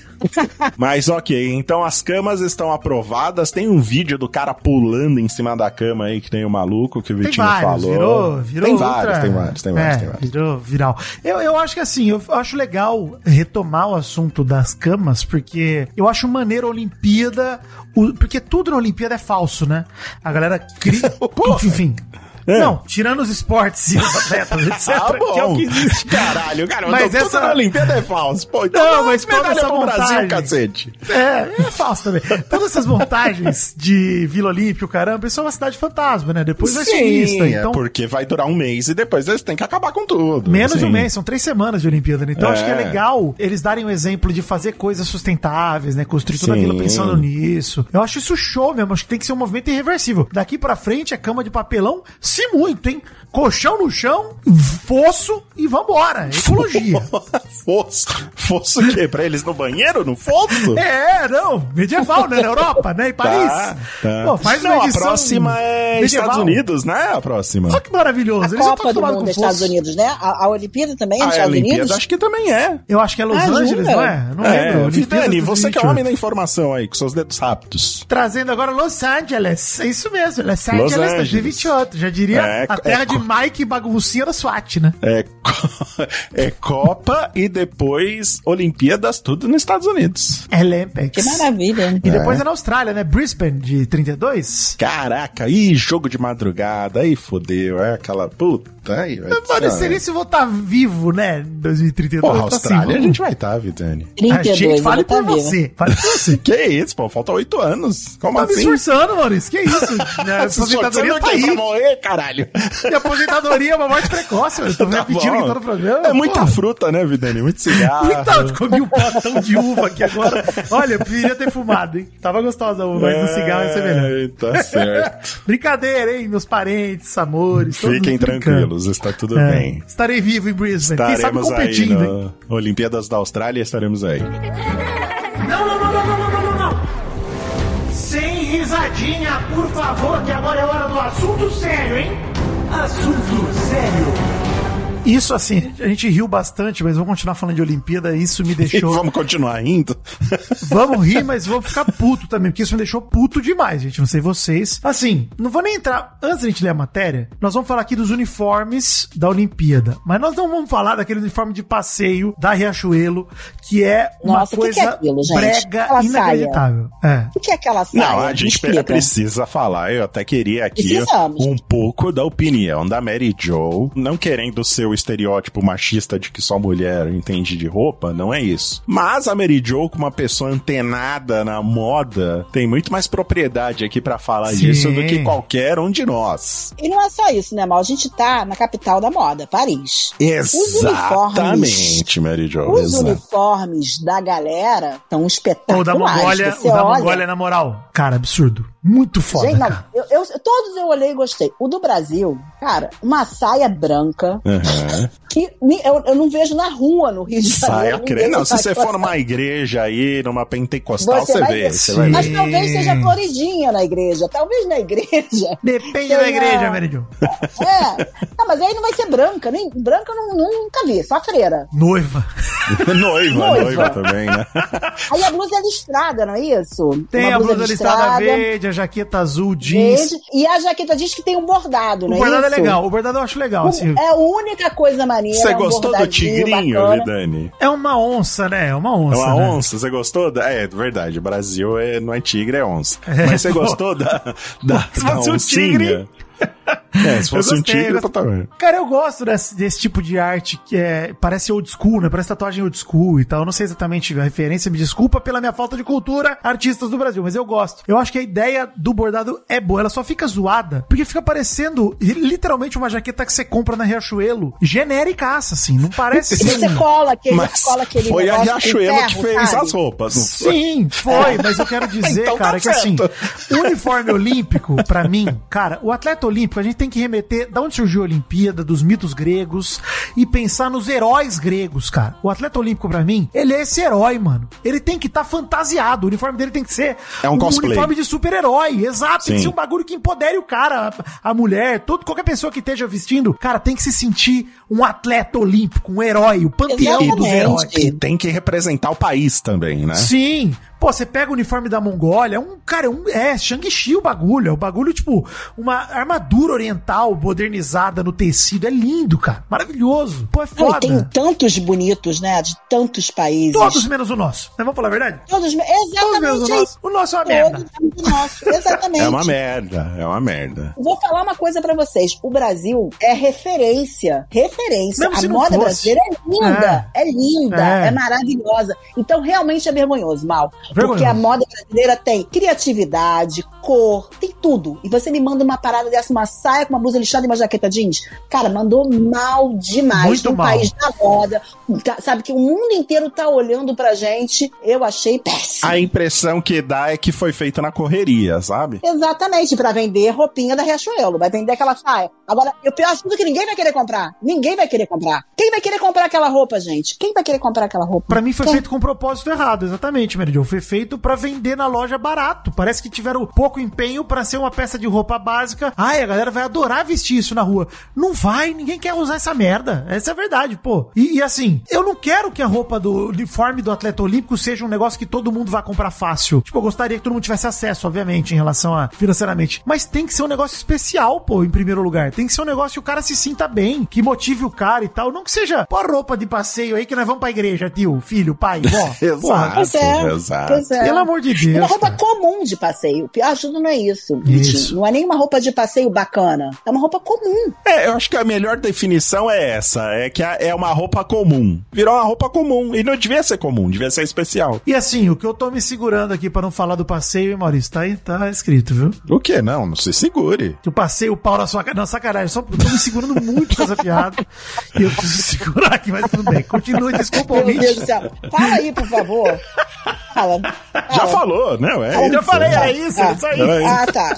[SPEAKER 2] Mas ok, então as camas estão aprovadas. Tem um vídeo do cara pulando em cima da cama aí, que tem o maluco que o
[SPEAKER 4] Tem
[SPEAKER 2] Vitinho
[SPEAKER 4] vários,
[SPEAKER 2] falou.
[SPEAKER 4] virou, virou
[SPEAKER 2] tem
[SPEAKER 4] ultra-
[SPEAKER 2] vários, tem vários, tem vários,
[SPEAKER 4] é,
[SPEAKER 2] tem vários.
[SPEAKER 4] virou viral. Eu, eu acho que assim, eu acho legal retomar o assunto das camas, porque eu acho maneiro a Olimpíada, o- porque tudo na Olimpíada é falso, né? A galera cria...
[SPEAKER 2] Porra.
[SPEAKER 4] Enfim...
[SPEAKER 2] É.
[SPEAKER 4] Não, tirando os esportes e os atletas, etcétera,
[SPEAKER 2] Ah, bom.
[SPEAKER 4] que é o que existe.
[SPEAKER 2] Caralho, cara,
[SPEAKER 4] Mas
[SPEAKER 2] tudo
[SPEAKER 4] essa-
[SPEAKER 2] na Olimpíada é falso. Pô, então
[SPEAKER 4] Não,
[SPEAKER 2] dá
[SPEAKER 4] mas toda
[SPEAKER 2] medalha
[SPEAKER 4] essa
[SPEAKER 2] pro Brasil,
[SPEAKER 4] montagem-
[SPEAKER 2] cacete.
[SPEAKER 4] É, é falso também. Todas essas montagens de Vila Olímpica, o caramba, isso é uma cidade fantasma, né? Depois vai sumista,
[SPEAKER 2] Sim,
[SPEAKER 4] então...
[SPEAKER 2] é porque vai durar um mês e depois eles têm que acabar com tudo.
[SPEAKER 4] Menos de
[SPEAKER 2] Sim.
[SPEAKER 4] um mês, são três semanas de Olimpíada, né? Então
[SPEAKER 2] É.
[SPEAKER 4] acho que é legal eles darem um exemplo de fazer coisas sustentáveis, né? Construir toda a
[SPEAKER 2] Sim.
[SPEAKER 4] vila pensando nisso. Eu acho isso show mesmo, acho que tem que ser um movimento irreversível. Daqui pra frente é cama de papelão, se muito, hein? Colchão no chão, fosso e vambora. Ecologia.
[SPEAKER 2] Fosso. Fosso o quê? Pra eles no banheiro? No fosso?
[SPEAKER 4] É, não, medieval, né? Na Europa, né? Em Paris.
[SPEAKER 2] Tá, tá.
[SPEAKER 4] Pô, faz uma
[SPEAKER 2] Não, a
[SPEAKER 4] edição
[SPEAKER 2] próxima é
[SPEAKER 4] medieval.
[SPEAKER 2] Estados Unidos, né? A próxima.
[SPEAKER 4] Olha que maravilhoso.
[SPEAKER 3] A
[SPEAKER 4] Eles já estão
[SPEAKER 3] Copa do
[SPEAKER 4] acostumados
[SPEAKER 3] Mundo
[SPEAKER 4] com
[SPEAKER 3] dos Estados
[SPEAKER 4] fosso.
[SPEAKER 3] Unidos, né? A, a Olimpíada também é
[SPEAKER 2] Ah,
[SPEAKER 3] nos
[SPEAKER 2] é a
[SPEAKER 3] Estados
[SPEAKER 2] Olimpíada,
[SPEAKER 3] Unidos?
[SPEAKER 2] acho que também é.
[SPEAKER 4] Eu acho que é Los
[SPEAKER 3] Ah,
[SPEAKER 4] Angeles,
[SPEAKER 3] jura?
[SPEAKER 4] não é? Não
[SPEAKER 2] é,
[SPEAKER 4] lembro. Olimpíadas
[SPEAKER 2] Vidani,
[SPEAKER 4] dois mil e
[SPEAKER 2] você que é
[SPEAKER 4] vinte e oito.
[SPEAKER 2] homem da informação aí, com seus dedos rápidos.
[SPEAKER 4] Trazendo agora Los Angeles. É isso mesmo, Los Angeles,
[SPEAKER 2] Angeles.
[SPEAKER 4] dois mil e vinte e oito. Já diria
[SPEAKER 2] É,
[SPEAKER 4] a terra
[SPEAKER 2] é,
[SPEAKER 4] de Mike Baguncinha da SWAT, né?
[SPEAKER 2] É, co- é Copa e depois Olimpíadas, tudo nos Estados Unidos.
[SPEAKER 4] Olympics.
[SPEAKER 3] Que maravilha, né?
[SPEAKER 4] E depois é na Austrália, né? Brisbane, de trinta e dois.
[SPEAKER 2] Caraca, aí jogo de madrugada, aí fodeu, é aquela puta, aí vai
[SPEAKER 4] Mano, seria se eu vou estar vivo, né? Em dois mil e trinta e dois.
[SPEAKER 2] Porra,
[SPEAKER 4] tá
[SPEAKER 2] Austrália
[SPEAKER 4] assim,
[SPEAKER 2] a
[SPEAKER 4] vamos-
[SPEAKER 2] gente vai estar, tá, Vitani.
[SPEAKER 4] A
[SPEAKER 3] trinta e
[SPEAKER 4] gente
[SPEAKER 3] dois,
[SPEAKER 4] fale
[SPEAKER 3] ela tá
[SPEAKER 4] por
[SPEAKER 3] viva.
[SPEAKER 4] você. Fale por você.
[SPEAKER 2] Que isso, pô, falta oito anos. Como
[SPEAKER 4] Tá me
[SPEAKER 2] assim?
[SPEAKER 4] esforçando, Maurício. Que isso? Minha
[SPEAKER 2] Se
[SPEAKER 4] aposentadoria
[SPEAKER 2] esforçando
[SPEAKER 4] tá
[SPEAKER 2] aqui pra
[SPEAKER 4] aí.
[SPEAKER 2] morrer, caralho.
[SPEAKER 4] E aposentadoria é uma morte precoce, eu tô
[SPEAKER 2] Tá
[SPEAKER 4] repetindo
[SPEAKER 2] bom.
[SPEAKER 4] em todo o programa.
[SPEAKER 2] É muita
[SPEAKER 4] Porra.
[SPEAKER 2] fruta, né, Vidani? Muito cigarro.
[SPEAKER 4] Muita, eu comi um potão de uva aqui agora. Olha, eu queria ter fumado, hein? Tava gostosa a uva, mas no cigarro ia ser melhor.
[SPEAKER 2] É, tá certo.
[SPEAKER 4] Brincadeira, hein, meus parentes, amores. todos
[SPEAKER 2] Fiquem
[SPEAKER 4] brincando.
[SPEAKER 2] tranquilos, está tudo
[SPEAKER 4] É.
[SPEAKER 2] bem.
[SPEAKER 4] Estarei vivo em Brisbane. Quem sabe
[SPEAKER 2] Estaremos aí
[SPEAKER 4] competindo, hein?
[SPEAKER 2] na Olimpíadas da Austrália, estaremos aí.
[SPEAKER 4] Não, não, não, não, não, não, não, não. Sem risadinha, por favor, que agora é hora do assunto sério, hein? Assunto sério. Isso, assim, a gente riu bastante, mas vamos continuar falando de Olimpíada. Isso me
[SPEAKER 2] E
[SPEAKER 4] deixou...
[SPEAKER 2] vamos continuar indo?
[SPEAKER 4] Vamos rir, mas vamos ficar puto também, porque isso me deixou puto demais, gente. Não sei vocês. Assim, não vou nem entrar... Antes da gente ler a matéria, nós vamos falar aqui dos uniformes da Olimpíada. Mas nós não vamos falar daquele uniforme de passeio da Riachuelo, que é uma
[SPEAKER 3] Nossa,
[SPEAKER 4] coisa
[SPEAKER 3] que que é aquilo, gente?
[SPEAKER 4] brega
[SPEAKER 3] Aquela
[SPEAKER 4] inacreditável. É.
[SPEAKER 3] O que é aquela saia?
[SPEAKER 2] Não, a
[SPEAKER 3] Me
[SPEAKER 2] gente
[SPEAKER 3] explica.
[SPEAKER 2] precisa falar. Eu até queria aqui
[SPEAKER 3] Precisamos.
[SPEAKER 2] um pouco da opinião da Mary Jo, não querendo ser o estereótipo machista de que só mulher entende de roupa, não é isso. Mas a Mary Jo, como uma pessoa antenada na moda, tem muito mais propriedade aqui pra falar
[SPEAKER 4] Sim.
[SPEAKER 2] disso do que qualquer um de nós.
[SPEAKER 3] E não é só isso, né, Mal? A gente tá na capital da moda, Paris.
[SPEAKER 2] Exatamente, Mary Jo.
[SPEAKER 3] Os
[SPEAKER 2] exato.
[SPEAKER 3] uniformes da galera estão
[SPEAKER 4] Ou
[SPEAKER 3] espetaculares.
[SPEAKER 4] da Mongólia,
[SPEAKER 3] Você
[SPEAKER 4] o da
[SPEAKER 3] olha-
[SPEAKER 4] Mongólia, na moral. Cara, absurdo. Muito foda,
[SPEAKER 3] Gente, não,
[SPEAKER 4] cara.
[SPEAKER 3] eu, eu- todos eu olhei e gostei. O do Brasil, cara, uma saia branca
[SPEAKER 2] Uhum.
[SPEAKER 3] que ni- eu, eu não vejo na rua no Rio de
[SPEAKER 2] Saia
[SPEAKER 3] Janeiro. ninguém
[SPEAKER 2] crente. Não,
[SPEAKER 3] com
[SPEAKER 2] se você
[SPEAKER 3] essa
[SPEAKER 2] for numa igreja aí, numa pentecostal,
[SPEAKER 3] Você
[SPEAKER 2] você
[SPEAKER 3] vai
[SPEAKER 2] vê.
[SPEAKER 3] ver.
[SPEAKER 2] Você vai
[SPEAKER 3] Mas
[SPEAKER 2] ver.
[SPEAKER 3] talvez seja floridinha na igreja. Talvez na igreja.
[SPEAKER 4] Depende
[SPEAKER 3] Tem
[SPEAKER 4] da
[SPEAKER 3] a-
[SPEAKER 4] igreja, Meridio.
[SPEAKER 3] É. Ah, mas aí não vai ser branca. Nem, branca eu não, nunca vi, só freira.
[SPEAKER 4] Noiva.
[SPEAKER 2] noiva,
[SPEAKER 3] Noiva.
[SPEAKER 2] noiva também, né?
[SPEAKER 3] Aí a blusa é listrada, não é isso?
[SPEAKER 4] Tem
[SPEAKER 3] Uma
[SPEAKER 4] a blusa listrada verde, a jaqueta azul, jeans.
[SPEAKER 3] verde, e a jaqueta diz que tem um bordado,
[SPEAKER 4] O
[SPEAKER 3] não
[SPEAKER 4] bordado
[SPEAKER 3] é
[SPEAKER 4] é
[SPEAKER 3] isso?
[SPEAKER 4] legal. O bordado eu acho legal. Assim.
[SPEAKER 3] É a única coisa maneira.
[SPEAKER 2] Você
[SPEAKER 3] é um
[SPEAKER 2] gostou do
[SPEAKER 3] bordadinho
[SPEAKER 2] tigrinho,
[SPEAKER 3] bacana.
[SPEAKER 2] Vidani?
[SPEAKER 4] É uma onça, né? É uma
[SPEAKER 2] É
[SPEAKER 4] onça.
[SPEAKER 2] uma
[SPEAKER 4] né?
[SPEAKER 2] onça, você gostou? Da... É, verdade, o Brasil é... não é tigre, é onça. Mas você gostou da, da,
[SPEAKER 4] Se
[SPEAKER 2] da
[SPEAKER 4] fosse um
[SPEAKER 2] oncinha?
[SPEAKER 4] tigre.
[SPEAKER 2] É, se fosse
[SPEAKER 4] Eu
[SPEAKER 2] um
[SPEAKER 4] gostei,
[SPEAKER 2] tigre,
[SPEAKER 4] eu
[SPEAKER 2] tá também.
[SPEAKER 4] Cara, eu gosto desse, desse tipo de arte que é, parece old school, né? Parece tatuagem old school e tal. Eu não sei exatamente a referência, me desculpa pela minha falta de cultura, artistas do Brasil, mas eu gosto. Eu acho que a ideia do bordado é boa, ela só fica zoada, porque fica parecendo literalmente uma jaqueta que você compra na Riachuelo, genéricaça, assim, não parece
[SPEAKER 3] E
[SPEAKER 4] ser
[SPEAKER 3] você
[SPEAKER 4] um-
[SPEAKER 3] cola aquele,
[SPEAKER 2] Mas
[SPEAKER 3] cola aquele
[SPEAKER 2] foi a
[SPEAKER 3] negócio com
[SPEAKER 2] Riachuelo
[SPEAKER 3] ferro,
[SPEAKER 2] que fez
[SPEAKER 3] sabe?
[SPEAKER 2] as roupas, não foi?
[SPEAKER 4] Sim, foi, mas eu quero dizer,
[SPEAKER 2] Então tá
[SPEAKER 4] cara, que assim,
[SPEAKER 2] certo.
[SPEAKER 4] o uniforme olímpico, pra mim, cara, o atleta olímpico, a gente tem que remeter da onde surgiu a Olimpíada, dos mitos gregos, e pensar nos heróis gregos, cara. O atleta olímpico, pra mim, ele é esse herói, mano. Ele tem que estar fantasiado, o uniforme dele tem que ser
[SPEAKER 2] É um cosplay.
[SPEAKER 4] uniforme de super-herói, exato, tem que
[SPEAKER 2] Sim.
[SPEAKER 4] ser um bagulho que empodere o cara, a, a mulher, todo, qualquer pessoa que esteja vestindo, cara, tem que se sentir um atleta olímpico, um herói, o panteão dos
[SPEAKER 3] Exatamente.
[SPEAKER 4] heróis.
[SPEAKER 2] E tem que representar o país também, né?
[SPEAKER 4] Sim. Pô, você pega o uniforme da Mongólia, é um, cara, é um, é Shang-Chi o bagulho, é o bagulho, tipo, uma armadura oriental modernizada no tecido, é lindo, cara, maravilhoso, pô, é
[SPEAKER 3] Não, e
[SPEAKER 4] foda.
[SPEAKER 3] tem tantos bonitos, né? De tantos países.
[SPEAKER 4] Todos menos o nosso, né? Vamos falar a verdade?
[SPEAKER 3] Todos,
[SPEAKER 4] Todos menos
[SPEAKER 3] exatamente
[SPEAKER 4] o
[SPEAKER 3] é
[SPEAKER 4] nosso.
[SPEAKER 3] isso.
[SPEAKER 4] O nosso é uma
[SPEAKER 3] Todos
[SPEAKER 4] merda.
[SPEAKER 3] menos o nosso, exatamente.
[SPEAKER 2] É uma merda, é uma merda.
[SPEAKER 3] Vou falar uma coisa pra vocês. O Brasil é referência. Referência.
[SPEAKER 4] Mesmo se
[SPEAKER 3] A
[SPEAKER 4] não
[SPEAKER 3] moda
[SPEAKER 4] fosse.
[SPEAKER 3] brasileira é linda. É, linda.
[SPEAKER 4] É.
[SPEAKER 3] É. maravilhosa. Então, realmente é vergonhoso, Mal.
[SPEAKER 4] Vergonhoso.
[SPEAKER 3] Porque a moda brasileira tem criatividade, cor, tem tudo. E você me manda uma parada dessa, uma saia com uma blusa lixada e uma jaqueta jeans. Cara, mandou mal demais.
[SPEAKER 4] Muito
[SPEAKER 3] Num
[SPEAKER 4] mal.
[SPEAKER 3] país da moda. Tá- Sabe que o mundo inteiro tá olhando pra gente. Eu achei péssimo.
[SPEAKER 2] A impressão que dá é que foi feito na correria, sabe?
[SPEAKER 3] Exatamente, pra vender roupinha da Riachuelo, vai vender aquela saia. Agora, o pior de tudo é que ninguém vai querer comprar. Ninguém vai querer comprar. Quem vai querer comprar aquela roupa, gente? Quem vai querer comprar aquela roupa?
[SPEAKER 4] Pra mim foi
[SPEAKER 3] Quem?
[SPEAKER 4] feito com um propósito errado, exatamente, Meridio. Foi feito pra vender na loja barato. Parece que tiveram pouco empenho pra ser uma peça de roupa básica. Ai, a galera vai adorar vestir isso na rua. Não vai, ninguém quer usar essa merda. Essa é a verdade, pô. E, e assim, eu não quero que a roupa do uniforme do atleta olímpico seja um negócio que todo mundo vai comprar fácil. Tipo, eu gostaria que todo mundo tivesse acesso, obviamente, em relação a financeiramente. Mas tem que ser um negócio especial, pô, em primeiro lugar. Tem que ser um negócio que o cara se sinta bem, que motive o cara e tal. Não que seja, pô, roupa de passeio aí que nós vamos pra igreja, tio, filho, pai, vó.
[SPEAKER 2] Exato.
[SPEAKER 3] Pois é,
[SPEAKER 2] exato.
[SPEAKER 3] pois é.
[SPEAKER 4] Pelo amor de
[SPEAKER 3] E
[SPEAKER 4] Deus.
[SPEAKER 3] uma roupa
[SPEAKER 4] cara.
[SPEAKER 3] comum de passeio. O pior ajuda não é isso.
[SPEAKER 4] Isso.
[SPEAKER 3] Não é nem uma roupa de passeio bacana. É uma roupa comum.
[SPEAKER 2] É, eu acho que a melhor definição é essa. É que é uma roupa comum. Virou uma roupa comum. E não devia ser comum, devia ser especial.
[SPEAKER 4] E assim, o que eu tô me segurando aqui pra não falar do passeio, hein, Maurício? Tá aí, tá escrito, viu?
[SPEAKER 2] O quê? Não, não se segure.
[SPEAKER 4] Que eu passei o pau na sua cara. Não, sacanagem. Só, eu tô me segurando muito com essa piada. E eu preciso segurar aqui, mas tudo bem. Continue, desculpa,
[SPEAKER 3] Meu
[SPEAKER 4] ouvinte.
[SPEAKER 3] Deus do céu. Fala aí, por favor. Fala. Fala.
[SPEAKER 2] Já falou, né? É
[SPEAKER 4] Eu já
[SPEAKER 2] isso.
[SPEAKER 4] falei,
[SPEAKER 3] Tá.
[SPEAKER 4] é isso,
[SPEAKER 3] Ah.
[SPEAKER 4] é isso aí.
[SPEAKER 2] É.
[SPEAKER 3] Ah, tá.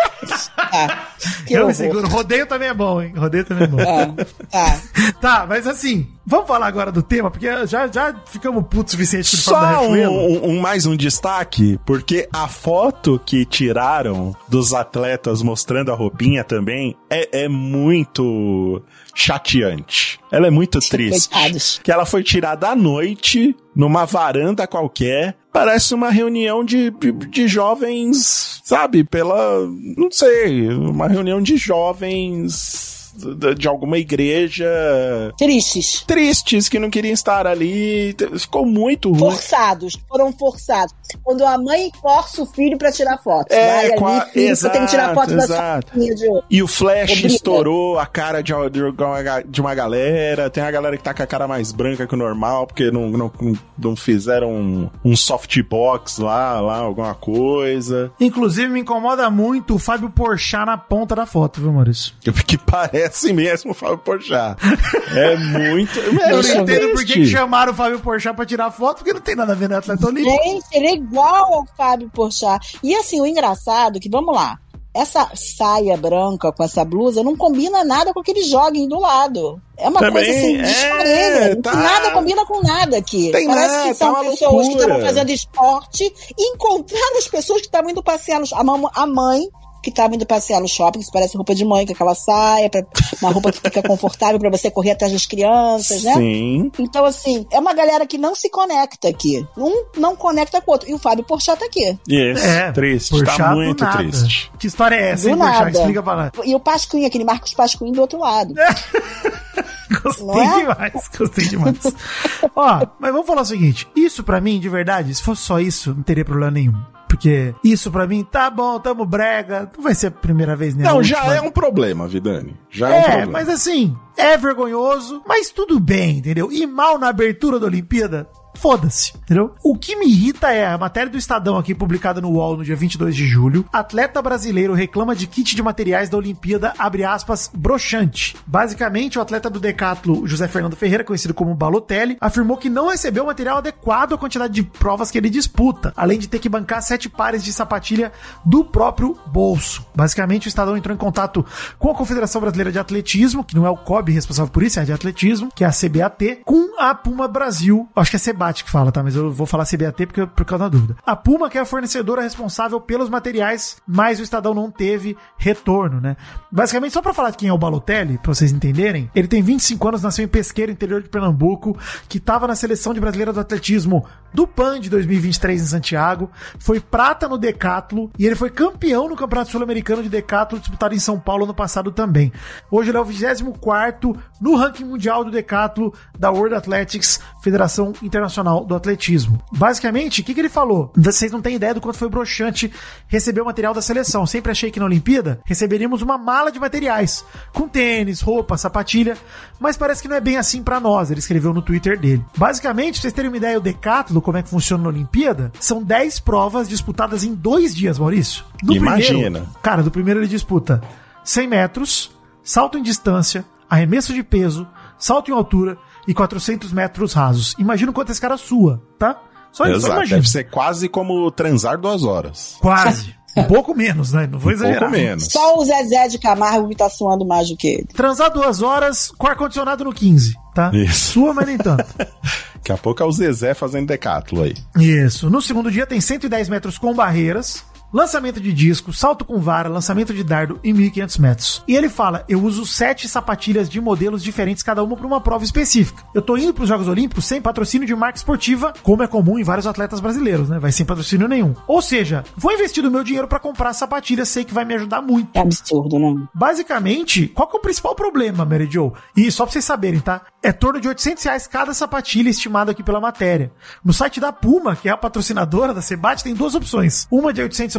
[SPEAKER 3] Tá. Que
[SPEAKER 4] Eu me
[SPEAKER 3] horror.
[SPEAKER 4] seguro. Rodeio também é bom, hein? Rodeio também é bom.
[SPEAKER 3] Ah, tá.
[SPEAKER 4] Tá, mas assim, vamos falar agora do tema, porque já, já ficamos putos o suficiente de falar da
[SPEAKER 2] Só
[SPEAKER 4] Riachuelo.
[SPEAKER 2] um, um- mais um destaque, porque a foto que tiraram dos atletas mostrando a roupinha também é, é muito chateante. Ela é muito triste.
[SPEAKER 3] Coitados.
[SPEAKER 2] Que ela foi tirada à noite, numa varanda qualquer. Parece uma reunião de, de, de jovens, sabe? Pela... não sei, uma reunião de jovens de, de alguma igreja...
[SPEAKER 3] Tristes.
[SPEAKER 2] tristes, que não queriam estar ali. Ficou muito ruim.
[SPEAKER 3] Forçados. Foram forçados. Quando a mãe força o filho pra tirar foto.
[SPEAKER 2] É,
[SPEAKER 3] Vai
[SPEAKER 2] com
[SPEAKER 3] ali,
[SPEAKER 2] a-
[SPEAKER 3] filho, você
[SPEAKER 2] exato,
[SPEAKER 3] tem que tirar foto da sua
[SPEAKER 2] exato.
[SPEAKER 3] filhinha de ouro.
[SPEAKER 2] E o flash
[SPEAKER 3] Obriga.
[SPEAKER 2] estourou a cara de, de, uma- de uma galera. Tem a galera que tá com a cara mais branca que o normal, porque não, não, não fizeram um, um softbox lá, lá, alguma coisa.
[SPEAKER 4] Inclusive, me incomoda muito o Fábio Porchat na ponta da foto, viu, Maurício?
[SPEAKER 2] Que parece mesmo o Fábio Porchat. É muito... É,
[SPEAKER 4] Eu não
[SPEAKER 3] Deixa eu
[SPEAKER 4] entendo por que que
[SPEAKER 2] triste.
[SPEAKER 4] chamaram o Fábio Porchat pra tirar foto, porque não tem nada a ver no Atleta Olímpico.
[SPEAKER 3] Gente, ele é igual ao Fábio Porchat. E assim, o engraçado é que, vamos lá, essa saia branca com essa blusa não combina nada com aquele joguinho do lado. É uma
[SPEAKER 2] Também,
[SPEAKER 3] coisa assim,
[SPEAKER 2] é,
[SPEAKER 3] desparelha.
[SPEAKER 2] tá.
[SPEAKER 3] Nada combina com nada aqui.
[SPEAKER 2] Tem
[SPEAKER 3] Parece
[SPEAKER 2] nada,
[SPEAKER 3] que são
[SPEAKER 2] tá uma
[SPEAKER 3] pessoas que
[SPEAKER 2] loucura.
[SPEAKER 3] estavam fazendo esporte e encontraram as pessoas que estavam indo passear no shopping. A mam- A mãe que estava indo passear no shopping, que parece roupa de mãe, com aquela saia, pra, uma roupa que fica confortável pra você correr atrás das crianças, né?
[SPEAKER 2] Sim.
[SPEAKER 3] Então, assim, é uma galera que não se conecta aqui. Um não conecta com o outro. E o Fábio Porchat tá aqui.
[SPEAKER 2] Isso,
[SPEAKER 4] É,
[SPEAKER 2] triste.
[SPEAKER 4] Porchat
[SPEAKER 2] Tá
[SPEAKER 4] do
[SPEAKER 2] muito
[SPEAKER 4] nada.
[SPEAKER 2] triste.
[SPEAKER 4] Que história é essa,
[SPEAKER 3] Do
[SPEAKER 4] hein, Porchat?
[SPEAKER 3] nada.
[SPEAKER 4] Explica pra lá.
[SPEAKER 3] E o Pasquim, aquele Marcos Pasquim do outro lado.
[SPEAKER 4] Gostei
[SPEAKER 3] Não é?
[SPEAKER 4] demais, gostei demais. Ó, mas vamos falar o seguinte, isso pra mim, de verdade, se fosse só isso, não teria problema nenhum. Porque isso pra mim, tá bom, tamo brega, não vai ser a primeira vez, né?
[SPEAKER 2] Não, já é um problema, Vidani. Já é, um
[SPEAKER 4] É,
[SPEAKER 2] problema.
[SPEAKER 4] mas assim, é vergonhoso, mas tudo bem, entendeu? E mal na abertura da Olimpíada, foda-se, entendeu? O que me irrita é a matéria do Estadão aqui, publicada no U O L no dia vinte e dois de julho. Atleta brasileiro reclama de kit de materiais da Olimpíada, abre aspas, broxante. Basicamente, o atleta do decatlo, José Fernando Ferreira, conhecido como Balotelli, afirmou que não recebeu o material adequado à quantidade de provas que ele disputa, além de ter que bancar sete pares de sapatilha do próprio bolso. Basicamente, o Estadão entrou em contato com a Confederação Brasileira de Atletismo, que não é o C O B responsável por isso, é a de atletismo, que é a C B A T, com a Puma Brasil, acho que é C B A T que fala, tá? Mas eu vou falar C B A T porque, por causa da dúvida. A Puma, que é a fornecedora responsável pelos materiais, mas o Estadão não teve retorno, né? Basicamente, só pra falar de quem é o Balotelli, pra vocês entenderem, ele tem vinte e cinco anos, nasceu em Pesqueiro, interior de Pernambuco, que tava na seleção de brasileira do atletismo do PAN de dois mil e vinte e três em Santiago, foi prata no decatlo e ele foi campeão no Campeonato Sul-Americano de decatlo disputado em São Paulo ano passado também. Hoje ele é o vigésimo quarto no ranking mundial do decatlo da World Athletics, Federação Internacional do Atletismo. Basicamente, o que, que ele falou? Vocês não têm ideia do quanto foi broxante receber o material da seleção. Sempre achei que na Olimpíada receberíamos uma mala de materiais, com tênis, roupa, sapatilha, mas parece que não é bem assim pra nós, ele escreveu no Twitter dele. Basicamente, pra vocês terem uma ideia, o decatlo, como é que funciona na Olimpíada, são dez provas disputadas em dois dias, Maurício. Do
[SPEAKER 2] Imagina.
[SPEAKER 4] Primeiro, cara, do primeiro ele disputa cem metros, salto em distância, arremesso de peso, salto em altura e quatrocentos metros rasos. Imagina o quanto esse cara sua, tá? Só isso, só
[SPEAKER 2] Exato,
[SPEAKER 4] imagina.
[SPEAKER 2] deve ser quase como transar duas horas.
[SPEAKER 4] Quase. Um pouco menos, né? Não vou
[SPEAKER 2] Um
[SPEAKER 4] exagerar.
[SPEAKER 2] pouco menos.
[SPEAKER 3] Só o Zezé de Camargo que tá suando mais do que ele.
[SPEAKER 4] Transar duas horas com ar-condicionado no quinze, tá?
[SPEAKER 2] Isso.
[SPEAKER 4] Sua, mas nem tanto.
[SPEAKER 2] Daqui a pouco é o Zezé fazendo decatlo aí.
[SPEAKER 4] Isso. No segundo dia tem cento e dez metros com barreiras, lançamento de disco, salto com vara, lançamento de dardo e mil e quinhentos metros. E ele fala, eu uso sete sapatilhas de modelos diferentes, cada uma para uma prova específica. Eu tô indo para os Jogos Olímpicos sem patrocínio de marca esportiva, como é comum em vários atletas brasileiros, né? Vai sem patrocínio nenhum. Ou seja, vou investir o meu dinheiro para comprar sapatilhas, sei que vai me ajudar muito.
[SPEAKER 3] É absurdo, né?
[SPEAKER 4] Basicamente, qual que é o principal problema, Mary Jo? E só pra vocês saberem, tá? É torno de oitocentos reais cada sapatilha estimado aqui pela matéria. No site da Puma, que é a patrocinadora da C B A T, tem duas opções. Uma de oitocentos e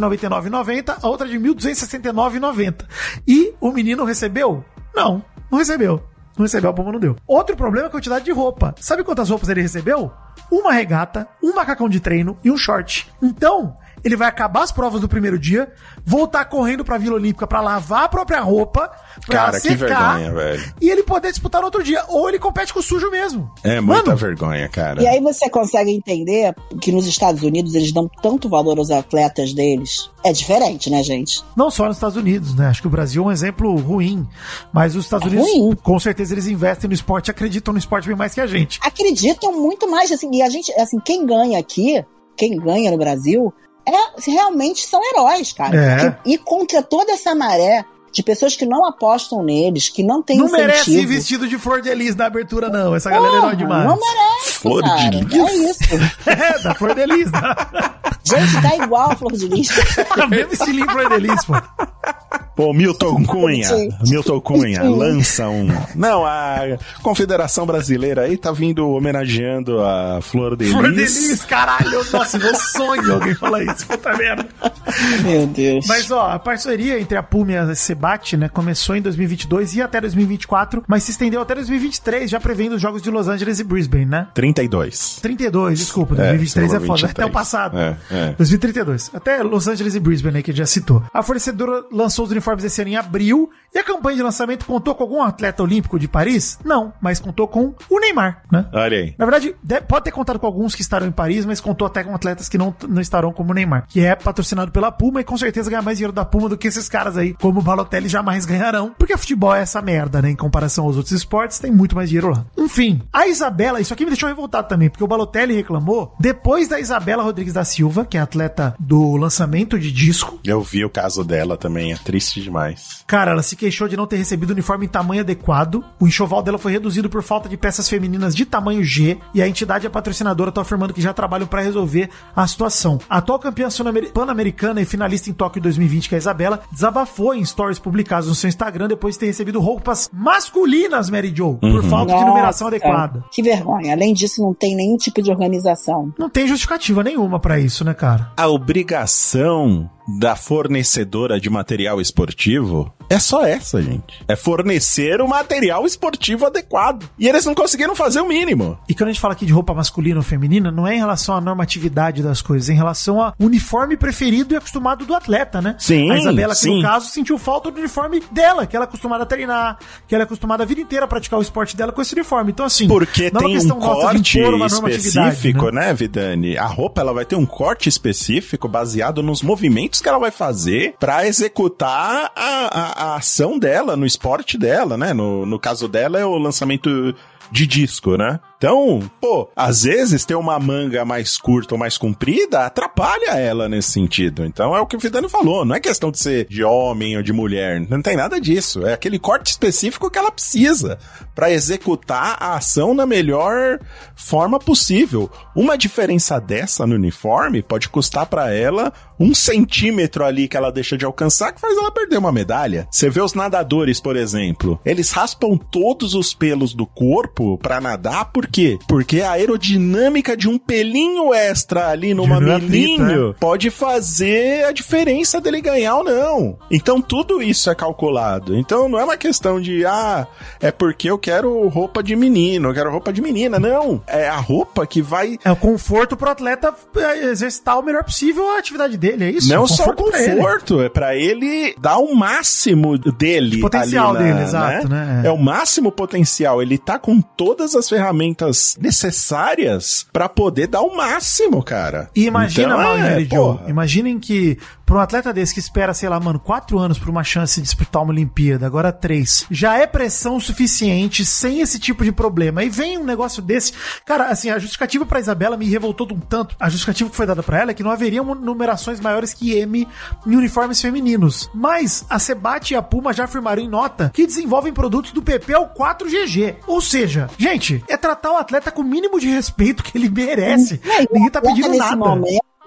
[SPEAKER 4] noventa e nove reais e noventa centavos, a outra de mil duzentos e sessenta e nove reais e noventa centavos. E o menino recebeu? Não, não recebeu. Não recebeu, a Puma não deu. Outro problema é a quantidade de roupa. Sabe quantas roupas ele recebeu? Uma regata, um macacão de treino e um short. Então, ele vai acabar as provas do primeiro dia, voltar correndo pra Vila Olímpica pra lavar a própria roupa, pra
[SPEAKER 2] Cara,
[SPEAKER 4] ela secar,
[SPEAKER 2] que vergonha, velho.
[SPEAKER 4] E ele poder disputar no outro dia. Ou ele compete com o sujo mesmo.
[SPEAKER 2] É muita
[SPEAKER 4] Mano,
[SPEAKER 2] vergonha, cara.
[SPEAKER 3] E aí você consegue entender que nos Estados Unidos eles dão tanto valor aos atletas deles. É diferente, né, gente?
[SPEAKER 4] não só nos Estados Unidos, né? Acho que o Brasil é um exemplo ruim. Mas os Estados
[SPEAKER 3] É
[SPEAKER 4] Unidos,
[SPEAKER 3] ruim.
[SPEAKER 4] com certeza, eles investem no esporte, acreditam no esporte bem mais que a gente.
[SPEAKER 3] Acreditam muito mais, assim, e a gente, assim, quem ganha aqui, quem ganha no Brasil, é, realmente são heróis, cara.
[SPEAKER 4] É.
[SPEAKER 3] Porque ir contra toda essa maré de pessoas que não apostam neles, que não têm
[SPEAKER 4] Não
[SPEAKER 3] incentivo.
[SPEAKER 4] merece ir vestido de flor de lis na abertura, não. Essa galera é herói demais.
[SPEAKER 3] Não merece,
[SPEAKER 2] Flor de
[SPEAKER 3] cara.
[SPEAKER 2] lis?
[SPEAKER 3] É isso.
[SPEAKER 4] É, da flor de lis. Da...
[SPEAKER 3] Gente, tá igual a flor de lis.
[SPEAKER 4] Mesmo estilinho flor de lis, pô.
[SPEAKER 2] Pô, Milton Cunha,
[SPEAKER 3] Gente.
[SPEAKER 2] Milton Cunha,
[SPEAKER 3] Sim.
[SPEAKER 2] lança um... Não, a Confederação Brasileira aí tá vindo homenageando a Flor de
[SPEAKER 4] Flor de
[SPEAKER 2] Lis.
[SPEAKER 4] lis, caralho. Nossa, meu sonho alguém falar isso. Puta merda.
[SPEAKER 3] Meu Deus.
[SPEAKER 4] Mas, ó, a parceria entre a Puma e a Sebate, né, começou em dois mil e vinte e dois e até dois mil e vinte e quatro, mas se estendeu até dois mil e vinte e três, já prevendo os jogos de Los Angeles e Brisbane, né?
[SPEAKER 2] trinta e dois.
[SPEAKER 4] trinta e dois, desculpa, dois mil e vinte e três é,
[SPEAKER 2] você
[SPEAKER 4] foda,
[SPEAKER 2] falou vinte e
[SPEAKER 4] até o
[SPEAKER 2] três.
[SPEAKER 4] passado.
[SPEAKER 2] É, é.
[SPEAKER 4] dois mil e trinta e dois. Até Los Angeles e Brisbane, aí, que já citou. A fornecedora lançou os uniformes esse ano em abril, e a campanha de lançamento contou com algum atleta olímpico de Paris? Não, mas contou com o Neymar, né?
[SPEAKER 2] Olha aí.
[SPEAKER 4] Na verdade, de- pode ter contado com alguns que estarão em Paris, mas contou até com atletas que não, não estarão como o Neymar, que é patrocinado pela Puma e com certeza ganha mais dinheiro da Puma do que esses caras aí, como o Balotelli, jamais ganharão, porque futebol é essa merda, né? Em comparação aos outros esportes, tem muito mais dinheiro lá. Enfim, a Isabela, isso aqui me deixou revoltado também, porque o Balotelli reclamou depois da Isabela Rodrigues da Silva, que é atleta do lançamento de disco.
[SPEAKER 2] Eu vi o caso dela também, é triste demais.
[SPEAKER 4] Cara, ela se queixou de não ter recebido o uniforme em tamanho adequado. O enxoval dela foi reduzido por falta de peças femininas de tamanho G. E a entidade e a patrocinadora estão afirmando que já trabalham para resolver a situação. A atual campeã sul-amer- pan-americana e finalista em Tóquio dois mil e vinte, que é a Isabela, desabafou em stories publicados no seu Instagram depois de ter recebido roupas masculinas, Mary Jo, por falta de numeração
[SPEAKER 3] Nossa,
[SPEAKER 4] adequada.
[SPEAKER 3] Que vergonha. Além disso, não tem nenhum tipo de organização.
[SPEAKER 4] Não tem justificativa nenhuma pra isso, né, cara?
[SPEAKER 2] A obrigação da fornecedora de material esportivo é só essa, gente. É fornecer o material esportivo adequado. E eles não conseguiram fazer o mínimo.
[SPEAKER 4] E quando a gente fala aqui de roupa masculina ou feminina, não é em relação à normatividade das coisas, é em relação ao uniforme preferido e acostumado do atleta, né?
[SPEAKER 2] Sim,
[SPEAKER 4] A Isabela, que
[SPEAKER 2] sim.
[SPEAKER 4] no caso, sentiu falta do uniforme dela, que ela é acostumada a treinar, que ela é acostumada a vida inteira a praticar o esporte dela com esse uniforme. Então, assim,
[SPEAKER 2] Porque
[SPEAKER 4] não é uma
[SPEAKER 2] tem um
[SPEAKER 4] questão nossa de
[SPEAKER 2] corte
[SPEAKER 4] impor uma normatividade,
[SPEAKER 2] específico,
[SPEAKER 4] né?
[SPEAKER 2] né, Vidani? A roupa, ela vai ter um corte específico baseado nos movimentos que ela vai fazer pra executar a, a, a ação dela, no esporte dela, né? No, no caso dela é o lançamento de disco, né? Então, pô, às vezes ter uma manga mais curta ou mais comprida atrapalha ela nesse sentido. Então é o que o Vidani falou, não é questão de ser de homem ou de mulher, não tem nada disso. É aquele corte específico que ela precisa pra executar a ação na melhor forma possível. Uma diferença dessa no uniforme pode custar pra ela um centímetro ali que ela deixa de alcançar, que faz ela perder uma medalha. Você vê os nadadores, por exemplo, eles raspam todos os pelos do corpo pra nadar, por quê? Porque a aerodinâmica de um pelinho extra ali no
[SPEAKER 4] De um
[SPEAKER 2] mamilinho
[SPEAKER 4] atleta, é.
[SPEAKER 2] pode fazer a diferença dele ganhar ou não. Então tudo isso é calculado. Então não é uma questão de, ah, é porque eu quero roupa de menino, eu quero roupa de menina. Não, é a roupa que vai...
[SPEAKER 4] É o conforto pro atleta é, exercitar o melhor possível a atividade dele, é isso?
[SPEAKER 2] Não
[SPEAKER 4] É
[SPEAKER 2] só o
[SPEAKER 4] pra ele.
[SPEAKER 2] conforto, é pra ele dar o máximo dele.
[SPEAKER 4] De potencial
[SPEAKER 2] ali na,
[SPEAKER 4] dele, exato, né?
[SPEAKER 2] É. é o máximo potencial. Ele tá com todas as ferramentas necessárias pra poder dar o máximo, cara.
[SPEAKER 4] E imagina,
[SPEAKER 2] então,
[SPEAKER 4] Mal e
[SPEAKER 2] é,
[SPEAKER 4] Mary Jo,
[SPEAKER 2] porra.
[SPEAKER 4] imaginem que pra um atleta desse que espera, sei lá, mano, quatro anos pra uma chance de disputar uma Olimpíada, agora três, já é pressão suficiente sem esse tipo de problema. Aí vem um negócio desse. Cara, assim, a justificativa pra Isabela me revoltou de um tanto. A justificativa que foi dada pra ela é que não haveriam numerações maiores que M em uniformes femininos. Mas a Sebate e a Puma já afirmaram em nota que desenvolvem produtos do P P ao quatro G G. Ou seja, gente, é tratar o atleta com o mínimo de respeito que ele merece.
[SPEAKER 3] Não, e o
[SPEAKER 4] Ninguém tá
[SPEAKER 3] atleta
[SPEAKER 4] pedindo
[SPEAKER 3] nesse
[SPEAKER 4] nada.
[SPEAKER 3] momento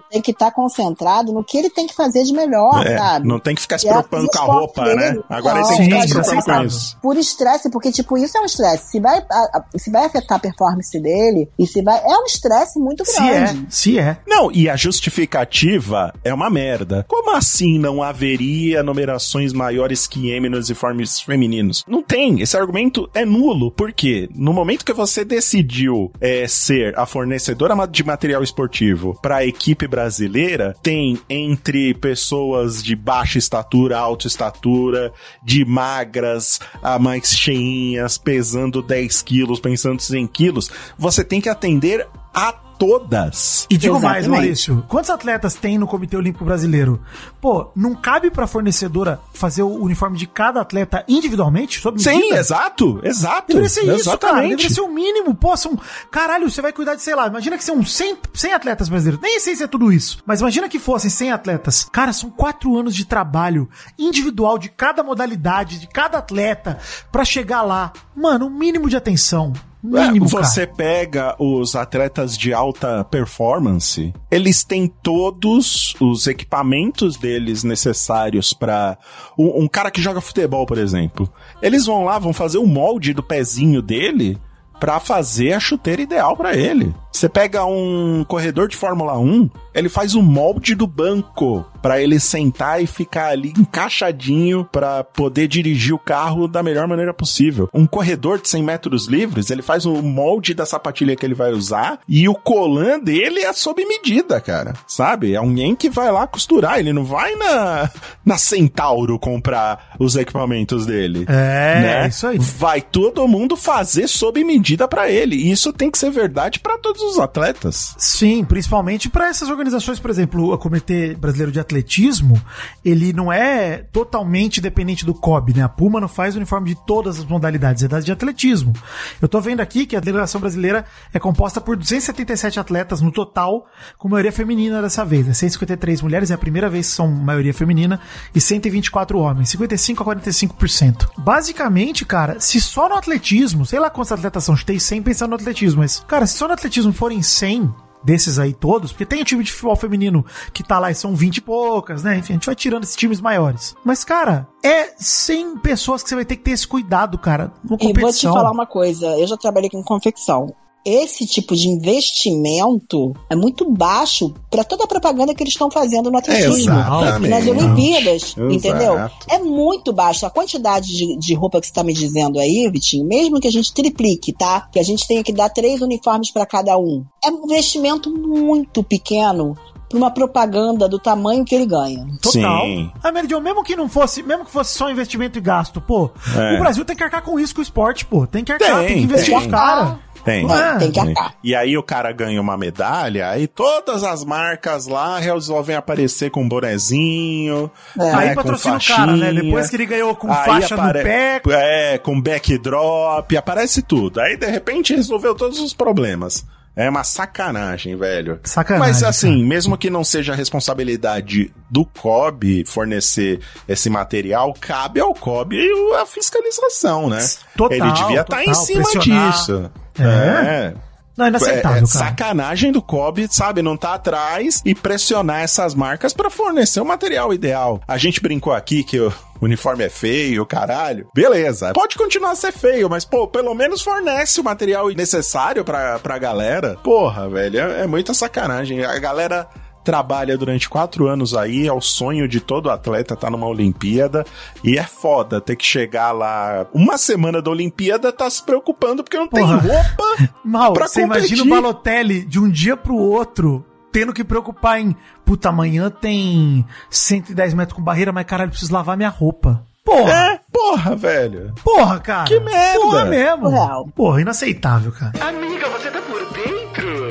[SPEAKER 3] tem que estar tá concentrado no que ele tem que fazer de melhor,
[SPEAKER 2] é,
[SPEAKER 3] sabe?
[SPEAKER 2] Não tem que ficar se
[SPEAKER 3] E
[SPEAKER 2] preocupando com a roupa,
[SPEAKER 3] dele,
[SPEAKER 2] né? Agora
[SPEAKER 3] não,
[SPEAKER 2] ele tem que ficar
[SPEAKER 4] sim,
[SPEAKER 2] se preocupando com
[SPEAKER 4] aceitável.
[SPEAKER 2] isso.
[SPEAKER 3] Por estresse, porque, tipo, isso é um estresse. Se vai, a, a, se vai afetar a performance dele, e se vai. É um estresse muito
[SPEAKER 4] Se
[SPEAKER 3] grande.
[SPEAKER 4] é, se é.
[SPEAKER 2] Não, e a justificativa é uma merda. Como assim não haveria numerações maiores que M nos uniformes femininos? Não tem. Esse argumento é nulo. Por quê? No momento que você decidiu é, ser a fornecedora de material esportivo para a equipe brasileira, tem entre pessoas de baixa estatura, alta estatura, de magras a mais cheinhas, pesando dez quilos, pensando em quilos, você tem que atender a todas.
[SPEAKER 4] E digo
[SPEAKER 3] Exatamente.
[SPEAKER 4] mais, Maurício, quantos atletas tem no Comitê Olímpico Brasileiro? Pô, não cabe pra fornecedora fazer o uniforme de cada atleta individualmente, sob medida?
[SPEAKER 2] Sim, exato, exato.
[SPEAKER 4] Deveria ser isso,
[SPEAKER 2] exatamente.
[SPEAKER 4] cara. Deveria ser o mínimo. Pô, são... Caralho, você vai cuidar de, sei lá, imagina que são cem, cem atletas brasileiros. Nem sei se é tudo isso. Mas imagina que fossem cem atletas. Cara, são quatro anos de trabalho individual de cada modalidade, de cada atleta, pra chegar lá. Mano, um mínimo de atenção. Mínimo,
[SPEAKER 2] Você
[SPEAKER 4] cara.
[SPEAKER 2] pega os atletas de alta performance, eles têm todos os equipamentos deles necessários pra... Um, um cara que joga futebol, por exemplo. Eles vão lá, vão fazer o molde do pezinho dele pra fazer a chuteira ideal pra ele. Você pega um corredor de Fórmula um, ele faz o molde do banco pra ele sentar e ficar ali encaixadinho pra poder dirigir o carro da melhor maneira possível. Um corredor de cem metros livres, ele faz o molde da sapatilha que ele vai usar e o colã dele é sob medida, cara. Sabe? É alguém que vai lá costurar, ele não vai na, na Centauro comprar os equipamentos dele.
[SPEAKER 4] É,
[SPEAKER 2] né?
[SPEAKER 4] isso aí.
[SPEAKER 2] Vai todo mundo fazer sob medida pra ele. E isso tem que ser verdade pra todos os atletas.
[SPEAKER 4] Sim, principalmente para essas organizações, por exemplo, o Comitê Brasileiro de Atletismo, ele não é totalmente dependente do C O B, né? A Puma não faz o uniforme de todas as modalidades, é das de atletismo. Eu tô vendo aqui que a delegação brasileira é composta por duzentos e setenta e sete atletas no total, com maioria feminina dessa vez, né? cento e cinquenta e três mulheres, é a primeira vez que são maioria feminina, e cento e vinte e quatro homens, cinquenta e cinco a quarenta e cinco por cento. Basicamente, cara, se só no atletismo, sei lá quantos atletas são, chutei cem pensando no atletismo, mas, cara, se só no atletismo forem cem desses aí todos, porque tem o time de futebol feminino que tá lá e são vinte e poucas, né? Enfim, a gente vai tirando esses times maiores. Mas, cara, é cem pessoas que você vai ter que ter esse cuidado, cara, numa competição.
[SPEAKER 3] E vou te falar uma coisa, eu já trabalhei com confecção. Esse tipo de investimento é muito baixo para toda a propaganda que eles estão fazendo no atletismo.
[SPEAKER 2] Exatamente.
[SPEAKER 3] Nas Olimpíadas,
[SPEAKER 2] Exato.
[SPEAKER 3] entendeu? É muito baixo. A quantidade de, de roupa que você está me dizendo aí, Vitinho, mesmo que a gente triplique, tá? Que a gente tenha que dar três uniformes para cada um. É um investimento muito pequeno para uma propaganda do tamanho que ele ganha.
[SPEAKER 4] Total.
[SPEAKER 2] Sim.
[SPEAKER 4] A Mary Jo, mesmo que não fosse, mesmo que fosse só investimento e gasto, pô,
[SPEAKER 2] É.
[SPEAKER 4] o Brasil tem que arcar com isso com o esporte, pô. Tem que arcar, tem,
[SPEAKER 2] Tem,
[SPEAKER 4] que investir
[SPEAKER 2] tem.
[SPEAKER 4] nos caras.
[SPEAKER 2] Tem.
[SPEAKER 3] É, tem que arcar.
[SPEAKER 2] E aí o cara ganha uma medalha, aí todas as marcas lá resolvem aparecer com bonezinho,
[SPEAKER 3] É.
[SPEAKER 2] né,
[SPEAKER 4] Aí
[SPEAKER 2] com
[SPEAKER 4] patrocina o
[SPEAKER 2] faixinha.
[SPEAKER 4] cara, né? Depois que ele ganhou com
[SPEAKER 2] Aí
[SPEAKER 4] faixa
[SPEAKER 2] apare-
[SPEAKER 4] no pé.
[SPEAKER 2] É, com backdrop, aparece tudo. Aí de repente resolveu todos os problemas. É uma sacanagem, velho.
[SPEAKER 4] Sacanagem,
[SPEAKER 2] Mas assim,
[SPEAKER 4] cara.
[SPEAKER 2] mesmo que não seja a responsabilidade do C O B fornecer esse material, cabe ao C O B a fiscalização, né?
[SPEAKER 4] Total,
[SPEAKER 2] Ele devia estar em
[SPEAKER 4] total,
[SPEAKER 2] cima
[SPEAKER 4] pressionar.
[SPEAKER 2] disso.
[SPEAKER 4] É.
[SPEAKER 2] é.
[SPEAKER 4] Não, é inaceitável,
[SPEAKER 2] É, é
[SPEAKER 4] cara.
[SPEAKER 2] sacanagem do C O B, sabe? Não tá atrás e pressionar essas marcas pra fornecer o material ideal. A gente brincou aqui que o uniforme é feio, caralho. Beleza, pode continuar a ser feio, mas, pô, pelo menos fornece o material necessário pra, pra galera. Porra, velho, é, é muita sacanagem. A galera trabalha durante quatro anos aí, é o sonho de todo atleta estar numa Olimpíada, e é foda ter que chegar lá uma semana da Olimpíada, tá se preocupando porque não
[SPEAKER 4] Porra.
[SPEAKER 2] tem roupa
[SPEAKER 4] Mal,
[SPEAKER 2] pra
[SPEAKER 4] você
[SPEAKER 2] competir.
[SPEAKER 4] imagina o Balotelli de um dia pro outro tendo que preocupar em, puta, amanhã tem cento e dez metros com barreira, mas caralho, preciso lavar minha roupa. Porra!
[SPEAKER 2] É, porra, velho.
[SPEAKER 4] Porra, cara!
[SPEAKER 2] Que merda.
[SPEAKER 4] Porra mesmo!
[SPEAKER 3] Real.
[SPEAKER 4] Porra, inaceitável, cara.
[SPEAKER 5] Amiga, você tá por dentro?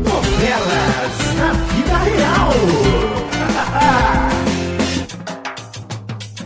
[SPEAKER 1] Novelas na vida real.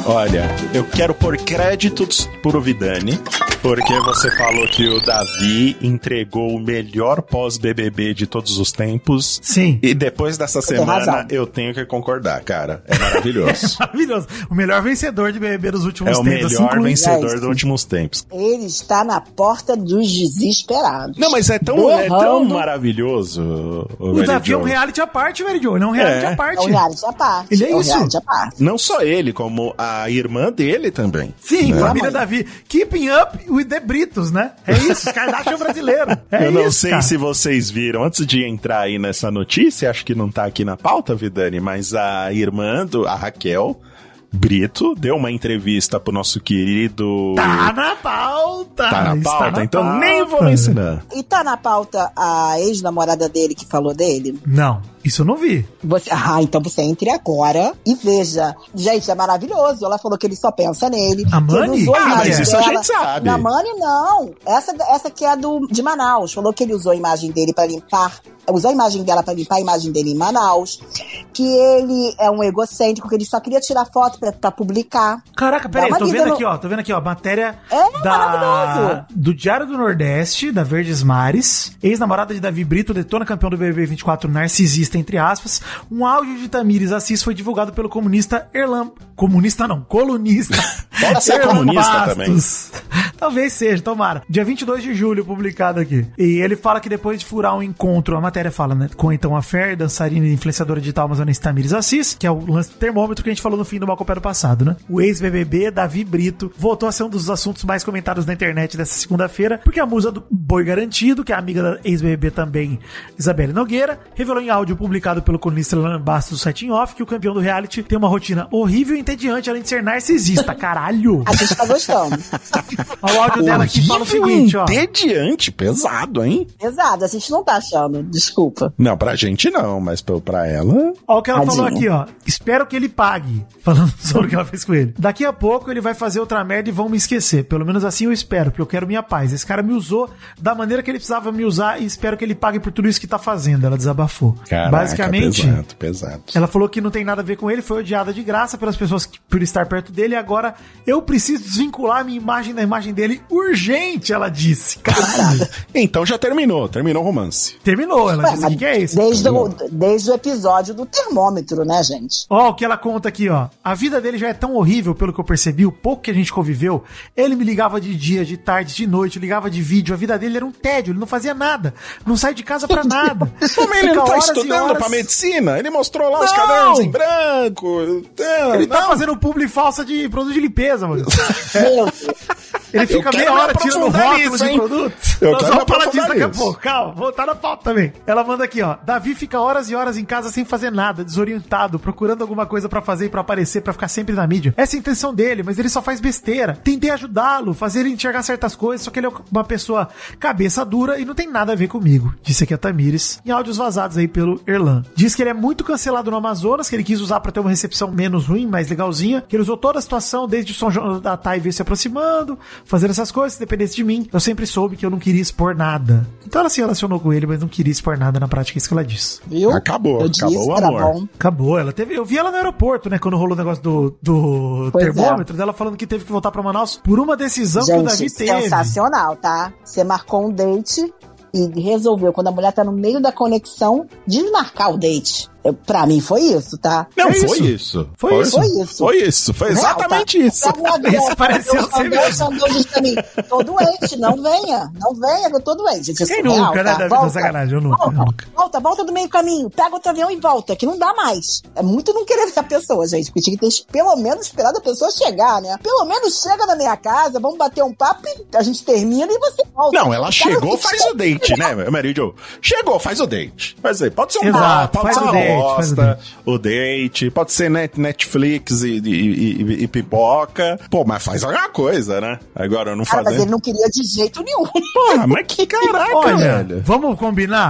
[SPEAKER 2] Olha, eu quero pôr créditos pro Vidani, porque você falou que o Davi entregou o melhor pós-B B B de todos os tempos.
[SPEAKER 4] Sim.
[SPEAKER 2] E depois dessa
[SPEAKER 3] Eu tenho
[SPEAKER 2] semana,
[SPEAKER 3] razão.
[SPEAKER 2] eu tenho que concordar, cara. É maravilhoso.
[SPEAKER 4] Maravilhoso. O melhor vencedor de B B B dos últimos
[SPEAKER 2] É o
[SPEAKER 4] tempos.
[SPEAKER 2] melhor
[SPEAKER 4] assim,
[SPEAKER 2] vencedor
[SPEAKER 3] isso.
[SPEAKER 2] dos últimos tempos.
[SPEAKER 3] Ele está na porta dos desesperados.
[SPEAKER 2] Não, mas é tão, é tão
[SPEAKER 3] Berrando.
[SPEAKER 2] maravilhoso. O,
[SPEAKER 4] O
[SPEAKER 2] Mary
[SPEAKER 4] Davi é um
[SPEAKER 2] Jo.
[SPEAKER 4] reality à parte, Mary Jo. Ele é um reality
[SPEAKER 2] É.
[SPEAKER 4] à parte.
[SPEAKER 3] É um reality à parte.
[SPEAKER 4] Ele é
[SPEAKER 3] um
[SPEAKER 4] isso.
[SPEAKER 3] reality à parte.
[SPEAKER 2] Não só ele, como a irmã dele também.
[SPEAKER 4] Sim,
[SPEAKER 2] Né?
[SPEAKER 4] família Davi. Keeping up with the Britos, né? É isso, os Kardashian brasileiro. É
[SPEAKER 2] Eu não
[SPEAKER 4] isso,
[SPEAKER 2] sei
[SPEAKER 4] cara.
[SPEAKER 2] se vocês viram, antes de entrar aí nessa notícia, acho que não tá aqui na pauta, Vidani, mas a irmã do, a Raquel Brito, deu uma entrevista pro nosso querido...
[SPEAKER 4] Tá na pauta.
[SPEAKER 2] Tá na
[SPEAKER 4] está
[SPEAKER 2] pauta,
[SPEAKER 4] na
[SPEAKER 2] então
[SPEAKER 4] pauta.
[SPEAKER 2] nem vou mencionar.
[SPEAKER 3] E tá na pauta a ex-namorada dele que falou dele?
[SPEAKER 4] Não, isso eu não vi.
[SPEAKER 3] Você, ah, então você entre agora e veja. Gente, é maravilhoso. Ela falou que ele só pensa nele.
[SPEAKER 4] A
[SPEAKER 3] que ele
[SPEAKER 4] Mani?
[SPEAKER 3] usou
[SPEAKER 2] Ah,
[SPEAKER 3] imagem
[SPEAKER 2] mas isso a
[SPEAKER 3] dela.
[SPEAKER 2] gente sabe.
[SPEAKER 3] Na Mani, não. Essa, essa que é do, de Manaus. Falou que ele usou a imagem dele pra limpar. Usou a imagem dela pra limpar a imagem dele em Manaus. Que ele é um egocêntrico, que ele só queria tirar foto pra, pra publicar.
[SPEAKER 4] Caraca, peraí,
[SPEAKER 3] Dá uma
[SPEAKER 4] tô vendo
[SPEAKER 3] lida no-
[SPEAKER 4] aqui, ó. Tô vendo aqui, ó. Matéria
[SPEAKER 3] É
[SPEAKER 4] da,
[SPEAKER 3] maravilhoso.
[SPEAKER 4] do Diário do Nordeste, da Verdes Mares. Ex-namorada de Davi Brito detona campeão do B B B vinte e quatro narcisista, entre aspas. Um áudio de Tamires Assis foi divulgado pelo comunista Erlan... Comunista não, colunista.
[SPEAKER 2] Pode ser
[SPEAKER 4] Erlan
[SPEAKER 2] comunista
[SPEAKER 4] Bastos. Talvez seja, tomara. Dia vinte e dois de julho, publicado aqui. E ele fala que depois de furar um encontro, a matéria fala, né? Com então a Fer, dançarina e influenciadora digital amazonense Tamires Assis, que é o lance do termômetro que a gente falou no fim do Malcopé do passado, né? O ex-B B B, Davi Brito, voltou a ser um dos assuntos mais comentados na internet dessa segunda-feira, porque a musa do Boi Garantido, que é amiga da ex-B B B também, Isabelle Nogueira, revelou em áudio publicado pelo colunista Erlan Bastos do site em off que o campeão do reality tem uma rotina horrível e entediante, além de ser narcisista. Caralho!
[SPEAKER 3] A gente tá gostando.
[SPEAKER 4] Olha o áudio dela aqui fala o seguinte, ó.
[SPEAKER 2] Entediante, pesado, hein?
[SPEAKER 3] Pesado, a gente não tá achando. Desculpa.
[SPEAKER 2] Não, pra gente não, mas pra pra ela...
[SPEAKER 4] Olha o que ela
[SPEAKER 3] Tadinho.
[SPEAKER 4] falou aqui, ó. Espero que ele pague. Falando sobre o que ela fez com ele. Daqui a pouco ele vai fazer outra merda e vão me esquecer. Pelo menos assim eu espero, porque eu quero minha paz. Esse cara me usou da maneira que ele precisava me usar e espero que ele pague por tudo isso que tá fazendo. Ela desabafou.
[SPEAKER 2] Caraca,
[SPEAKER 4] Basicamente,
[SPEAKER 2] pesado, pesado.
[SPEAKER 4] ela falou que não tem nada a ver com ele, foi odiada de graça pelas pessoas que, por estar perto dele e agora eu preciso desvincular a minha imagem da imagem dele urgente, ela disse. Caralho.
[SPEAKER 2] Então já terminou, terminou o romance.
[SPEAKER 4] Terminou, ela
[SPEAKER 3] Ué,
[SPEAKER 4] disse. O
[SPEAKER 3] mas
[SPEAKER 4] que, que é isso?
[SPEAKER 3] Desde o, desde o episódio do termômetro, né, gente?
[SPEAKER 4] Ó, o que ela conta aqui, ó. A vida dele já é tão horrível, pelo que eu percebi, o pouco que a gente conviveu. Ele me ligava de dia, de tarde, de noite, ligava de vídeo. A vida dele era um tédio, ele não fazia nada. Não sai de casa pra nada.
[SPEAKER 2] Como ele não
[SPEAKER 4] Fica
[SPEAKER 2] tá
[SPEAKER 4] horas e
[SPEAKER 2] estudando
[SPEAKER 4] horas-
[SPEAKER 2] pra medicina? Ele mostrou lá os
[SPEAKER 4] Não!
[SPEAKER 2] cadernos em branco. É,
[SPEAKER 4] Ele tá
[SPEAKER 2] não.
[SPEAKER 4] fazendo publi falsa de produto de limpeza, mano.
[SPEAKER 3] Meu Deus.
[SPEAKER 4] Ele fica
[SPEAKER 2] quero
[SPEAKER 4] meia
[SPEAKER 2] me
[SPEAKER 4] hora tirando
[SPEAKER 2] aprofundar
[SPEAKER 4] rótulo
[SPEAKER 2] nisso,
[SPEAKER 4] de
[SPEAKER 2] hein?
[SPEAKER 4] produto.
[SPEAKER 2] Eu
[SPEAKER 4] Nós
[SPEAKER 2] quero
[SPEAKER 4] vamos
[SPEAKER 2] me
[SPEAKER 4] falar disso
[SPEAKER 2] aprofundar
[SPEAKER 4] daqui a
[SPEAKER 2] nisso.
[SPEAKER 4] pouco. Calma, vou estar na pauta também. Ela manda aqui, ó. Davi fica horas e horas em casa sem fazer nada, desorientado, procurando alguma coisa pra fazer e pra aparecer, pra ficar sempre na mídia. Essa é a intenção dele, mas ele só faz besteira. Tentei ajudá-lo, fazer ele enxergar certas coisas, só que ele é uma pessoa cabeça dura e não tem nada a ver comigo. Disse aqui a Tamires, em áudios vazados aí pelo Erlan. Diz que ele é muito cancelado no Amazonas, que ele quis usar pra ter uma recepção menos ruim, mais legalzinha, que ele usou toda a situação, desde o São João da Thay veio se aproximando, fazendo essas coisas, se dependesse de mim, eu sempre soube que eu não queria expor nada. Então ela se relacionou com ele, mas não queria expor nada na prática, isso que ela disse.
[SPEAKER 3] Viu?
[SPEAKER 2] Acabou,
[SPEAKER 3] Eu
[SPEAKER 2] acabou
[SPEAKER 3] disse
[SPEAKER 2] o
[SPEAKER 3] que era
[SPEAKER 2] amor.
[SPEAKER 3] bom.
[SPEAKER 4] Acabou, ela teve. Eu vi ela no aeroporto, né? Quando rolou o negócio do, do
[SPEAKER 3] Pois
[SPEAKER 4] termômetro, dela falando que teve que voltar pra Manaus por uma decisão que o Davi
[SPEAKER 3] Gente,
[SPEAKER 4] teve.
[SPEAKER 3] sensacional, tá? Você marcou um date e resolveu, quando a mulher tá no meio da conexão, desmarcar o date. Eu, pra mim foi isso, tá?
[SPEAKER 2] Não,
[SPEAKER 4] É
[SPEAKER 2] foi
[SPEAKER 4] isso.
[SPEAKER 2] isso.
[SPEAKER 4] Foi isso.
[SPEAKER 3] Foi isso.
[SPEAKER 2] Foi isso. Foi
[SPEAKER 3] Real,
[SPEAKER 2] exatamente
[SPEAKER 3] tá?
[SPEAKER 2] isso.
[SPEAKER 3] Pega um avião,
[SPEAKER 4] Isso pareceu
[SPEAKER 3] eu
[SPEAKER 4] ser
[SPEAKER 3] Sandor,
[SPEAKER 4] mesmo.
[SPEAKER 3] Sandor diz pra mim, tô doente, não venha, não venha, que eu tô doente. Gente, isso
[SPEAKER 4] Quem
[SPEAKER 3] é real,
[SPEAKER 4] nunca, né,
[SPEAKER 3] tá?
[SPEAKER 4] Davi?
[SPEAKER 3] Volta,
[SPEAKER 4] Não, sacanagem, eu nunca,
[SPEAKER 3] volta,
[SPEAKER 4] eu nunca.
[SPEAKER 3] volta, volta do meio caminho, pega outro avião e volta, que não dá mais. É muito não querer ver a pessoa, gente, porque tinha que ter pelo menos esperado a pessoa chegar, né? Pelo menos chega na minha casa, vamos bater um papo e a gente termina e você volta.
[SPEAKER 2] Não, ela
[SPEAKER 3] O cara
[SPEAKER 2] chegou,
[SPEAKER 3] fica-
[SPEAKER 2] faz o date, né, Mary Jo? Chegou, faz o date. Faz o date. Pode ser um
[SPEAKER 4] Exato,
[SPEAKER 2] bar, pode
[SPEAKER 4] faz
[SPEAKER 2] ser
[SPEAKER 4] o
[SPEAKER 2] uma
[SPEAKER 4] date, faz o
[SPEAKER 2] bosta,
[SPEAKER 4] date.
[SPEAKER 2] o date, pode ser net, Netflix e, e, e- e pipoca. Pô, mas faz alguma coisa, né? Agora eu não
[SPEAKER 3] Cara, mas
[SPEAKER 2] fazendo.
[SPEAKER 3] ele não queria de jeito nenhum.
[SPEAKER 2] Porra, mas que caraca,
[SPEAKER 4] Olha,
[SPEAKER 2] velho.
[SPEAKER 4] vamos combinar?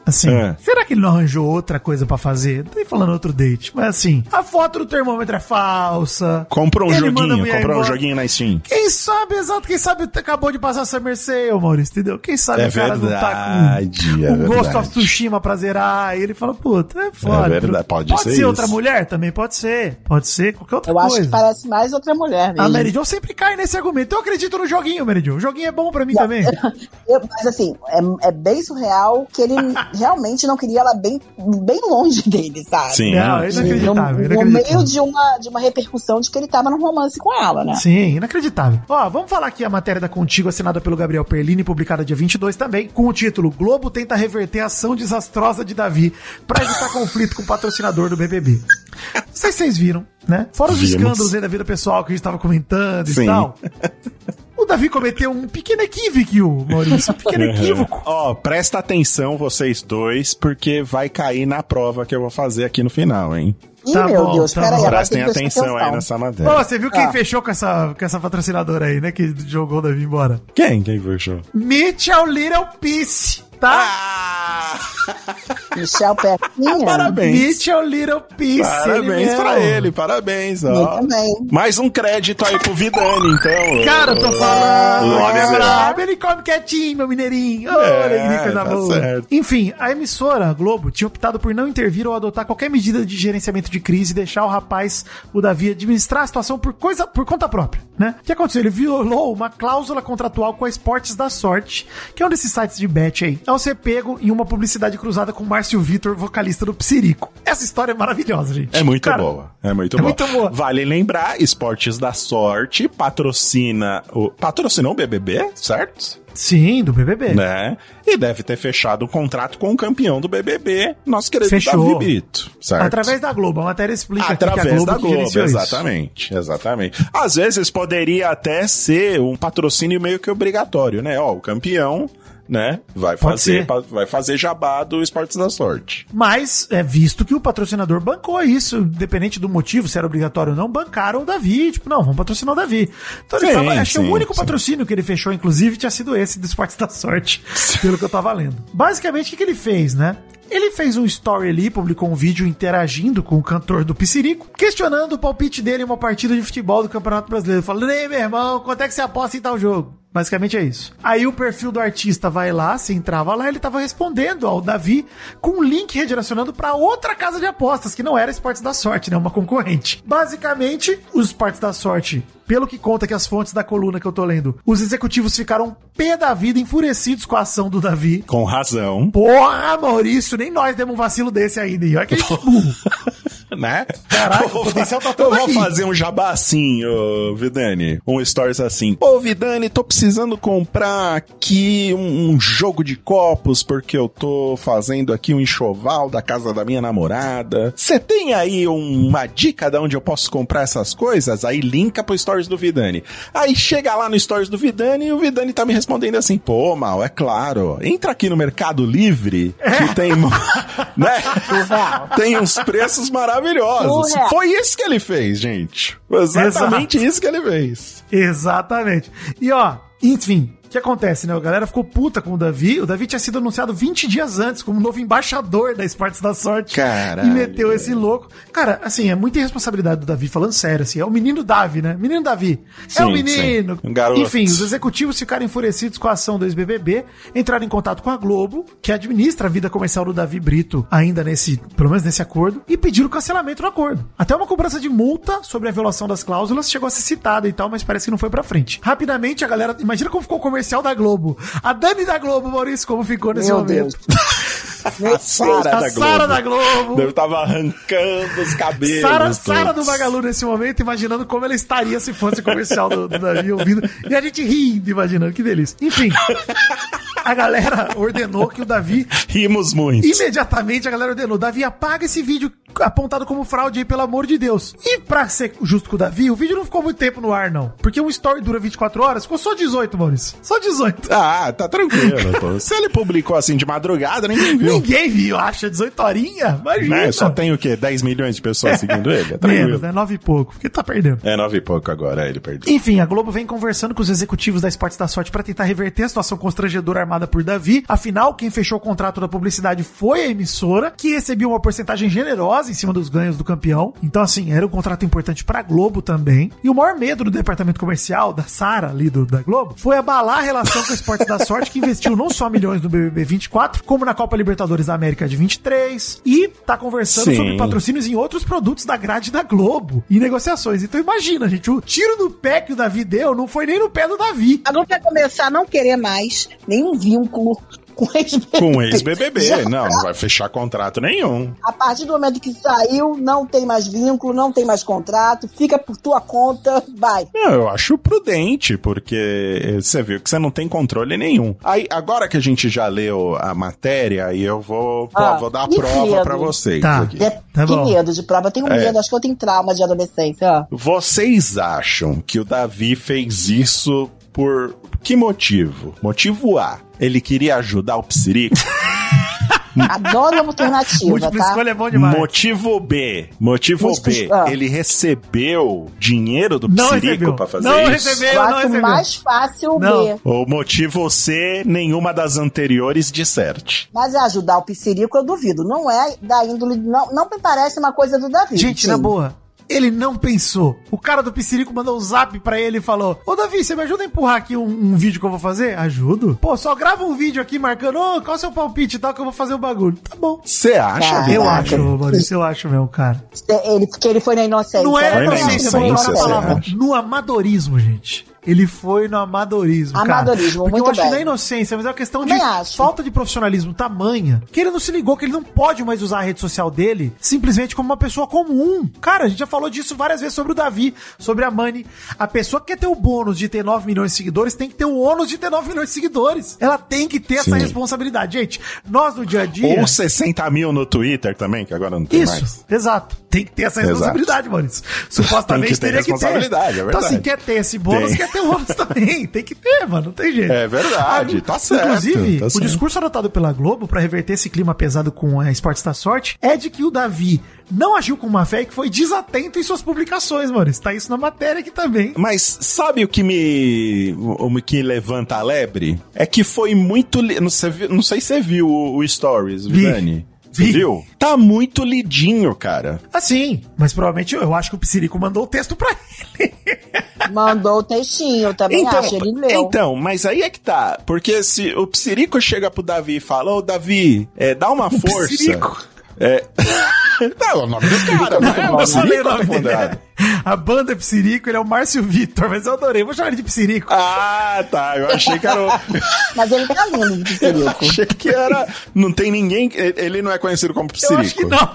[SPEAKER 4] Assim,
[SPEAKER 2] É.
[SPEAKER 4] será que ele não arranjou outra coisa pra fazer? Não tô nem falando outro date, mas assim, a foto do termômetro é falsa.
[SPEAKER 2] Comprou um
[SPEAKER 4] Ele manda a
[SPEAKER 2] joguinho,
[SPEAKER 4] mulher
[SPEAKER 2] comprou um
[SPEAKER 4] embora.
[SPEAKER 2] joguinho na Steam.
[SPEAKER 4] Quem sabe, exato, quem sabe acabou de passar Summer Sale, Maurício, entendeu? Quem sabe
[SPEAKER 2] É
[SPEAKER 4] o cara não
[SPEAKER 2] verdade,
[SPEAKER 4] tá com
[SPEAKER 2] é
[SPEAKER 4] um Ghost
[SPEAKER 2] verdade.
[SPEAKER 4] of Tsushima pra zerar, e ele fala, puta, é foda.
[SPEAKER 2] É verdade, pode ser
[SPEAKER 4] ser
[SPEAKER 2] isso.
[SPEAKER 4] outra mulher? Também pode ser. Pode ser qualquer outra
[SPEAKER 3] Eu
[SPEAKER 4] coisa.
[SPEAKER 3] acho que parece mais outra mulher mesmo.
[SPEAKER 4] A Mary Jo sempre cai nesse argumento. Eu acredito no joguinho, Mary Jo. O joguinho é bom pra mim
[SPEAKER 3] Não,
[SPEAKER 4] também.
[SPEAKER 3] Eu- mas assim, é, é bem surreal que ele realmente não queria ela bem, bem longe dele, sabe?
[SPEAKER 2] Sim.
[SPEAKER 4] Não, é
[SPEAKER 3] No,
[SPEAKER 4] inacreditável.
[SPEAKER 3] no
[SPEAKER 4] inacreditável.
[SPEAKER 3] meio de uma, de uma repercussão de que ele tava num romance com ela, né?
[SPEAKER 4] Sim, inacreditável. Ó, vamos falar aqui a matéria da Contigo, assinada pelo Gabriel Perlini, publicada dia vinte e dois também, com o título Globo tenta reverter a ação desastrosa de Davi pra evitar conflito com o patrocinador do B B B. Não sei se vocês viram, né? Fora os
[SPEAKER 2] Vimos.
[SPEAKER 4] escândalos aí da vida pessoal que a gente tava comentando e
[SPEAKER 2] Sim.
[SPEAKER 4] tal. O Davi cometeu um pequeno equívoco, Maurício. Um pequeno equívoco.
[SPEAKER 2] Ó, presta atenção vocês dois, porque vai cair na prova que eu vou fazer aqui no final, hein?
[SPEAKER 3] Ih,
[SPEAKER 4] Tá
[SPEAKER 3] meu
[SPEAKER 4] bom,
[SPEAKER 3] Deus,
[SPEAKER 4] tá
[SPEAKER 3] peraí,
[SPEAKER 4] bom.
[SPEAKER 3] agora
[SPEAKER 2] Prestem
[SPEAKER 3] tem que prestar
[SPEAKER 2] atenção aí nessa matéria.
[SPEAKER 4] Ô, você viu quem
[SPEAKER 3] Ah.
[SPEAKER 4] fechou com essa, com essa patrocinadora aí, né? Que jogou o Davi embora?
[SPEAKER 2] Quem? Quem fechou?
[SPEAKER 4] Mitchell Little Peace, tá?
[SPEAKER 2] Ah!
[SPEAKER 3] Michel Pecinha.
[SPEAKER 2] Parabéns.
[SPEAKER 4] Mitchell Little Peace.
[SPEAKER 2] Parabéns pra
[SPEAKER 4] mesmo.
[SPEAKER 2] ele, parabéns, ó.
[SPEAKER 3] Muito bem.
[SPEAKER 2] Mais um crédito aí pro Vidani, então.
[SPEAKER 4] Cara, eu tô falando, o
[SPEAKER 2] Ô,
[SPEAKER 4] homem é
[SPEAKER 2] Zé.
[SPEAKER 4] brabo, ele come quietinho, meu mineirinho. Ô,
[SPEAKER 2] É,
[SPEAKER 4] alegria, coisa
[SPEAKER 2] tá
[SPEAKER 4] boa.
[SPEAKER 2] certo.
[SPEAKER 4] Enfim, a emissora, a Globo, tinha optado por não intervir ou adotar qualquer medida de gerenciamento de crise e deixar o rapaz, o Davi, administrar a situação por, coisa, por conta própria, né? O que aconteceu? Ele violou uma cláusula contratual com a Esportes da Sorte, que é um desses sites de bet aí, ao ser pego em uma publicidade cruzada com Márcio Vitor, vocalista do Psirico. Essa história é maravilhosa, gente.
[SPEAKER 2] É muito
[SPEAKER 4] Cara,
[SPEAKER 2] boa. É muito
[SPEAKER 4] é
[SPEAKER 2] boa.
[SPEAKER 4] muito boa.
[SPEAKER 2] Vale lembrar, Esportes da Sorte patrocina o patrocinou o B B B, certo?
[SPEAKER 4] Sim, do B B B.
[SPEAKER 2] Né? E deve ter fechado um contrato com o campeão do B B B, nosso querido
[SPEAKER 4] Fechou.
[SPEAKER 2] Davi Brito, certo?
[SPEAKER 4] Através da Globo. A matéria explica aqui que a
[SPEAKER 2] Através
[SPEAKER 4] Globo
[SPEAKER 2] da
[SPEAKER 4] que
[SPEAKER 2] Globo,
[SPEAKER 4] gerenciou isso.
[SPEAKER 2] exatamente, exatamente. Às vezes poderia até ser um patrocínio meio que obrigatório, né? Ó, o campeão, né, vai
[SPEAKER 4] Pode
[SPEAKER 2] fazer,
[SPEAKER 4] ser.
[SPEAKER 2] pa- vai fazer jabá do Esportes da Sorte.
[SPEAKER 4] Mas é visto que o patrocinador bancou isso, independente do motivo, se era obrigatório ou não, bancaram o Davi. Tipo, não, vamos patrocinar o Davi. Então ele
[SPEAKER 2] Sim,
[SPEAKER 4] tava, acho que
[SPEAKER 2] sim,
[SPEAKER 4] o único
[SPEAKER 2] sim.
[SPEAKER 4] patrocínio que ele fechou, inclusive, tinha sido esse do Esportes da Sorte, pelo que eu tava lendo. Basicamente, o que, que ele fez, né? Ele fez um story ali, publicou um vídeo interagindo com o cantor do Psirico, questionando o palpite dele em uma partida de futebol do Campeonato Brasileiro. Falando, ei, meu irmão, quanto é que você aposta em tal jogo? Basicamente é isso. Aí o perfil do artista vai lá, se entrava lá, ele tava respondendo ao Davi com um link redirecionando pra outra casa de apostas, que não era Esportes da Sorte, né? Uma concorrente. Basicamente, os Esportes da Sorte, pelo que conta que as fontes da coluna que eu tô lendo, os executivos ficaram pé da vida, enfurecidos com a ação do Davi.
[SPEAKER 2] Com razão,
[SPEAKER 4] Porra, Maurício, nem nós demos um vacilo desse ainda. E olha que a gente é burro.
[SPEAKER 2] né?
[SPEAKER 4] Caraca,
[SPEAKER 2] Eu vou
[SPEAKER 4] o potencial tá
[SPEAKER 2] fa-
[SPEAKER 4] todo
[SPEAKER 2] Eu vou
[SPEAKER 4] aqui.
[SPEAKER 2] fazer um jabá assim, ô Vidani. Um stories assim. Ô Vidani, tô precisando comprar aqui um, um jogo de copos porque eu tô fazendo aqui um enxoval da casa da minha namorada. Você tem aí uma dica de onde eu posso comprar essas coisas? Aí linka pro stories do Vidani. Aí chega lá no stories do Vidani e o Vidani tá me respondendo assim, pô, Mal, é claro, entra aqui no Mercado Livre que tem, né?
[SPEAKER 3] Surreal.
[SPEAKER 2] Tem uns preços maravilhosos.
[SPEAKER 3] Surreal.
[SPEAKER 2] Foi isso que ele fez, gente. Foi exatamente
[SPEAKER 4] Exato.
[SPEAKER 2] isso que ele fez.
[SPEAKER 4] Exatamente. E ó, enfim, o que acontece, né? A galera ficou puta com o Davi. O Davi tinha sido anunciado vinte dias antes como novo embaixador da Esportes da Sorte.
[SPEAKER 2] Caralho.
[SPEAKER 4] E meteu esse louco. Cara, assim, é muita irresponsabilidade do Davi, falando sério, assim. É o menino Davi, né? Menino Davi. é
[SPEAKER 2] Sim,
[SPEAKER 4] o menino.
[SPEAKER 2] sim. Um garoto.
[SPEAKER 4] Enfim, os executivos ficaram enfurecidos com a ação do ex-B B B, entraram em contato com a Globo, que administra a vida comercial do Davi Brito, ainda nesse, pelo menos nesse acordo, e pediram cancelamento do acordo. Até uma cobrança de multa sobre a violação das cláusulas chegou a ser citada e tal, mas parece que não foi pra frente. Rapidamente, a galera... Imagina como ficou o comercial da Globo. A Dani da Globo, Maurício, como ficou nesse
[SPEAKER 3] Meu
[SPEAKER 4] momento.
[SPEAKER 3] Deus.
[SPEAKER 2] A Sara
[SPEAKER 4] A
[SPEAKER 2] da
[SPEAKER 4] Sara
[SPEAKER 2] Globo.
[SPEAKER 4] da Globo.
[SPEAKER 2] Deve tava arrancando os cabelos.
[SPEAKER 4] Sara, Sara do
[SPEAKER 2] todos.
[SPEAKER 4] Magalu nesse momento, imaginando como ela estaria se fosse comercial do, do Davi ouvindo. E a gente rindo, imaginando, que delícia. Enfim, a galera ordenou que o Davi,
[SPEAKER 2] Rimos muito.
[SPEAKER 4] imediatamente a galera ordenou, Davi, apaga esse vídeo apontado como fraude aí, pelo amor de Deus. E pra ser justo com o Davi, o vídeo não ficou muito tempo no ar, não. Porque um story dura vinte e quatro horas, ficou só dezoito, Maurício. Só dezoito.
[SPEAKER 2] Ah, tá tranquilo, pô. Se ele publicou assim de madrugada, ninguém viu.
[SPEAKER 4] Ninguém viu, acha dezoito horinha? Imagina.
[SPEAKER 2] Né? Só tem o quê? dez milhões de pessoas seguindo ele? É tranquilo.
[SPEAKER 4] Menos, né? nove e pouco, porque tá perdendo.
[SPEAKER 2] É nove e pouco agora, ele perdeu.
[SPEAKER 4] Enfim, a Globo vem conversando com os executivos da Esportes da Sorte pra tentar reverter a situação constrangedora armada por Davi. Afinal, quem fechou o contrato da publicidade foi a emissora, que recebia uma porcentagem generosa em cima dos ganhos do campeão. Então, assim, era um contrato importante pra Globo também. E o maior medo do departamento comercial, da Sara ali do, da Globo, foi abalar a relação com a Esportes da Sorte, que investiu não só milhões no B B B vinte e quatro, como na Copa Libertadores da América de vinte e três. E tá conversando Sim. sobre patrocínios em outros produtos da grade da Globo e negociações. Então imagina, gente, o tiro no pé que o Davi deu não foi nem no pé do Davi.
[SPEAKER 3] A Globo vai começar a não querer mais nenhum vínculo com ex-B B B.
[SPEAKER 2] Com ex-B B B, Já... não, não vai fechar contrato nenhum.
[SPEAKER 3] A partir do momento que saiu, não tem mais vínculo, não tem mais contrato, fica por tua conta, vai.
[SPEAKER 2] Não, eu acho prudente, porque você viu que você não tem controle nenhum. Aí, agora que a gente já leu a matéria, aí eu vou, ah, vou dar a prova medo. pra vocês.
[SPEAKER 4] Tá,
[SPEAKER 2] aqui.
[SPEAKER 3] É,
[SPEAKER 4] tá
[SPEAKER 3] que
[SPEAKER 4] bom.
[SPEAKER 3] medo de prova, eu tenho
[SPEAKER 2] é.
[SPEAKER 3] medo, acho que eu tenho trauma de adolescência.
[SPEAKER 2] Vocês acham que o Davi fez isso por que motivo? Motivo A, ele queria ajudar o Psirico?
[SPEAKER 3] Adoro a alternativa,
[SPEAKER 4] Múltipla
[SPEAKER 3] tá?
[SPEAKER 4] escolha é bom demais.
[SPEAKER 2] Motivo B. Motivo
[SPEAKER 3] Múltipla
[SPEAKER 2] B.
[SPEAKER 3] escolha.
[SPEAKER 2] Ele recebeu dinheiro do
[SPEAKER 4] Não
[SPEAKER 2] Psirico
[SPEAKER 4] recebeu.
[SPEAKER 2] pra fazer
[SPEAKER 4] Não
[SPEAKER 2] isso?
[SPEAKER 4] recebeu,
[SPEAKER 3] Eu
[SPEAKER 4] não
[SPEAKER 3] acho
[SPEAKER 4] recebeu.
[SPEAKER 3] mais fácil
[SPEAKER 4] Não.
[SPEAKER 3] B.
[SPEAKER 2] O motivo C, nenhuma das anteriores disserte.
[SPEAKER 3] Mas ajudar o Psirico, eu duvido. Não é da índole... Não, não me parece uma coisa do Davi.
[SPEAKER 4] Gente,
[SPEAKER 3] sim.
[SPEAKER 4] na boa, ele não pensou. O cara do Psirico mandou um zap pra ele e falou: ô Davi, você me ajuda a empurrar aqui um, um vídeo que eu vou fazer? Ajudo? Pô, só grava um vídeo aqui marcando, ô, qual é o seu palpite e tal que eu vou fazer o bagulho. Tá bom.
[SPEAKER 2] Você acha,
[SPEAKER 3] Caraca.
[SPEAKER 4] Eu
[SPEAKER 2] Vitor?
[SPEAKER 4] acho, Maurício, eu acho mesmo, cara.
[SPEAKER 3] Ele, porque ele foi na inocência.
[SPEAKER 4] Não é
[SPEAKER 2] Foi na
[SPEAKER 4] inocência,
[SPEAKER 2] inocência,
[SPEAKER 4] vamos
[SPEAKER 2] você
[SPEAKER 4] falar
[SPEAKER 2] acha?
[SPEAKER 4] no amadorismo, gente. Ele foi no amadorismo, cara.
[SPEAKER 3] Amadorismo,
[SPEAKER 4] Porque
[SPEAKER 3] muito
[SPEAKER 4] eu acho
[SPEAKER 3] bem.
[SPEAKER 4] que não é inocência, mas é uma questão de
[SPEAKER 3] Também acho.
[SPEAKER 4] falta de profissionalismo tamanha, que ele não se ligou que ele não pode mais usar a rede social dele simplesmente como uma pessoa comum. Cara, a gente já falou disso várias vezes sobre o Davi, sobre a Mani. A pessoa que quer ter o bônus de ter nove milhões de seguidores tem que ter o ônus de ter nove milhões de seguidores. Ela tem que ter essa
[SPEAKER 2] Sim.
[SPEAKER 4] responsabilidade. Gente, nós no dia a dia...
[SPEAKER 2] Ou sessenta mil no Twitter também, que agora não tem
[SPEAKER 4] Isso,
[SPEAKER 2] mais.
[SPEAKER 4] exato. Tem que ter essa responsabilidade, Maurício. Supostamente
[SPEAKER 2] Tem que ter
[SPEAKER 4] teria que ter.
[SPEAKER 2] responsabilidade, é
[SPEAKER 4] Então, assim,
[SPEAKER 2] verdade.
[SPEAKER 4] quer ter esse bônus,
[SPEAKER 2] Tem.
[SPEAKER 4] quer ter o ônus também. Tem que ter, mano. Não tem jeito.
[SPEAKER 2] É verdade,
[SPEAKER 4] Ah,
[SPEAKER 2] tá certo.
[SPEAKER 4] Inclusive,
[SPEAKER 2] tá
[SPEAKER 4] o
[SPEAKER 2] certo.
[SPEAKER 4] discurso adotado pela Globo pra reverter esse clima pesado com a Esportes da Sorte é de que o Davi não agiu com má fé e que foi desatento em suas publicações, Maurício. Tá isso na matéria aqui também.
[SPEAKER 2] Mas sabe o que me o que levanta a lebre? É que foi muito... Li... Não, sei, não sei se você viu o, o Stories,
[SPEAKER 4] Vi.
[SPEAKER 2] Vidani. Você
[SPEAKER 4] Vi.
[SPEAKER 2] viu? Tá muito lidinho, cara.
[SPEAKER 4] Assim, mas provavelmente eu, eu acho que o Psirico mandou o texto pra ele.
[SPEAKER 3] Mandou o textinho, eu também
[SPEAKER 2] Então,
[SPEAKER 3] acho, ele leu.
[SPEAKER 2] então, mas aí é que tá. Porque se o Psirico chega pro Davi e fala, ô Davi, é, dá uma força.
[SPEAKER 4] Psirico?
[SPEAKER 2] É... Não, é o nome do cara, né?
[SPEAKER 4] Eu falei o
[SPEAKER 2] Psirico,
[SPEAKER 4] nome
[SPEAKER 2] tá
[SPEAKER 4] dele.
[SPEAKER 2] falando.
[SPEAKER 4] A banda é Psirico, ele é o Márcio Vitor, mas eu adorei. Vou chamar ele de Psirico.
[SPEAKER 2] Ah, tá. Eu achei que era o...
[SPEAKER 3] Mas ele tá lindo de Psirico.
[SPEAKER 2] achei que era... Não tem ninguém... Ele não é conhecido como Psirico.
[SPEAKER 4] Eu acho que não.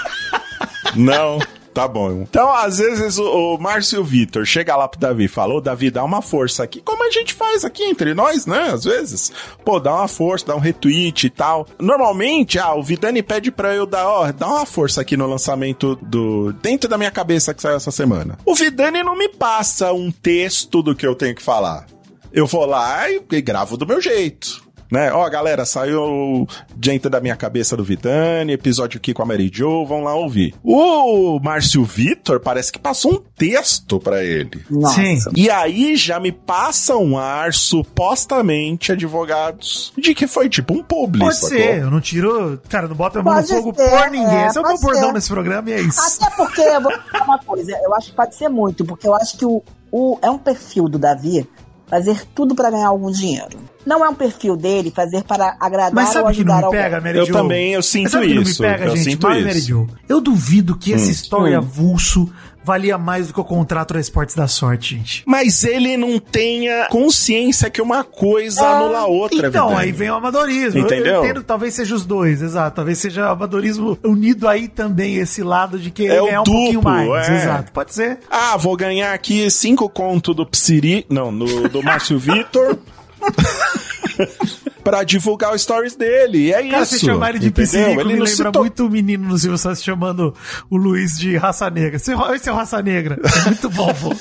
[SPEAKER 2] Não, tá bom. Então, às vezes, o, o Márcio Vitor chega lá pro Davi e fala, ô, Davi, dá uma força aqui. Como a gente faz aqui entre nós, né? Às vezes. Pô, dá uma força, dá um retweet e tal. Normalmente, ah, o Vidani pede pra eu dar, ó, dá uma força aqui no lançamento do... Dentro da minha cabeça que saiu essa semana. O Vidani não me passa um texto do que eu tenho que falar. Eu vou lá e, e gravo do meu jeito. Né? Ó, galera, saiu dentro da minha cabeça do Vidani, episódio aqui com a Mary Jo, vão lá ouvir. O Márcio Vitor parece que passou um texto pra ele.
[SPEAKER 3] Nossa.
[SPEAKER 4] Sim.
[SPEAKER 2] E aí já me passa um ar, supostamente, advogados, de que foi tipo um publi.
[SPEAKER 4] Pode
[SPEAKER 2] sacou?
[SPEAKER 4] ser, eu não tiro... Cara, não boto a mão no
[SPEAKER 3] Pode
[SPEAKER 4] fogo
[SPEAKER 3] ser,
[SPEAKER 4] por ninguém.
[SPEAKER 3] é,
[SPEAKER 4] Esse é o meu
[SPEAKER 3] pode
[SPEAKER 4] bordão
[SPEAKER 3] ser.
[SPEAKER 4] nesse programa e é isso.
[SPEAKER 3] Até porque, eu vou falar uma coisa, eu acho que pode ser muito, porque eu acho que o, o, é um perfil do Davi fazer tudo pra ganhar algum dinheiro. Não é um perfil dele fazer para agradar
[SPEAKER 4] Mas
[SPEAKER 3] ou
[SPEAKER 4] sabe o que não
[SPEAKER 3] ajudar
[SPEAKER 4] me
[SPEAKER 3] alguém.
[SPEAKER 4] pega, Mary
[SPEAKER 2] Eu
[SPEAKER 4] Jo?
[SPEAKER 2] também, eu sinto
[SPEAKER 4] Mas sabe o que não me
[SPEAKER 2] isso,
[SPEAKER 4] pega,
[SPEAKER 2] eu
[SPEAKER 4] gente?
[SPEAKER 2] sinto
[SPEAKER 4] Mas,
[SPEAKER 2] isso.
[SPEAKER 4] Mary Jo, eu duvido que esse
[SPEAKER 2] Hum.
[SPEAKER 4] story
[SPEAKER 3] Hum.
[SPEAKER 4] avulso valia mais do que o contrato da Esportes da Sorte, gente.
[SPEAKER 2] Mas ele não tenha consciência que uma coisa
[SPEAKER 3] É.
[SPEAKER 2] anula a outra,
[SPEAKER 4] Então,
[SPEAKER 2] Vidani.
[SPEAKER 4] aí vem o amadorismo. Eu-
[SPEAKER 2] Entendeu?
[SPEAKER 4] Eu entendo que talvez seja os dois, exato. Talvez seja o amadorismo unido aí também, esse lado de querer
[SPEAKER 2] É o
[SPEAKER 4] ganhar um
[SPEAKER 2] duplo,
[SPEAKER 4] pouquinho mais.
[SPEAKER 2] é.
[SPEAKER 4] Exato, pode ser.
[SPEAKER 2] Ah, vou ganhar aqui cinco conto do Psiri... Não, no, do Márcio Vitor. pra divulgar o stories dele. E é
[SPEAKER 4] Cara,
[SPEAKER 2] isso.
[SPEAKER 4] você chamar ele de
[SPEAKER 2] entendeu?
[SPEAKER 4] piscinico
[SPEAKER 2] Ele
[SPEAKER 4] me
[SPEAKER 2] não
[SPEAKER 4] lembra
[SPEAKER 2] citou...
[SPEAKER 4] muito o menino no Silvio Santos chamando o Luiz de raça negra. Esse é o raça negra. É muito bom, pô.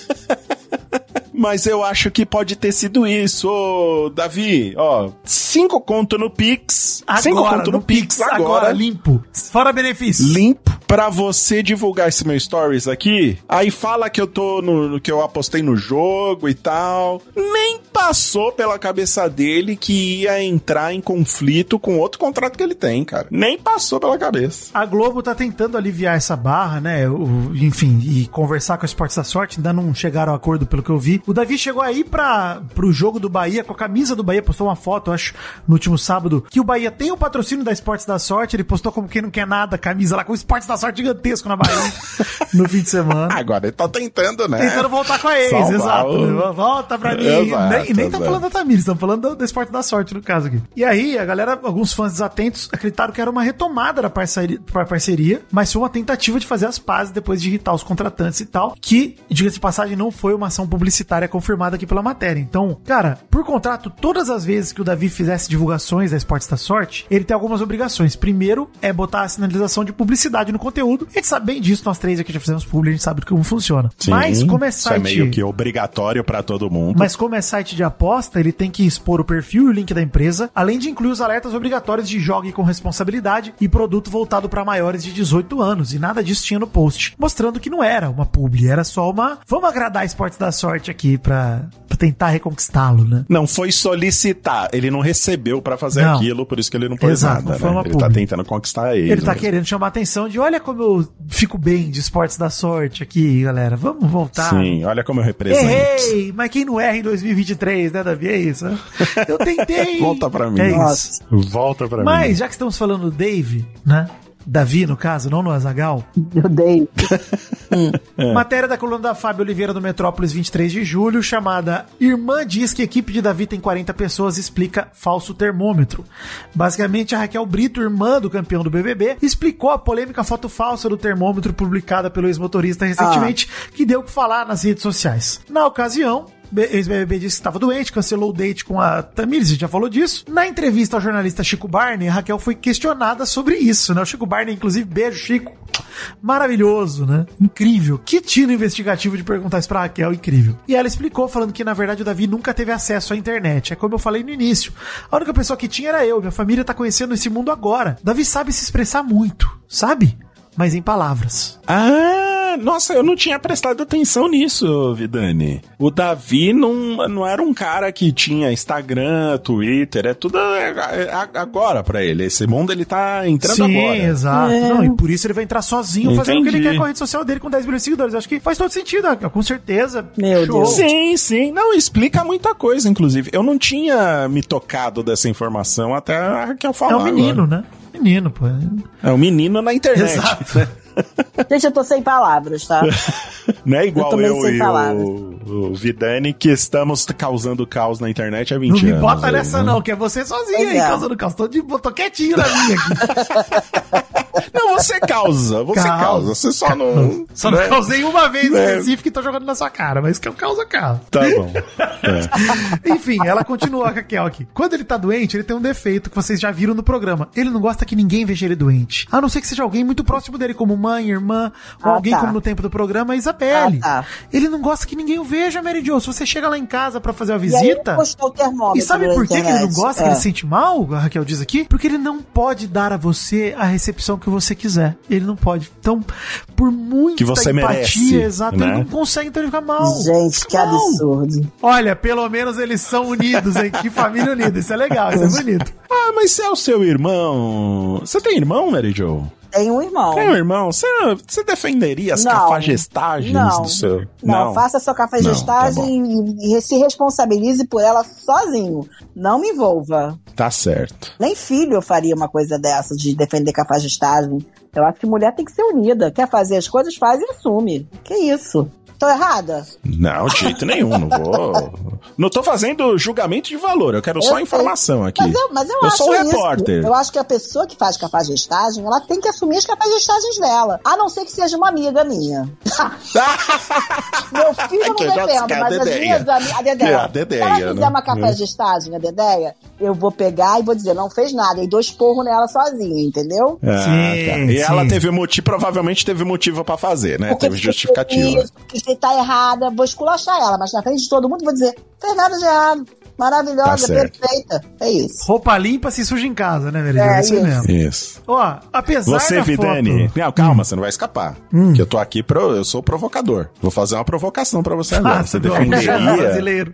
[SPEAKER 2] Mas eu acho que pode ter sido isso. Ô, Davi, ó, cinco conto no Pix.
[SPEAKER 4] Agora,
[SPEAKER 2] cinco conto no,
[SPEAKER 4] no
[SPEAKER 2] Pix,
[SPEAKER 4] Pix,
[SPEAKER 2] agora.
[SPEAKER 4] agora, limpo. Fora benefício.
[SPEAKER 2] Limpo. Pra você divulgar esse meu stories aqui. Aí fala que eu tô no, que eu apostei no jogo e tal. Nem passou pela cabeça dele que ia entrar em conflito com outro contrato que ele tem, cara. Nem passou pela cabeça.
[SPEAKER 4] A Globo tá tentando aliviar essa barra, né? O, enfim, e conversar com a Esportes da Sorte. Ainda não chegaram a acordo pelo que eu vi. O Davi chegou aí pra, pro jogo do Bahia com a camisa do Bahia. Postou uma foto, acho, no último sábado, que o Bahia tem o patrocínio da Esportes da Sorte. Ele postou como quem não quer nada, a camisa lá com o Esportes da Sorte gigantesco na Bahia no fim de semana.
[SPEAKER 2] Agora ele tá tentando, né?
[SPEAKER 4] Tentando voltar com a ex,
[SPEAKER 2] Salvar
[SPEAKER 4] exato.
[SPEAKER 2] o...
[SPEAKER 4] Volta pra mim.
[SPEAKER 2] Exato,
[SPEAKER 4] nem nem tá
[SPEAKER 2] exato.
[SPEAKER 4] falando da Tamires, estamos falando do, do Esporte da Sorte, no caso aqui. E aí, a galera, alguns fãs desatentos, acreditaram que era uma retomada da parceria, pra parceria, mas foi uma tentativa de fazer as pazes depois de irritar os contratantes e tal, que, diga-se de passagem, não foi uma ação publicitária confirmada aqui pela matéria. Então, cara, por contrato, todas as vezes que o Davi fizesse divulgações da Esportes da Sorte, ele tem algumas obrigações. Primeiro, é botar a sinalização de publicidade no conteúdo. A gente sabe bem disso, nós três aqui já fizemos publi, a gente sabe como funciona.
[SPEAKER 2] Sim,
[SPEAKER 4] mas como é
[SPEAKER 2] isso
[SPEAKER 4] site...
[SPEAKER 2] é meio que obrigatório pra todo mundo.
[SPEAKER 4] Mas como é site de aposta, ele tem que expor o perfil e o link da empresa, além de incluir os alertas obrigatórios de jogue com responsabilidade e produto voltado para maiores de dezoito anos. E nada disso tinha no post, mostrando que não era uma publi, era só uma... Vamos agradar a Esportes da Sorte aqui pra, pra tentar reconquistá-lo, né?
[SPEAKER 2] Não, foi solicitar. Ele não recebeu pra fazer
[SPEAKER 4] Não.
[SPEAKER 2] aquilo, por isso que ele não pôs
[SPEAKER 4] Exato,
[SPEAKER 2] nada,
[SPEAKER 4] não foi
[SPEAKER 2] né?
[SPEAKER 4] uma
[SPEAKER 2] Ele
[SPEAKER 4] publi.
[SPEAKER 2] tá tentando conquistar ele.
[SPEAKER 4] Ele tá querendo chamar a atenção de olha como eu fico bem de Esportes da Sorte aqui, galera. Vamos voltar.
[SPEAKER 2] Sim, olha como eu represento.
[SPEAKER 4] Errei! Mas quem não erra em dois mil e vinte e três, né, Davi? É isso, né? Eu tentei!
[SPEAKER 2] Volta pra mim.
[SPEAKER 4] É isso.
[SPEAKER 3] Nossa.
[SPEAKER 2] Volta pra
[SPEAKER 4] Mas,
[SPEAKER 2] mim.
[SPEAKER 4] já que estamos falando do Dave, né? Davi, no caso, não no Azaghal.
[SPEAKER 3] Eu dei.
[SPEAKER 4] Matéria da coluna da Fábio Oliveira do Metrópolis, vinte e três de julho, chamada Irmã diz que equipe de Davi tem quarenta pessoas e explica falso termômetro. Basicamente, a Raquel Brito, irmã do campeão do B B B, explicou a polêmica foto falsa do termômetro publicada pelo ex-motorista recentemente, ah. que deu o que falar nas redes sociais. Na ocasião, ex-B B B disse que estava doente, cancelou o date com a Tamires, a gente já falou disso. Na entrevista ao jornalista Chico Barney, a Raquel foi questionada sobre isso, né? O Chico Barney, inclusive, beijo, Chico. Maravilhoso, né? Incrível. Que tino investigativo de perguntar isso pra Raquel, incrível. E ela explicou, falando que, na verdade, o Davi nunca teve acesso à internet. É como eu falei no início. A única pessoa que tinha era eu. Minha família tá conhecendo esse mundo agora. Davi sabe se expressar muito, sabe? Mas em palavras.
[SPEAKER 2] Ah, nossa, eu não tinha prestado atenção nisso, Vidani. O Davi não, não era um cara que tinha Instagram, Twitter, é tudo agora pra ele. Esse mundo ele tá entrando
[SPEAKER 4] Sim,
[SPEAKER 2] agora.
[SPEAKER 4] Sim, exato. É. Não, e por isso ele vai entrar sozinho fazendo o que ele quer com a rede social dele com dez milhões de seguidores. Eu acho que faz todo sentido, com certeza.
[SPEAKER 3] Meu
[SPEAKER 4] Show.
[SPEAKER 3] Deus.
[SPEAKER 2] Sim, sim. Não, explica muita coisa, inclusive. Eu não tinha me tocado dessa informação até a Raquel falar.
[SPEAKER 4] É um menino,
[SPEAKER 2] agora.
[SPEAKER 4] né? Menino, pô.
[SPEAKER 2] É um menino na internet.
[SPEAKER 4] Exato.
[SPEAKER 3] Gente, eu tô sem palavras, tá?
[SPEAKER 2] Não é igual
[SPEAKER 3] eu,
[SPEAKER 2] eu, eu e o, o Vidani, que estamos causando caos na internet há vinte anos.
[SPEAKER 4] Não me bota
[SPEAKER 2] aí,
[SPEAKER 4] nessa
[SPEAKER 2] né?
[SPEAKER 4] não, que é você sozinho aí,
[SPEAKER 3] é.
[SPEAKER 4] causando caos. Tô, de, tô quietinho na minha aqui.
[SPEAKER 2] Não, você causa, você
[SPEAKER 4] Causa.
[SPEAKER 2] causa, você só não...
[SPEAKER 4] Só
[SPEAKER 2] né?
[SPEAKER 4] não causei uma vez
[SPEAKER 2] É.
[SPEAKER 4] específica e tô jogando na sua cara, mas que eu causo caos.
[SPEAKER 2] Tá bom. É.
[SPEAKER 4] Enfim, ela continua, a Raquel aqui. Quando ele tá doente, ele tem um defeito que vocês já viram no programa. Ele não gosta que ninguém veja ele doente. A não ser que seja alguém muito próximo dele, como mãe, irmã, ou
[SPEAKER 3] Ah,
[SPEAKER 4] alguém
[SPEAKER 3] tá.
[SPEAKER 4] como no tempo do programa, a Isabelle.
[SPEAKER 3] Ah, tá.
[SPEAKER 4] Ele não gosta que ninguém o veja, Mary Jo. Se você chega lá em casa pra fazer uma
[SPEAKER 3] E aí ele
[SPEAKER 4] visita...
[SPEAKER 3] postou o termômetro
[SPEAKER 4] E sabe
[SPEAKER 3] na
[SPEAKER 4] por que que ele não
[SPEAKER 3] internet.
[SPEAKER 4] gosta,
[SPEAKER 3] É.
[SPEAKER 4] que ele se sente mal? A Raquel diz aqui. Porque ele não pode dar a você a recepção que você quiser. Ele não pode. Então, por muita
[SPEAKER 2] Que você
[SPEAKER 4] empatia,
[SPEAKER 2] merece,
[SPEAKER 4] exato,
[SPEAKER 2] né?
[SPEAKER 4] ele não consegue, então ele fica mal.
[SPEAKER 3] Gente,
[SPEAKER 4] Fica
[SPEAKER 3] que
[SPEAKER 4] mal.
[SPEAKER 3] absurdo.
[SPEAKER 4] Olha, pelo menos eles são unidos, hein? Que família unida. Isso é legal, isso é bonito.
[SPEAKER 2] Ah, mas se é o seu irmão... Você tem irmão, Mary Jo?
[SPEAKER 3] Tem um irmão.
[SPEAKER 2] Tem um irmão? Você, você defenderia as
[SPEAKER 3] Não.
[SPEAKER 2] cafagestagens
[SPEAKER 3] Não.
[SPEAKER 2] do seu...
[SPEAKER 3] Não, faça sua cafagestagem
[SPEAKER 2] Não, tá
[SPEAKER 3] e, e se responsabilize por ela sozinho. Não me envolva.
[SPEAKER 2] Tá certo.
[SPEAKER 3] Nem filho eu faria uma coisa dessa, de defender cafagestagem. Eu acho que mulher tem que ser unida. Quer fazer as coisas, faz e assume. Que isso? Tô errada?
[SPEAKER 2] Não, de jeito nenhum, não vou... Não tô fazendo julgamento de valor, eu quero
[SPEAKER 3] Eu
[SPEAKER 2] só
[SPEAKER 3] sei.
[SPEAKER 2] informação aqui.
[SPEAKER 3] Mas eu, mas eu,
[SPEAKER 2] Eu
[SPEAKER 3] acho
[SPEAKER 2] sou um
[SPEAKER 3] isso.
[SPEAKER 2] repórter.
[SPEAKER 3] Eu acho que a pessoa que faz cafagestagem, ela tem que assumir as cafagestagens dela. A não ser que seja uma amiga minha. Meu filho eu
[SPEAKER 2] Que
[SPEAKER 3] não
[SPEAKER 2] já
[SPEAKER 3] defendo,
[SPEAKER 2] que é a
[SPEAKER 3] mas as
[SPEAKER 2] Dedéia.
[SPEAKER 3] minhas amigas... A Dedéia.
[SPEAKER 2] Que é a Dedéia,
[SPEAKER 3] Se ela fizer
[SPEAKER 2] né?
[SPEAKER 3] uma cafagestagem, a Dedéia, eu vou pegar e vou dizer, não fez nada, e dou esporro nela sozinha, entendeu?
[SPEAKER 2] Ah,
[SPEAKER 4] Sim,
[SPEAKER 2] tá. E
[SPEAKER 4] sim.
[SPEAKER 2] ela teve motivo, provavelmente teve motivo pra fazer, né?
[SPEAKER 3] Porque
[SPEAKER 2] Teve justificativa.
[SPEAKER 3] porque se tá errada, vou esculachar ela, mas na frente de todo mundo vou dizer, fez nada de errado,
[SPEAKER 2] Tá
[SPEAKER 3] maravilhosa,
[SPEAKER 2] certo.
[SPEAKER 3] perfeita, é isso.
[SPEAKER 4] Roupa limpa se suja em casa, né, Mary Jo?
[SPEAKER 3] É,
[SPEAKER 4] É isso aí
[SPEAKER 3] isso.
[SPEAKER 4] mesmo.
[SPEAKER 2] Isso.
[SPEAKER 4] Ó, apesar
[SPEAKER 2] Você,
[SPEAKER 4] da
[SPEAKER 2] Vidani,
[SPEAKER 4] foto...
[SPEAKER 2] não, calma, você não vai escapar. Que eu tô aqui, pro, eu sou provocador. Vou fazer uma provocação pra você agora.
[SPEAKER 4] Ah,
[SPEAKER 2] Você
[SPEAKER 4] do Alexandre
[SPEAKER 2] defenderia...
[SPEAKER 4] brasileiro.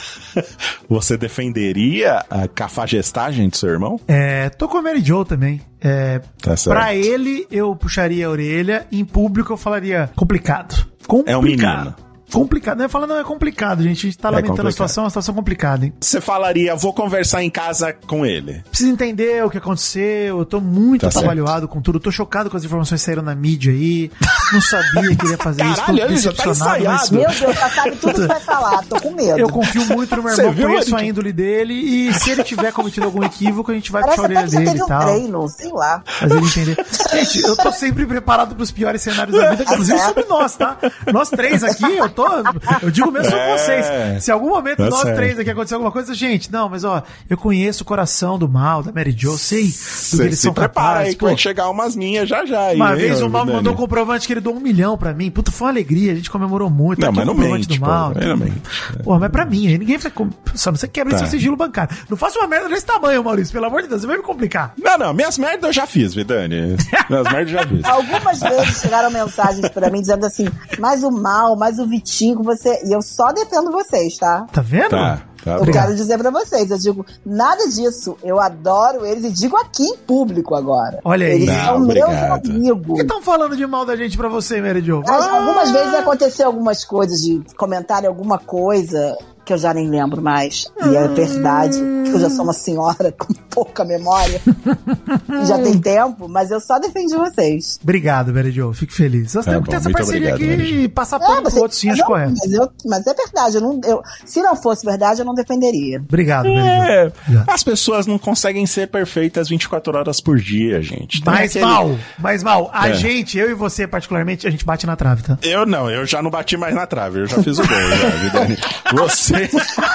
[SPEAKER 2] Você defenderia a cafagestagem do seu irmão?
[SPEAKER 4] É, tô com a Mary Jo também. É,
[SPEAKER 2] Tá certo.
[SPEAKER 4] pra ele, eu puxaria a orelha. Em público, eu falaria complicado. Complicado.
[SPEAKER 2] É um menino.
[SPEAKER 4] Complicado. Não é falando, não é complicado, gente. A gente tá
[SPEAKER 2] É
[SPEAKER 4] lamentando
[SPEAKER 2] complicado.
[SPEAKER 4] a situação, é uma situação complicada, hein?
[SPEAKER 2] Você falaria, vou conversar em casa com ele.
[SPEAKER 4] Preciso entender o que aconteceu. Eu tô muito
[SPEAKER 2] Tá certo.
[SPEAKER 4] atabalhoado com tudo. Tô chocado com as informações que saíram na mídia aí. Não sabia que ia fazer isso. Tô
[SPEAKER 2] Caralho, ele já tá
[SPEAKER 4] decepcionado, mas
[SPEAKER 2] ensaiado.
[SPEAKER 3] Meu Deus, já sabe tudo que vai falar, tô com medo.
[SPEAKER 4] eu confio muito no meu
[SPEAKER 2] Você
[SPEAKER 4] irmão,
[SPEAKER 2] viu,
[SPEAKER 4] conheço
[SPEAKER 2] Eric?
[SPEAKER 4] a índole dele. E se ele tiver cometido algum equívoco, a gente vai
[SPEAKER 3] Parece
[SPEAKER 4] puxar a
[SPEAKER 3] até
[SPEAKER 4] orelha
[SPEAKER 3] que você
[SPEAKER 4] dele
[SPEAKER 3] teve
[SPEAKER 4] e
[SPEAKER 3] um
[SPEAKER 4] tal.
[SPEAKER 3] treino, sei lá.
[SPEAKER 4] Mas ele entender. Gente, eu tô sempre preparado pros piores cenários da vida, inclusive sobre nós, tá? Nós três aqui, eu tô. Eu digo mesmo sobre
[SPEAKER 2] É,
[SPEAKER 4] vocês. Se em algum momento
[SPEAKER 2] tá
[SPEAKER 4] nós
[SPEAKER 2] certo.
[SPEAKER 4] três aqui acontecer alguma coisa, gente, não, mas ó, eu conheço o coração do mal, da Mary Jo, sei do que
[SPEAKER 2] Você
[SPEAKER 4] eles
[SPEAKER 2] se
[SPEAKER 4] são
[SPEAKER 2] prepara
[SPEAKER 4] capazes.
[SPEAKER 2] aí que
[SPEAKER 4] Pô,
[SPEAKER 2] vai chegar umas minhas já já. Aí,
[SPEAKER 4] uma
[SPEAKER 2] hein,
[SPEAKER 4] vez
[SPEAKER 2] ô,
[SPEAKER 4] o mal me
[SPEAKER 2] Vidani?
[SPEAKER 4] mandou um comprovante que ele doou um milhão pra mim. Puta, foi uma alegria, a gente comemorou muito.
[SPEAKER 2] Não,
[SPEAKER 4] Tá aqui
[SPEAKER 2] mas
[SPEAKER 4] o
[SPEAKER 2] não
[SPEAKER 4] comprovante
[SPEAKER 2] mente,
[SPEAKER 4] do
[SPEAKER 2] pô,
[SPEAKER 4] mal.
[SPEAKER 2] aí não mente.
[SPEAKER 4] Pô, mas pra mim, aí ninguém vai. com- Só não você quebra
[SPEAKER 2] Tá.
[SPEAKER 4] seu sigilo bancário. Não faça uma merda desse tamanho, Maurício, pelo amor de Deus, você vai me complicar.
[SPEAKER 2] Não, não, minhas merdas eu já fiz, Vidani. Minhas merdas eu já fiz.
[SPEAKER 3] Algumas vezes chegaram mensagens pra mim dizendo assim, mas o Mal, mas o Vitinho, você... E eu só defendo vocês, tá?
[SPEAKER 4] Tá vendo?
[SPEAKER 2] Tá, tá
[SPEAKER 3] Eu
[SPEAKER 2] bom.
[SPEAKER 3] quero dizer pra vocês, eu digo, nada disso. Eu adoro eles e digo aqui em público agora.
[SPEAKER 4] Olha aí.
[SPEAKER 3] Eles
[SPEAKER 2] Não,
[SPEAKER 3] são meus
[SPEAKER 2] obrigado.
[SPEAKER 4] Por
[SPEAKER 3] amigos.
[SPEAKER 4] que estão falando de mal da gente pra você, Mary Jo?
[SPEAKER 3] Mas algumas vezes aconteceu algumas coisas, de comentarem alguma coisa que eu já nem lembro mais. E é verdade, que eu já sou uma senhora com pouca memória. E já tem tempo, mas eu só defendi vocês.
[SPEAKER 4] Obrigado, Mary Jo. Fico feliz. Nós
[SPEAKER 2] Tá
[SPEAKER 4] temos que
[SPEAKER 2] bom,
[SPEAKER 4] ter essa
[SPEAKER 2] muito
[SPEAKER 4] parceria
[SPEAKER 2] obrigado,
[SPEAKER 4] aqui
[SPEAKER 2] Mary
[SPEAKER 4] e passar pano pro
[SPEAKER 3] você-
[SPEAKER 4] outro, sim,
[SPEAKER 3] mas,
[SPEAKER 4] acho
[SPEAKER 3] eu-
[SPEAKER 4] correto.
[SPEAKER 3] mas, eu- mas é verdade, eu não, eu, se não fosse verdade, eu não defenderia.
[SPEAKER 4] Obrigado, Mary
[SPEAKER 2] É,
[SPEAKER 4] Jo. Obrigado.
[SPEAKER 2] as pessoas não conseguem ser perfeitas vinte e quatro horas por dia, gente. Tem
[SPEAKER 4] Mais
[SPEAKER 2] aquele-
[SPEAKER 4] mal, mais mal. A
[SPEAKER 2] É.
[SPEAKER 4] gente, eu e você particularmente, a gente bate na trave, tá?
[SPEAKER 2] Eu não, eu já não bati mais na trave, eu já fiz o gol, já, Vidani. Você...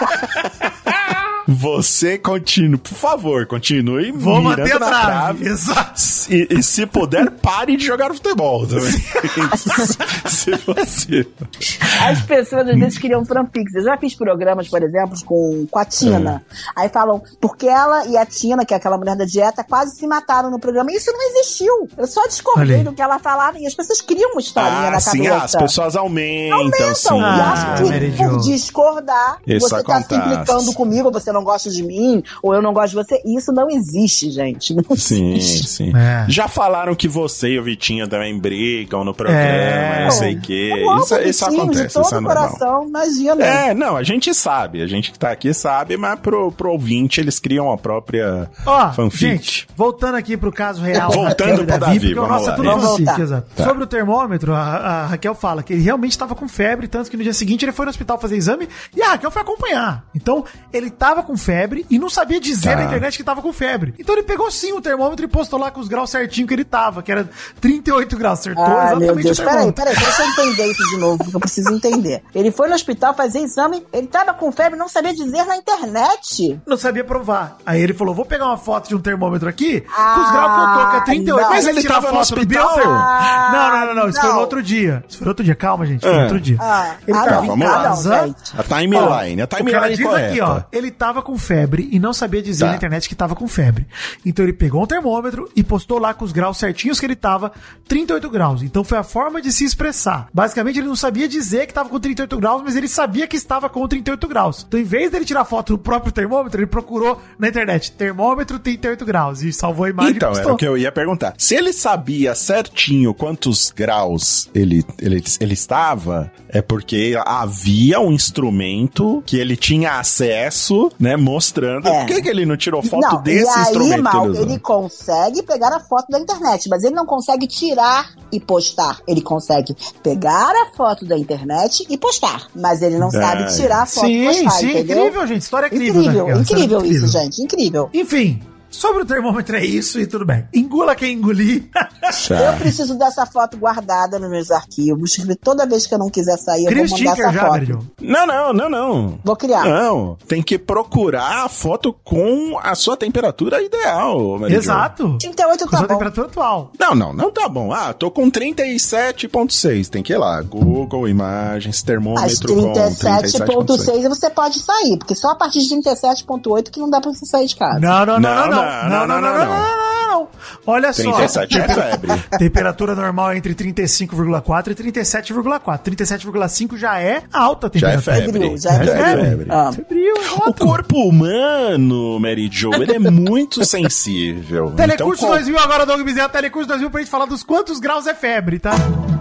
[SPEAKER 2] Você continue, por favor, continue
[SPEAKER 4] Vou
[SPEAKER 2] mirando
[SPEAKER 4] manter a
[SPEAKER 2] na
[SPEAKER 4] trave. Exato.
[SPEAKER 2] E, e se puder, pare de jogar futebol também. se você...
[SPEAKER 3] As pessoas às vezes criam fanfics. Eu já fiz programas, por exemplo, com, com a Tina. Aí falam, porque ela e a Tina, que é aquela mulher da dieta, quase se mataram no programa. E isso não existiu. Eu só
[SPEAKER 4] Olha
[SPEAKER 3] discordei
[SPEAKER 4] aí.
[SPEAKER 3] do que ela falava e as pessoas criam uma historinha
[SPEAKER 2] Ah,
[SPEAKER 3] na
[SPEAKER 2] sim,
[SPEAKER 3] cabeça.
[SPEAKER 2] as pessoas aumentam,
[SPEAKER 3] Aumentam.
[SPEAKER 2] sim.
[SPEAKER 3] E
[SPEAKER 4] Ah,
[SPEAKER 3] acho
[SPEAKER 4] Mary
[SPEAKER 3] que
[SPEAKER 4] Jo.
[SPEAKER 3] por discordar,
[SPEAKER 2] Isso
[SPEAKER 3] você tá se
[SPEAKER 2] acontece.
[SPEAKER 3] implicando comigo, ou você não gosta de mim, ou eu não gosto de você. Isso não existe, gente. Não
[SPEAKER 2] Sim,
[SPEAKER 3] existe.
[SPEAKER 2] sim.
[SPEAKER 4] É.
[SPEAKER 2] Já falaram que você e o Vitinho também brigam no programa,
[SPEAKER 4] É.
[SPEAKER 2] não sei o quê.
[SPEAKER 3] Eu amo
[SPEAKER 2] Isso,
[SPEAKER 3] o
[SPEAKER 2] isso
[SPEAKER 3] Vitinho
[SPEAKER 2] acontece,
[SPEAKER 3] de todo
[SPEAKER 2] isso é
[SPEAKER 3] o
[SPEAKER 2] normal.
[SPEAKER 3] coração, imagina.
[SPEAKER 2] É, não, a gente sabe, a gente que tá aqui sabe, mas pro, pro ouvinte eles criam a própria
[SPEAKER 4] Ó,
[SPEAKER 2] fanfic.
[SPEAKER 4] gente, voltando aqui pro caso real.
[SPEAKER 2] Voltando
[SPEAKER 4] Raquel e
[SPEAKER 2] pro
[SPEAKER 4] Davi,
[SPEAKER 2] Davi,
[SPEAKER 4] porque o
[SPEAKER 2] vamos
[SPEAKER 4] nosso é
[SPEAKER 2] lá.
[SPEAKER 4] tudo
[SPEAKER 3] Vamos
[SPEAKER 4] fanfic,
[SPEAKER 3] voltar.
[SPEAKER 4] exato.
[SPEAKER 2] Tá.
[SPEAKER 4] Sobre o termômetro, a, a Raquel fala que ele realmente estava com febre, tanto que no dia seguinte ele foi no hospital fazer exame e a Raquel foi acompanhar. Então, ele tava com febre e não sabia dizer
[SPEAKER 2] Tá.
[SPEAKER 4] na internet que tava com febre. Então ele pegou sim o termômetro e postou lá com os graus certinho que ele tava, que era trinta e oito graus. Acertou
[SPEAKER 3] Ah, meu
[SPEAKER 4] exatamente
[SPEAKER 3] Deus,
[SPEAKER 4] o
[SPEAKER 3] peraí,
[SPEAKER 4] termômetro.
[SPEAKER 3] peraí, deixa eu entender isso de novo, porque eu preciso entender. Ele foi no hospital fazer exame, ele tava com febre, não sabia dizer na internet.
[SPEAKER 4] Não sabia provar. Aí ele falou, vou pegar uma foto de um termômetro aqui,
[SPEAKER 3] Ah,
[SPEAKER 4] com os graus que eu tô, que é trinta e oito.
[SPEAKER 3] não.
[SPEAKER 2] Mas ele
[SPEAKER 4] tirar
[SPEAKER 2] tava no
[SPEAKER 4] foto
[SPEAKER 2] hospital?
[SPEAKER 4] Bielter.
[SPEAKER 3] Ah,
[SPEAKER 4] não, não, não, não, isso foi no
[SPEAKER 3] não.
[SPEAKER 4] outro dia. Isso foi no outro dia, calma, gente, foi
[SPEAKER 2] É.
[SPEAKER 4] no outro dia.
[SPEAKER 3] Ah,
[SPEAKER 4] Ele
[SPEAKER 3] ah,
[SPEAKER 4] tava
[SPEAKER 3] não,
[SPEAKER 4] em
[SPEAKER 2] vamos lá.
[SPEAKER 4] casa.
[SPEAKER 3] Não, gente.
[SPEAKER 2] A timeline, a
[SPEAKER 4] Ó, o que ela
[SPEAKER 2] timeline
[SPEAKER 4] diz
[SPEAKER 2] correta.
[SPEAKER 4] aqui, ó, ele tava com febre e não sabia dizer
[SPEAKER 2] Tá.
[SPEAKER 4] na internet que tava com febre. Então ele pegou um termômetro e postou lá com os graus certinhos que ele tava, trinta e oito graus. Então foi a forma de se expressar. Basicamente ele não sabia dizer que tava com trinta e oito graus, mas ele sabia que estava com trinta e oito graus. Então em vez dele tirar foto do próprio termômetro, ele procurou na internet, termômetro trinta e oito graus e salvou a imagem
[SPEAKER 2] Então,
[SPEAKER 4] e
[SPEAKER 2] era
[SPEAKER 4] postou.
[SPEAKER 2] o que eu ia perguntar. Se ele sabia certinho quantos graus ele, ele, ele estava, é porque havia um instrumento que ele tinha acesso, né, mostrando.
[SPEAKER 3] É.
[SPEAKER 2] Por que, que ele não tirou foto
[SPEAKER 3] Não,
[SPEAKER 2] desse
[SPEAKER 3] e aí,
[SPEAKER 2] instrumento
[SPEAKER 3] Mal,
[SPEAKER 2] que ele usou?
[SPEAKER 3] ele consegue pegar a foto da internet, mas ele não consegue tirar e postar. Ele consegue pegar a foto da internet e postar, mas ele não sabe tirar a foto e
[SPEAKER 4] Sim,
[SPEAKER 3] postar,
[SPEAKER 4] sim,
[SPEAKER 3] entendeu?
[SPEAKER 4] incrível, gente. História incrível.
[SPEAKER 3] Incrível,
[SPEAKER 4] né, Raquel?
[SPEAKER 3] incrível
[SPEAKER 4] História
[SPEAKER 3] isso, gente, incrível.
[SPEAKER 4] Enfim, Sobre o termômetro é isso e tudo bem. Engula quem engolir.
[SPEAKER 3] Eu preciso dessa foto guardada nos meus arquivos. Toda vez que eu não quiser sair,
[SPEAKER 4] Cria
[SPEAKER 3] eu vou mandar essa
[SPEAKER 4] já,
[SPEAKER 3] foto.
[SPEAKER 4] Meridio.
[SPEAKER 2] Não, não, não, não.
[SPEAKER 3] Vou criar.
[SPEAKER 2] Não, tem que procurar a foto com a sua temperatura ideal, Meridio.
[SPEAKER 4] Exato.
[SPEAKER 3] trinta e oito
[SPEAKER 4] Com
[SPEAKER 3] tá
[SPEAKER 4] sua
[SPEAKER 3] bom.
[SPEAKER 4] temperatura atual.
[SPEAKER 2] Não, não, não tá bom. Ah, tô com trinta e sete ponto seis. Tem que ir lá. Google, imagens,
[SPEAKER 3] Às
[SPEAKER 2] termômetro com
[SPEAKER 3] trinta e sete ponto
[SPEAKER 2] trinta e sete ponto seis.
[SPEAKER 3] seis você pode sair, porque só a partir de trinta e sete ponto oito que não dá pra você sair de casa.
[SPEAKER 4] Não, não, não, não, não.
[SPEAKER 2] Não, não, não, não,
[SPEAKER 4] não. Olha só.
[SPEAKER 2] trinta e sete é febre.
[SPEAKER 4] Temperatura normal é entre trinta e cinco vírgula quatro e trinta e sete vírgula quatro. trinta e sete vírgula cinco já é alta
[SPEAKER 2] Já é
[SPEAKER 4] temperatura.
[SPEAKER 2] febre.
[SPEAKER 3] Já é
[SPEAKER 2] Já é
[SPEAKER 3] febre.
[SPEAKER 2] febre.
[SPEAKER 3] Ah.
[SPEAKER 4] Febril,
[SPEAKER 2] O
[SPEAKER 4] exato.
[SPEAKER 2] corpo humano, Mary Jo, ele é muito sensível.
[SPEAKER 4] Telecurso
[SPEAKER 2] Então,
[SPEAKER 4] dois mil agora, Doug Bezerra. Telecurso dois mil pra gente falar dos quantos graus é febre, tá?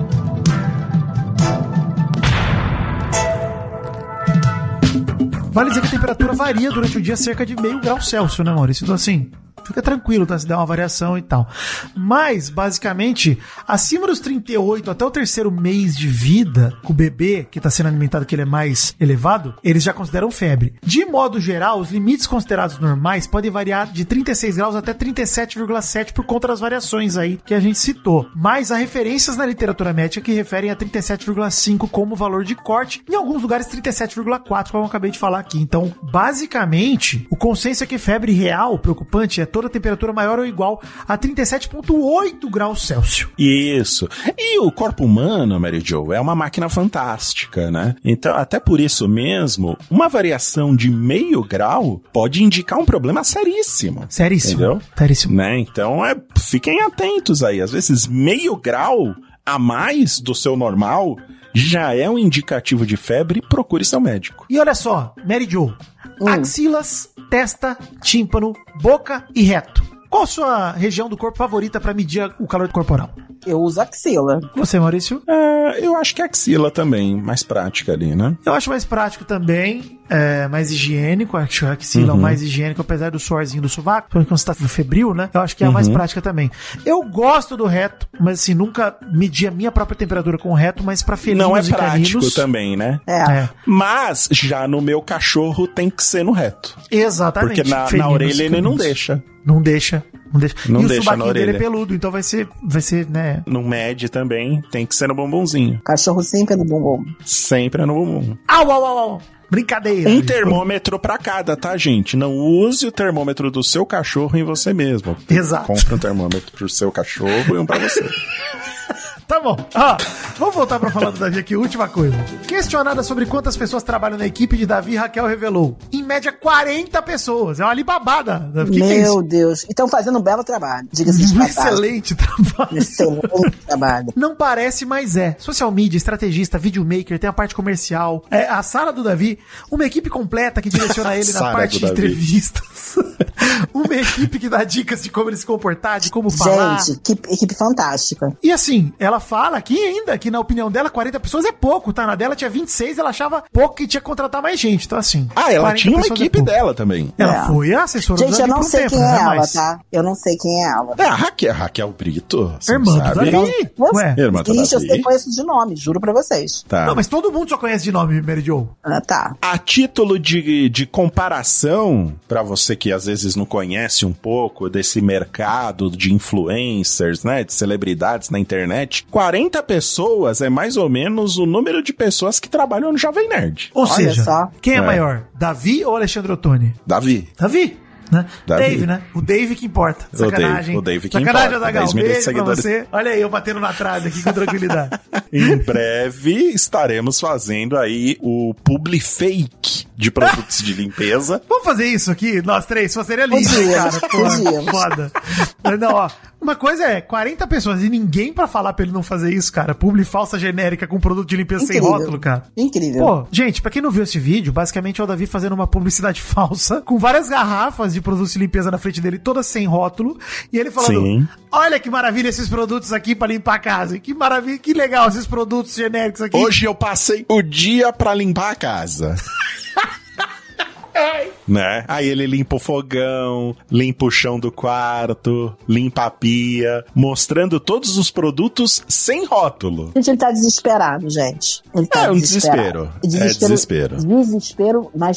[SPEAKER 4] Vale dizer que a temperatura varia durante o dia cerca de meio grau Celsius, né, Maurício? Então, assim, fica tranquilo, tá? Se der uma variação e tal. Mas, basicamente, acima dos trinta e oito até o terceiro mês de vida, com o bebê que tá sendo alimentado, que ele é mais elevado, eles já consideram febre. De modo geral, os limites considerados normais podem variar de trinta e seis graus até trinta e sete vírgula sete por conta das variações aí que a gente citou. Mas há referências na literatura médica que referem a trinta e sete vírgula cinco como valor de corte, em alguns lugares trinta e sete vírgula quatro, como eu acabei de falar aqui. Então, basicamente, o consenso é que febre real preocupante é toda temperatura maior ou igual a trinta e sete vírgula oito graus Celsius.
[SPEAKER 2] Isso. E o corpo humano, Mary Jo, é uma máquina fantástica, né? Então, até por isso mesmo, uma variação de meio grau pode indicar um problema seríssimo.
[SPEAKER 4] Seríssimo.
[SPEAKER 2] Entendeu?
[SPEAKER 4] Seríssimo.
[SPEAKER 2] Né? Então, é, fiquem atentos aí. Às vezes, meio grau a mais do seu normal já é um indicativo de febre, procure seu médico.
[SPEAKER 4] E olha só, Mary Jo,
[SPEAKER 3] Hum.
[SPEAKER 4] axilas, testa, tímpano, boca e reto. Qual a sua região do corpo favorita para medir o calor corporal?
[SPEAKER 3] Eu uso axila.
[SPEAKER 4] Você, Maurício?
[SPEAKER 2] É, eu acho que a axila também, mais prática ali, né?
[SPEAKER 4] Eu acho mais prático também, é, mais higiênico. Acho que a axila é o
[SPEAKER 2] Uhum.
[SPEAKER 4] mais higiênico, apesar do suorzinho do sovaco. Quando você tá febril, né? Eu acho que é a mais
[SPEAKER 2] Uhum.
[SPEAKER 4] prática também. Eu gosto do reto, mas assim, nunca medi a minha própria temperatura com o reto, mas pra felinos
[SPEAKER 2] Não é
[SPEAKER 4] e
[SPEAKER 2] prático
[SPEAKER 4] caninos...
[SPEAKER 2] também, né?
[SPEAKER 3] É.
[SPEAKER 4] É,
[SPEAKER 2] Mas já no meu cachorro tem que ser no reto.
[SPEAKER 4] exatamente.
[SPEAKER 2] Porque na, na
[SPEAKER 4] Felinos
[SPEAKER 2] orelha
[SPEAKER 4] e
[SPEAKER 2] ele não
[SPEAKER 4] caninos.
[SPEAKER 2] deixa.
[SPEAKER 4] Não deixa, não deixa.
[SPEAKER 2] Não
[SPEAKER 4] e
[SPEAKER 2] deixa
[SPEAKER 4] o subaquinho
[SPEAKER 2] na
[SPEAKER 4] dele é
[SPEAKER 2] orelha.
[SPEAKER 4] peludo, então vai ser, vai ser, né?
[SPEAKER 2] No mede também tem que ser no bumbumzinho.
[SPEAKER 3] Cachorro sempre no bumbum.
[SPEAKER 2] Sempre é no bumbum.
[SPEAKER 4] Au, au, au, au. Brincadeira.
[SPEAKER 2] Um termômetro pra cada, tá, gente? Não use o termômetro do seu cachorro em você mesmo.
[SPEAKER 4] Exato.
[SPEAKER 2] Compre um termômetro pro seu cachorro e um pra você.
[SPEAKER 4] Tá bom. Ó, vamos voltar pra falar do Davi aqui. Última coisa. Questionada sobre quantas pessoas trabalham na equipe de Davi, Raquel revelou. Em média, quarenta pessoas. É uma alibabada. O que, que é
[SPEAKER 3] Meu
[SPEAKER 4] isso?
[SPEAKER 3] Deus. E estão fazendo um belo trabalho. Diga-se de
[SPEAKER 4] Um
[SPEAKER 3] passagem.
[SPEAKER 4] excelente trabalho.
[SPEAKER 3] Excelente trabalho.
[SPEAKER 4] Não parece, mas é. Social media, estrategista, videomaker, tem a parte comercial. É a sala do Davi, uma equipe completa que direciona ele na
[SPEAKER 2] Sala
[SPEAKER 4] parte
[SPEAKER 2] do
[SPEAKER 4] de
[SPEAKER 2] Davi.
[SPEAKER 4] entrevistas. Uma equipe que dá dicas de como ele se comportar, de como falar.
[SPEAKER 3] Gente, que equipe fantástica.
[SPEAKER 4] E assim, ela fala aqui ainda que na opinião dela, quarenta pessoas é pouco, tá? Na dela tinha vinte e seis, ela achava pouco que tinha que contratar mais gente. Então assim...
[SPEAKER 2] Ah, ela
[SPEAKER 4] quarenta
[SPEAKER 2] tinha uma
[SPEAKER 4] pessoas é
[SPEAKER 2] equipe
[SPEAKER 4] pouco.
[SPEAKER 2] dela também.
[SPEAKER 4] Ela
[SPEAKER 3] É.
[SPEAKER 4] foi a assessora do
[SPEAKER 3] Gente,
[SPEAKER 4] Davi
[SPEAKER 3] eu não
[SPEAKER 4] por um
[SPEAKER 3] sei
[SPEAKER 4] tempo,
[SPEAKER 3] quem
[SPEAKER 4] né?
[SPEAKER 3] é ela,
[SPEAKER 4] Mas-
[SPEAKER 3] tá? Eu não sei quem é ela.
[SPEAKER 2] É a Raquel, Raquel Brito. você
[SPEAKER 4] Irmã do
[SPEAKER 2] sabe?
[SPEAKER 4] Davi. Ué.
[SPEAKER 2] Irmã do
[SPEAKER 3] Gente, eu
[SPEAKER 2] Davi.
[SPEAKER 3] sei conheço de nome, juro pra vocês.
[SPEAKER 2] Tá.
[SPEAKER 4] Não, mas todo mundo só conhece de nome Mary Jo.
[SPEAKER 3] Ah, tá.
[SPEAKER 2] A título de, de comparação, pra você que às vezes não conhece um pouco desse mercado de influencers, né, de celebridades na internet, quarenta pessoas é mais ou menos o número de pessoas que trabalham no Jovem Nerd.
[SPEAKER 4] Ou
[SPEAKER 3] Olha
[SPEAKER 4] seja,
[SPEAKER 3] só.
[SPEAKER 4] quem é,
[SPEAKER 2] É.
[SPEAKER 4] maior? Davi ou Alexandre Ottoni?
[SPEAKER 2] Davi.
[SPEAKER 4] Davi, né?
[SPEAKER 2] Davi.
[SPEAKER 4] Dave, né? O Dave que importa.
[SPEAKER 2] O
[SPEAKER 4] Sacanagem.
[SPEAKER 2] Dave- o Dave que
[SPEAKER 4] Sacanagem,
[SPEAKER 2] importa.
[SPEAKER 4] Adagal.
[SPEAKER 2] dez milhões de
[SPEAKER 4] Beijo pra
[SPEAKER 2] seguidores.
[SPEAKER 4] você. Olha aí, eu batendo na trave aqui com tranquilidade.
[SPEAKER 2] Em breve estaremos fazendo aí o publi fake de produtos de limpeza.
[SPEAKER 4] Vamos fazer isso aqui, nós três? Só seria lindo,
[SPEAKER 3] Podíamos,
[SPEAKER 4] cara. Porra,
[SPEAKER 3] podíamos.
[SPEAKER 4] foda. Mas não, ó. Uma coisa é, quarenta pessoas e ninguém pra falar pra ele não fazer isso, cara. Publi falsa genérica com produto de limpeza sem
[SPEAKER 3] Incrível.
[SPEAKER 4] rótulo, cara.
[SPEAKER 3] Incrível.
[SPEAKER 4] Pô, gente, pra quem não viu esse vídeo, basicamente é o Davi fazendo uma publicidade falsa, com várias garrafas de produtos de limpeza na frente dele, todas sem rótulo, e ele falando,
[SPEAKER 2] Sim.
[SPEAKER 4] olha que maravilha esses produtos aqui pra limpar a casa, que maravilha, que legal esses produtos genéricos aqui.
[SPEAKER 2] Hoje eu passei o dia pra limpar a casa. Né? Aí ele limpa o fogão, limpa o chão do quarto, limpa a pia, mostrando todos os produtos sem rótulo.
[SPEAKER 3] Gente, ele tá desesperado, gente. Ele tá
[SPEAKER 2] É um
[SPEAKER 3] desesperado.
[SPEAKER 2] desespero. É desespero.
[SPEAKER 3] Desespero, mas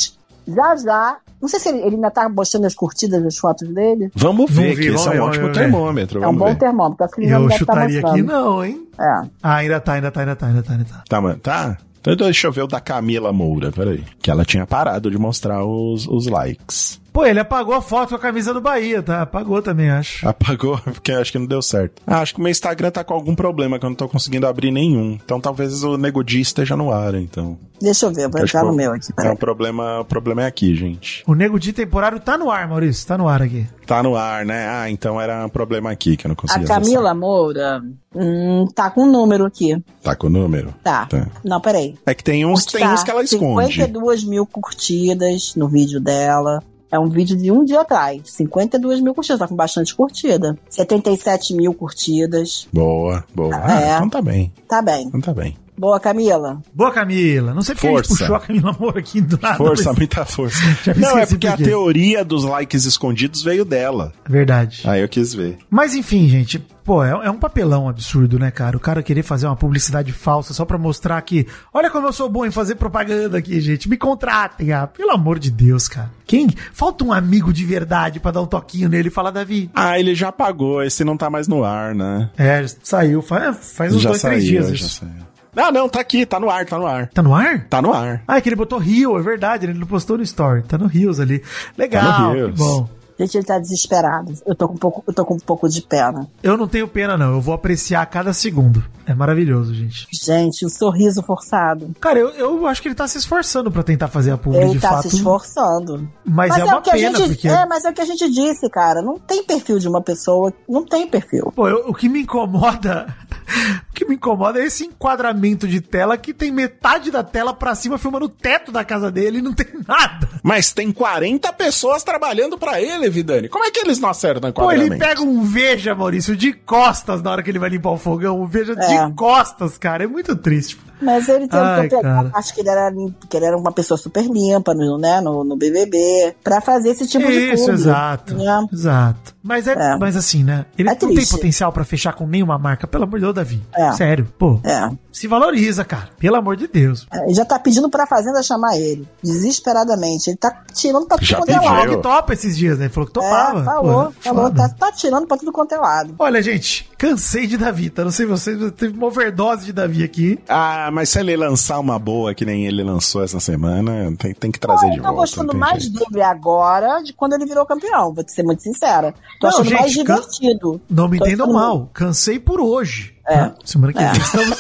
[SPEAKER 3] Já, já. Não sei se ele, ele ainda tá mostrando as curtidas das fotos dele.
[SPEAKER 2] Vamos ver,
[SPEAKER 4] vi,
[SPEAKER 2] que esse é um
[SPEAKER 4] ver,
[SPEAKER 2] ótimo
[SPEAKER 4] ver.
[SPEAKER 2] termômetro.
[SPEAKER 3] É um bom
[SPEAKER 2] ver.
[SPEAKER 3] termômetro. Acho que ele já
[SPEAKER 4] Eu
[SPEAKER 3] deve
[SPEAKER 4] chutaria
[SPEAKER 3] tá
[SPEAKER 4] aqui
[SPEAKER 3] mostrando.
[SPEAKER 4] não, hein?
[SPEAKER 3] É.
[SPEAKER 4] Ah, ainda tá, ainda tá, ainda tá, ainda tá, ainda tá.
[SPEAKER 2] Tá, mano, tá? Então deixa eu ver o da Camila Moura, peraí. Que ela tinha parado de mostrar os, os likes.
[SPEAKER 4] Pô, ele apagou a foto com a camisa do Bahia, tá? Apagou também, acho.
[SPEAKER 2] Apagou, porque acho que não deu certo. Ah, acho que o meu Instagram tá com algum problema, que eu não tô conseguindo abrir nenhum. Então talvez o Nego Di esteja no ar, então.
[SPEAKER 3] Deixa eu ver, vou
[SPEAKER 2] Acho
[SPEAKER 3] entrar
[SPEAKER 2] que
[SPEAKER 3] no
[SPEAKER 2] o-
[SPEAKER 3] meu aqui.
[SPEAKER 2] É,
[SPEAKER 3] Peraí.
[SPEAKER 2] o problema, o problema é aqui, gente.
[SPEAKER 4] O Nego Di temporário tá no ar, Maurício. Tá no ar aqui.
[SPEAKER 2] Tá no ar, né? Ah, então era um problema aqui que eu não
[SPEAKER 3] A
[SPEAKER 2] conseguia
[SPEAKER 3] Camila Moura hum, tá com um número aqui.
[SPEAKER 2] acessar. Tá com o número?
[SPEAKER 3] Tá.
[SPEAKER 2] Tá.
[SPEAKER 3] Não, peraí.
[SPEAKER 2] É que tem uns, tem
[SPEAKER 3] Tá,
[SPEAKER 2] uns que ela esconde.
[SPEAKER 3] cinquenta e duas mil curtidas no vídeo dela. É um vídeo de um dia atrás. cinquenta e duas mil curtidas, tá com bastante curtida. setenta e sete mil curtidas.
[SPEAKER 2] Boa, boa.
[SPEAKER 3] É.
[SPEAKER 2] Ah, então tá bem.
[SPEAKER 3] Tá bem.
[SPEAKER 2] Então tá bem.
[SPEAKER 3] Boa, Camila.
[SPEAKER 4] Boa, Camila. Não sei porque a gente
[SPEAKER 2] Força.
[SPEAKER 4] puxou a Camila Moura aqui do nada.
[SPEAKER 2] Força,
[SPEAKER 4] mas-
[SPEAKER 2] muita força.
[SPEAKER 4] Já me
[SPEAKER 2] Não, é
[SPEAKER 4] esqueci
[SPEAKER 2] porque
[SPEAKER 4] por
[SPEAKER 2] a
[SPEAKER 4] quê.
[SPEAKER 2] teoria dos likes escondidos veio dela.
[SPEAKER 4] Verdade.
[SPEAKER 2] Aí eu quis ver.
[SPEAKER 4] Mas enfim, gente, pô, é, é um papelão absurdo, né, cara? O cara querer fazer uma publicidade falsa só pra mostrar que, olha como eu sou bom em fazer propaganda aqui, gente. Me contratem, ah, pelo amor de Deus, cara. Quem? Falta um amigo de verdade pra dar um toquinho nele e falar, Davi.
[SPEAKER 2] Ah, ele já apagou, esse não tá mais no ar, né?
[SPEAKER 4] É, saiu faz, faz uns
[SPEAKER 2] já
[SPEAKER 4] dois,
[SPEAKER 2] saiu,
[SPEAKER 4] três dias
[SPEAKER 2] já
[SPEAKER 4] isso.
[SPEAKER 2] saiu. Não, não, tá aqui, tá no ar, tá no ar.
[SPEAKER 4] Tá no ar?
[SPEAKER 2] Tá no ar.
[SPEAKER 4] Ah, é que ele botou Rio, é verdade, ele não postou no story. Tá no Rios ali. Legal,
[SPEAKER 2] Tá no
[SPEAKER 4] que
[SPEAKER 2] Reels.
[SPEAKER 4] bom.
[SPEAKER 3] Gente, ele tá desesperado. Eu tô com um pouco, eu tô com um pouco de pena.
[SPEAKER 4] Eu não tenho pena, não. Eu vou apreciar cada segundo. É maravilhoso, gente.
[SPEAKER 3] Gente, o sorriso forçado.
[SPEAKER 4] Cara, eu, eu acho que ele tá se esforçando pra tentar fazer a publi
[SPEAKER 3] Ele
[SPEAKER 4] de
[SPEAKER 3] tá
[SPEAKER 4] fato.
[SPEAKER 3] se esforçando.
[SPEAKER 4] Mas, é
[SPEAKER 3] o
[SPEAKER 4] uma
[SPEAKER 3] que a
[SPEAKER 4] pena,
[SPEAKER 3] gente,
[SPEAKER 4] porque...
[SPEAKER 3] É, mas é o que a gente disse, cara. Não tem perfil de uma pessoa. Não tem perfil.
[SPEAKER 4] Pô, eu- o que me incomoda... O que me incomoda é esse enquadramento de tela que tem metade da tela pra cima filmando o teto da casa dele e não tem nada.
[SPEAKER 2] Mas tem quarenta pessoas trabalhando pra ele, Vidani. Como é que eles não acertam o
[SPEAKER 4] Pô, ele
[SPEAKER 2] enquadramento?
[SPEAKER 4] pega um Veja, Maurício, de costas na hora que ele vai limpar o fogão. Um Veja
[SPEAKER 3] É.
[SPEAKER 4] de costas, cara. É muito triste.
[SPEAKER 3] Mas ele tentou
[SPEAKER 4] Ai,
[SPEAKER 3] pegar.
[SPEAKER 4] cara.
[SPEAKER 3] Acho que ele era, lim- que ele era uma pessoa super limpa no, né, no, no B B B. Pra fazer esse tipo de
[SPEAKER 4] Isso,
[SPEAKER 3] publi,
[SPEAKER 4] exato.
[SPEAKER 3] né?
[SPEAKER 4] Exato. Mas é,
[SPEAKER 3] É.
[SPEAKER 4] mas assim, né? Ele
[SPEAKER 3] É
[SPEAKER 4] não tem
[SPEAKER 3] triste.
[SPEAKER 4] potencial pra fechar com nenhuma marca. Pelo amor de Deus, Davi.
[SPEAKER 3] É.
[SPEAKER 4] Sério. Pô,
[SPEAKER 3] É.
[SPEAKER 4] se valoriza, cara. Pelo amor de Deus.
[SPEAKER 3] É, ele já tá pedindo pra Fazenda chamar ele. Desesperadamente. Ele tá tirando pra tudo
[SPEAKER 2] Já
[SPEAKER 3] quanto é
[SPEAKER 2] pediu.
[SPEAKER 3] lado.
[SPEAKER 4] Falou que topa esses dias, né? Ele falou que topava.
[SPEAKER 3] É, falou.
[SPEAKER 4] Pô,
[SPEAKER 3] falou
[SPEAKER 4] foda.
[SPEAKER 3] tá, tá tirando pra tudo quanto é lado.
[SPEAKER 4] Olha, gente, cansei de Davi, tá? Não sei vocês, mas teve uma overdose de Davi aqui.
[SPEAKER 2] Ah, mas se ele lançar uma boa que nem ele lançou essa semana, tem, tem que trazer de
[SPEAKER 3] Eu tô
[SPEAKER 2] volta.
[SPEAKER 3] gostando
[SPEAKER 2] não tem
[SPEAKER 3] mais
[SPEAKER 2] jeito.
[SPEAKER 3] dele agora de quando ele virou campeão, vou te ser muito sincera. Tô
[SPEAKER 4] Não,
[SPEAKER 3] achando
[SPEAKER 4] gente,
[SPEAKER 3] mais
[SPEAKER 4] can-
[SPEAKER 3] divertido.
[SPEAKER 4] Não me
[SPEAKER 3] Tô
[SPEAKER 4] entendam
[SPEAKER 3] achando-
[SPEAKER 4] mal. Cansei por hoje.
[SPEAKER 3] É.
[SPEAKER 4] Tá? Semana que
[SPEAKER 3] É.
[SPEAKER 4] vem estamos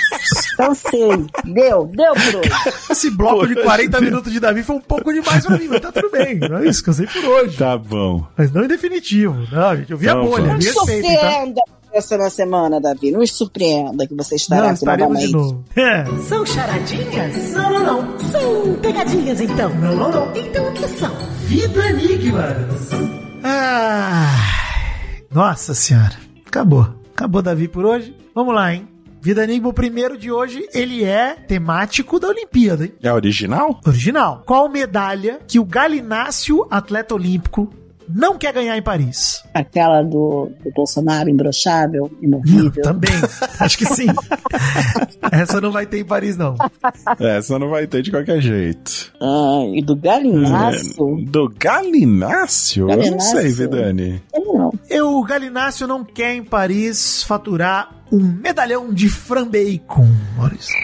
[SPEAKER 3] Cansei. Deu, deu por hoje.
[SPEAKER 4] Esse bloco de
[SPEAKER 2] Poxa,
[SPEAKER 4] quarenta
[SPEAKER 2] Deus.
[SPEAKER 4] minutos de Davi foi um pouco demais pra mim, mas tá tudo bem. Não é isso, cansei por hoje.
[SPEAKER 2] Tá bom.
[SPEAKER 4] Mas não em definitivo. Não, gente, eu vi a
[SPEAKER 2] Não,
[SPEAKER 4] bolha.
[SPEAKER 2] vamos.
[SPEAKER 4] Me
[SPEAKER 3] Nos
[SPEAKER 4] respeitem, tá?
[SPEAKER 3] surpreenda essa na semana, Davi. Nos surpreenda que você estará
[SPEAKER 4] Não,
[SPEAKER 3] aqui
[SPEAKER 4] estaremos de
[SPEAKER 3] novamente.
[SPEAKER 4] novo. É.
[SPEAKER 8] São charadinhas? Não, não, não. São pegadinhas, então. Não, não, não. Então o que são? Vida Enigmas.
[SPEAKER 4] Ah, nossa senhora. Acabou. Acabou Davi por hoje. Vamos lá, hein? Vida Enigma, o primeiro de hoje, ele é temático da Olimpíada, hein?
[SPEAKER 2] É original?
[SPEAKER 4] Original. Qual medalha que o Galinácio, atleta olímpico, não quer ganhar em Paris?
[SPEAKER 3] Aquela do, do Bolsonaro, imbrochável,
[SPEAKER 4] Não,
[SPEAKER 3] imovível.
[SPEAKER 4] também. Acho que sim. Essa não vai ter em Paris, não.
[SPEAKER 2] Essa não vai ter de qualquer jeito.
[SPEAKER 3] Ah, e do Galinácio.
[SPEAKER 2] É, do Galinácio? Eu não
[SPEAKER 3] Galinácio.
[SPEAKER 2] sei, Vidani.
[SPEAKER 3] Ele não.
[SPEAKER 4] Eu, o Galinácio não quer em Paris faturar um medalhão de frambacon, Maurício.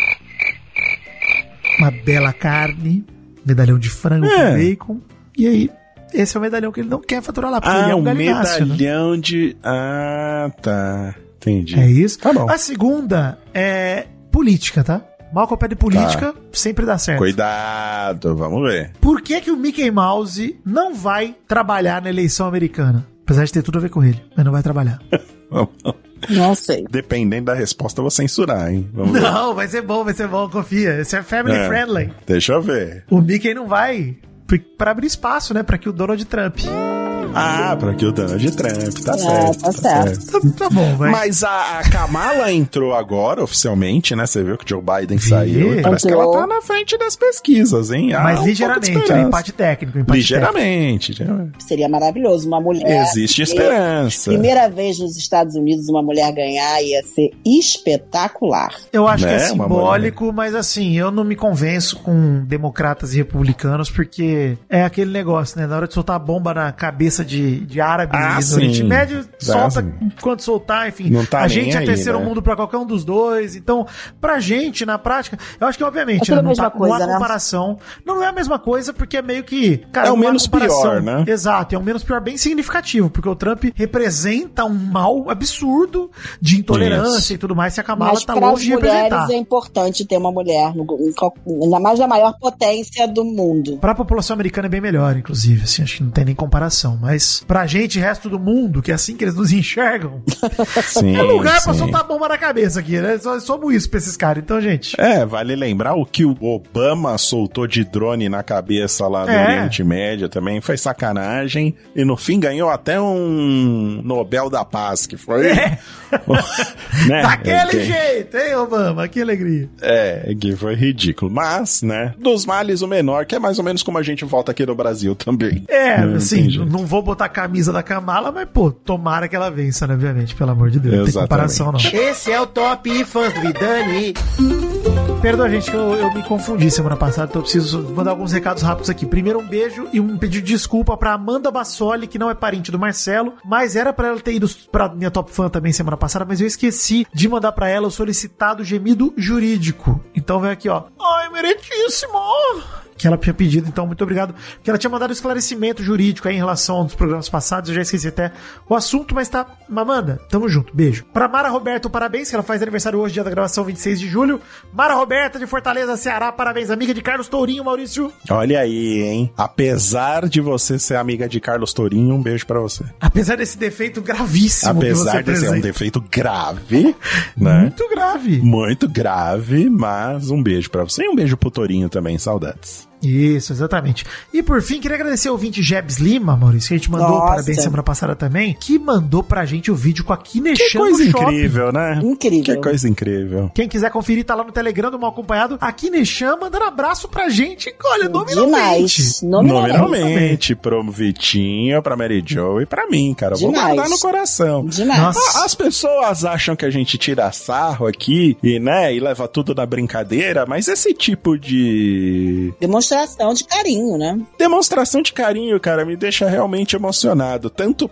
[SPEAKER 4] Uma bela carne, medalhão de frango
[SPEAKER 2] É.
[SPEAKER 4] com bacon. E aí, esse é o medalhão que ele não quer faturar lá, porque ele
[SPEAKER 2] Ah,
[SPEAKER 4] é um
[SPEAKER 2] um
[SPEAKER 4] Galinácio, né?
[SPEAKER 2] medalhão de... Ah, tá. Entendi.
[SPEAKER 4] É isso.
[SPEAKER 2] Tá bom.
[SPEAKER 4] A segunda é política, tá? Mal com o pé de política, sempre dá certo.
[SPEAKER 2] Cuidado, vamos ver.
[SPEAKER 4] Por que que o Mickey Mouse não vai trabalhar na eleição americana? Apesar de ter tudo a ver com ele, mas não vai trabalhar.
[SPEAKER 3] Não sei.
[SPEAKER 2] Dependendo da resposta, eu vou censurar, hein? Vamos ver.
[SPEAKER 4] Não, vai ser bom, vai ser bom, confia. Esse é family
[SPEAKER 2] É.
[SPEAKER 4] friendly.
[SPEAKER 2] Deixa eu ver.
[SPEAKER 4] O Mickey não vai p- pra abrir espaço, né? Pra que o Donald Trump
[SPEAKER 2] Ah, porque o Donald Trump, tá
[SPEAKER 3] É,
[SPEAKER 2] certo.
[SPEAKER 3] tá certo.
[SPEAKER 4] Tá, tá bom, vai.
[SPEAKER 2] Mas a, a Kamala entrou agora, oficialmente, né? Você viu que o Joe Biden
[SPEAKER 4] Vi.
[SPEAKER 2] saiu. E parece
[SPEAKER 3] Entrou.
[SPEAKER 2] que ela tá na frente das pesquisas, hein? Há
[SPEAKER 4] Mas
[SPEAKER 2] um
[SPEAKER 4] ligeiramente,
[SPEAKER 2] pouco de
[SPEAKER 4] né?
[SPEAKER 2] esperança.
[SPEAKER 4] Empate técnico, empate
[SPEAKER 2] Ligeiramente.
[SPEAKER 3] Seria maravilhoso uma mulher.
[SPEAKER 2] Existe
[SPEAKER 3] que-
[SPEAKER 2] esperança.
[SPEAKER 3] Primeira vez nos Estados Unidos uma mulher ganhar ia ser espetacular.
[SPEAKER 4] técnico. Eu acho
[SPEAKER 2] Né,
[SPEAKER 4] que é
[SPEAKER 2] uma
[SPEAKER 4] simbólico, mas assim, eu não me convenço com democratas e republicanos, porque é aquele negócio, né? Na hora de soltar a bomba na cabeça de, de árabe
[SPEAKER 2] Ah,
[SPEAKER 4] no
[SPEAKER 2] sim.
[SPEAKER 4] Oriente Médio, solta
[SPEAKER 2] sim.
[SPEAKER 4] quando soltar, enfim.
[SPEAKER 2] Não tá
[SPEAKER 4] a
[SPEAKER 2] nem
[SPEAKER 4] gente é
[SPEAKER 2] aí,
[SPEAKER 4] terceiro
[SPEAKER 2] né?
[SPEAKER 4] mundo pra qualquer um dos dois. Então, pra gente, na prática, eu acho que obviamente,
[SPEAKER 3] É tudo
[SPEAKER 4] né,
[SPEAKER 3] a
[SPEAKER 4] não,
[SPEAKER 3] mesma
[SPEAKER 4] tá, não há
[SPEAKER 3] coisa, né?
[SPEAKER 4] comparação. Não é a mesma coisa, porque é meio que. Cara,
[SPEAKER 2] É o
[SPEAKER 4] não há
[SPEAKER 2] menos
[SPEAKER 4] comparação.
[SPEAKER 2] pior, né?
[SPEAKER 4] Exato, é um menos pior bem significativo, porque o Trump representa um mal absurdo de intolerância
[SPEAKER 2] Isso.
[SPEAKER 4] e tudo mais, se a Kamala
[SPEAKER 3] Mas
[SPEAKER 4] tá
[SPEAKER 3] para as
[SPEAKER 4] longe de representar.
[SPEAKER 3] mulheres é importante ter uma mulher, no, em qual- ainda mais da maior potência do mundo.
[SPEAKER 4] Pra população americana é bem melhor, inclusive, assim, acho que não tem nem comparação, mas pra gente, resto do mundo, que é assim que eles nos enxergam,
[SPEAKER 2] Sim,
[SPEAKER 4] é lugar pra
[SPEAKER 2] sim.
[SPEAKER 4] soltar bomba na cabeça aqui, né? Só- Somos isso pra esses caras, então, gente.
[SPEAKER 2] É, vale lembrar o que o Obama soltou de drone na cabeça lá no
[SPEAKER 4] É.
[SPEAKER 2] Oriente Médio também. Foi sacanagem. E no fim ganhou até um Nobel da Paz, que foi...
[SPEAKER 4] É.
[SPEAKER 2] né?
[SPEAKER 4] Daquele
[SPEAKER 2] que-
[SPEAKER 4] jeito, hein, Obama? Que alegria.
[SPEAKER 2] É, que foi ridículo. Mas, né, dos males o menor, que é mais ou menos como a gente volta aqui no Brasil também.
[SPEAKER 4] É,
[SPEAKER 2] Não tem
[SPEAKER 4] assim,
[SPEAKER 2] jeito.
[SPEAKER 4] não vou botar a camisa da Kamala, mas, pô, tomara que ela vença, né, obviamente, pelo amor de Deus. Não tem
[SPEAKER 2] Exatamente.
[SPEAKER 4] comparação, não.
[SPEAKER 5] Esse é o Top Fãs do Vidani.
[SPEAKER 4] Perdoa, gente, que eu, eu me confundi semana passada, então eu preciso mandar alguns recados rápidos aqui. Primeiro, um beijo e um pedido de desculpa pra Amanda Bassoli, que não é parente do Marcelo, mas era pra ela ter ido pra minha top fã também semana passada, mas eu esqueci de mandar pra ela o solicitado gemido jurídico. Então vem aqui, ó. Ai, meritíssimo! Que ela tinha pedido, então muito obrigado, que ela tinha mandado esclarecimento jurídico aí em relação aos programas passados, eu já esqueci até o assunto, mas tá, Amanda, tamo junto, beijo. Pra Mara Roberto, parabéns, que ela faz aniversário hoje, dia da gravação, vinte e seis de julho. Mara Roberta, de Fortaleza, Ceará, parabéns, amiga de Carlos Tourinho, Maurício.
[SPEAKER 2] Olha aí, hein? Apesar de você ser amiga de Carlos Tourinho, um beijo pra você.
[SPEAKER 4] Apesar desse defeito gravíssimo que você
[SPEAKER 2] Apesar de ser um
[SPEAKER 4] apresenta.
[SPEAKER 2] defeito grave, né?
[SPEAKER 4] Muito grave.
[SPEAKER 2] Muito grave, mas um beijo pra você e um beijo pro Tourinho também, saudades.
[SPEAKER 4] Isso, exatamente. E por fim, queria agradecer ao ouvinte Jebs Lima, Maurício, que a gente mandou
[SPEAKER 3] Nossa.
[SPEAKER 4] parabéns semana passada também, que mandou pra gente o vídeo com a
[SPEAKER 2] Que
[SPEAKER 4] Kinechan
[SPEAKER 2] coisa
[SPEAKER 4] no shopping.
[SPEAKER 2] incrível, né?
[SPEAKER 3] Incrível.
[SPEAKER 2] Que coisa incrível.
[SPEAKER 4] Quem quiser conferir, tá lá no Telegram do Mal Acompanhado. A Kinechan mandando abraço pra gente, olha, nominalmente.
[SPEAKER 3] Demais. Nominalmente.
[SPEAKER 2] Nominalmente, pro Vitinho, pra Mary Jo e pra mim, cara. Vou
[SPEAKER 3] Demais.
[SPEAKER 2] guardar no coração.
[SPEAKER 3] Demais.
[SPEAKER 4] Nossa.
[SPEAKER 2] Ah, As pessoas acham que a gente tira sarro aqui e, né, e leva tudo na brincadeira, mas esse tipo de
[SPEAKER 3] Demonstração de carinho, né?
[SPEAKER 2] demonstração de carinho, cara, me deixa realmente emocionado. Tanto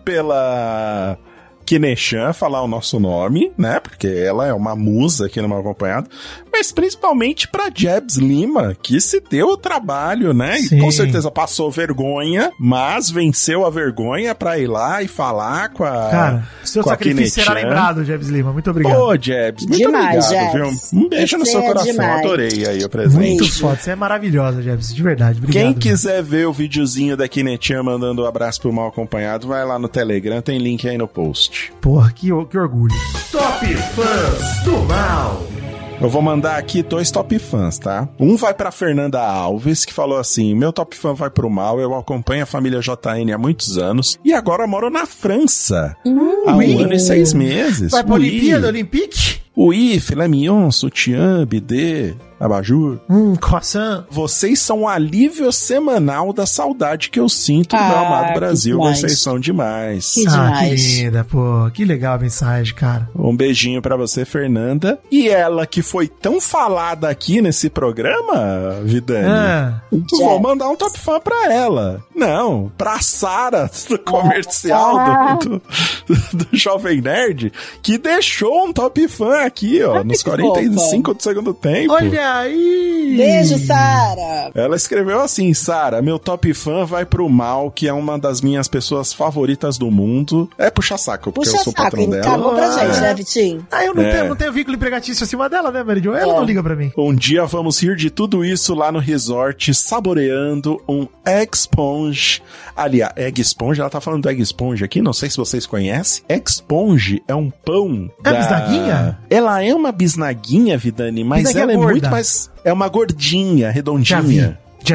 [SPEAKER 2] pela Kinechan falar o nosso nome, né? Porque ela é uma musa aqui no Mal Acompanhado, mas principalmente pra Jebs Lima, que se deu o trabalho, né? E
[SPEAKER 4] Sim.
[SPEAKER 2] com certeza passou vergonha, mas venceu a vergonha pra ir lá e falar com a.
[SPEAKER 4] Cara, seu
[SPEAKER 2] com a
[SPEAKER 4] sacrifício será
[SPEAKER 2] Kinechan.
[SPEAKER 4] lembrado, Jebs Lima. Muito obrigado.
[SPEAKER 2] Ô, Jebs, muito
[SPEAKER 3] Demais,
[SPEAKER 2] obrigado,
[SPEAKER 3] Jebs.
[SPEAKER 2] viu? Um beijo no
[SPEAKER 3] Você
[SPEAKER 2] seu
[SPEAKER 3] é
[SPEAKER 2] coração,
[SPEAKER 3] demais.
[SPEAKER 2] adorei aí o presente.
[SPEAKER 4] Muito
[SPEAKER 3] Beijo.
[SPEAKER 4] foda. Você é maravilhosa, Jebs. De verdade. Obrigado.
[SPEAKER 2] Quem quiser ver o videozinho da Kinechan mandando um abraço pro Mal Acompanhado, vai lá no Telegram, tem link aí no post.
[SPEAKER 4] Porra, que, que orgulho.
[SPEAKER 5] Top Fãs do Mal.
[SPEAKER 2] Eu vou mandar aqui dois top fãs, tá? Um vai pra Fernanda Alves, que falou assim: meu top fã vai pro Mal, eu acompanho a família J N há muitos anos e agora moro na França. há um
[SPEAKER 4] ui.
[SPEAKER 2] ano e seis meses.
[SPEAKER 4] Vai pra
[SPEAKER 2] Ui.
[SPEAKER 4] Olimpíada, Olympique?
[SPEAKER 2] Oui, filé mignon, sutiã, bidê, abajur.
[SPEAKER 4] Hum, croissant.
[SPEAKER 2] Vocês são o alívio semanal da saudade que eu sinto do meu
[SPEAKER 3] Ah,
[SPEAKER 2] amado
[SPEAKER 3] que
[SPEAKER 2] Brasil.
[SPEAKER 3] demais.
[SPEAKER 2] Vocês são demais.
[SPEAKER 3] Que
[SPEAKER 4] Ah, que
[SPEAKER 3] demais.
[SPEAKER 4] linda, pô. Que legal a mensagem, cara.
[SPEAKER 2] Um beijinho pra você, Fernanda. E ela que foi tão falada aqui nesse programa, Vidani.
[SPEAKER 4] Ah,
[SPEAKER 2] Vou mandar um top fã pra ela. Não, pra Sara do comercial
[SPEAKER 3] Ah.
[SPEAKER 2] do, do, do Jovem Nerd, que deixou um top fã aqui, ó,
[SPEAKER 3] Ah,
[SPEAKER 2] nos
[SPEAKER 3] que
[SPEAKER 2] quarenta e cinco
[SPEAKER 3] fofa.
[SPEAKER 2] do segundo tempo.
[SPEAKER 4] olha aí.
[SPEAKER 3] Beijo, Sara.
[SPEAKER 2] Ela escreveu assim: Sara, meu top fã vai pro Mal, que é uma das minhas pessoas favoritas do mundo. É puxa saco, porque
[SPEAKER 3] Puxa
[SPEAKER 2] eu sou
[SPEAKER 3] saco,
[SPEAKER 2] patrão dela.
[SPEAKER 3] acabou pra
[SPEAKER 4] Ah.
[SPEAKER 3] gente, né, Vitinho?
[SPEAKER 4] Ah, eu não,
[SPEAKER 2] É.
[SPEAKER 4] tenho, não tenho vínculo empregatício acima dela, né, Mary Jo? Ela
[SPEAKER 3] É.
[SPEAKER 4] não liga pra mim.
[SPEAKER 2] Um dia vamos rir de tudo isso lá no resort, saboreando um Egg Sponge. Aliás, Egg Sponge, ela tá falando do Egg Sponge aqui, não sei se vocês conhecem. Egg Sponge é um pão
[SPEAKER 4] É
[SPEAKER 2] da...
[SPEAKER 4] bisnaguinha?
[SPEAKER 2] Ela é uma bisnaguinha, Vidani, mas
[SPEAKER 4] Bisnaguinha
[SPEAKER 2] ela é
[SPEAKER 4] gorda.
[SPEAKER 2] muito mais... É uma gordinha,
[SPEAKER 4] Já vi.
[SPEAKER 2] redondinha.
[SPEAKER 4] Já vi.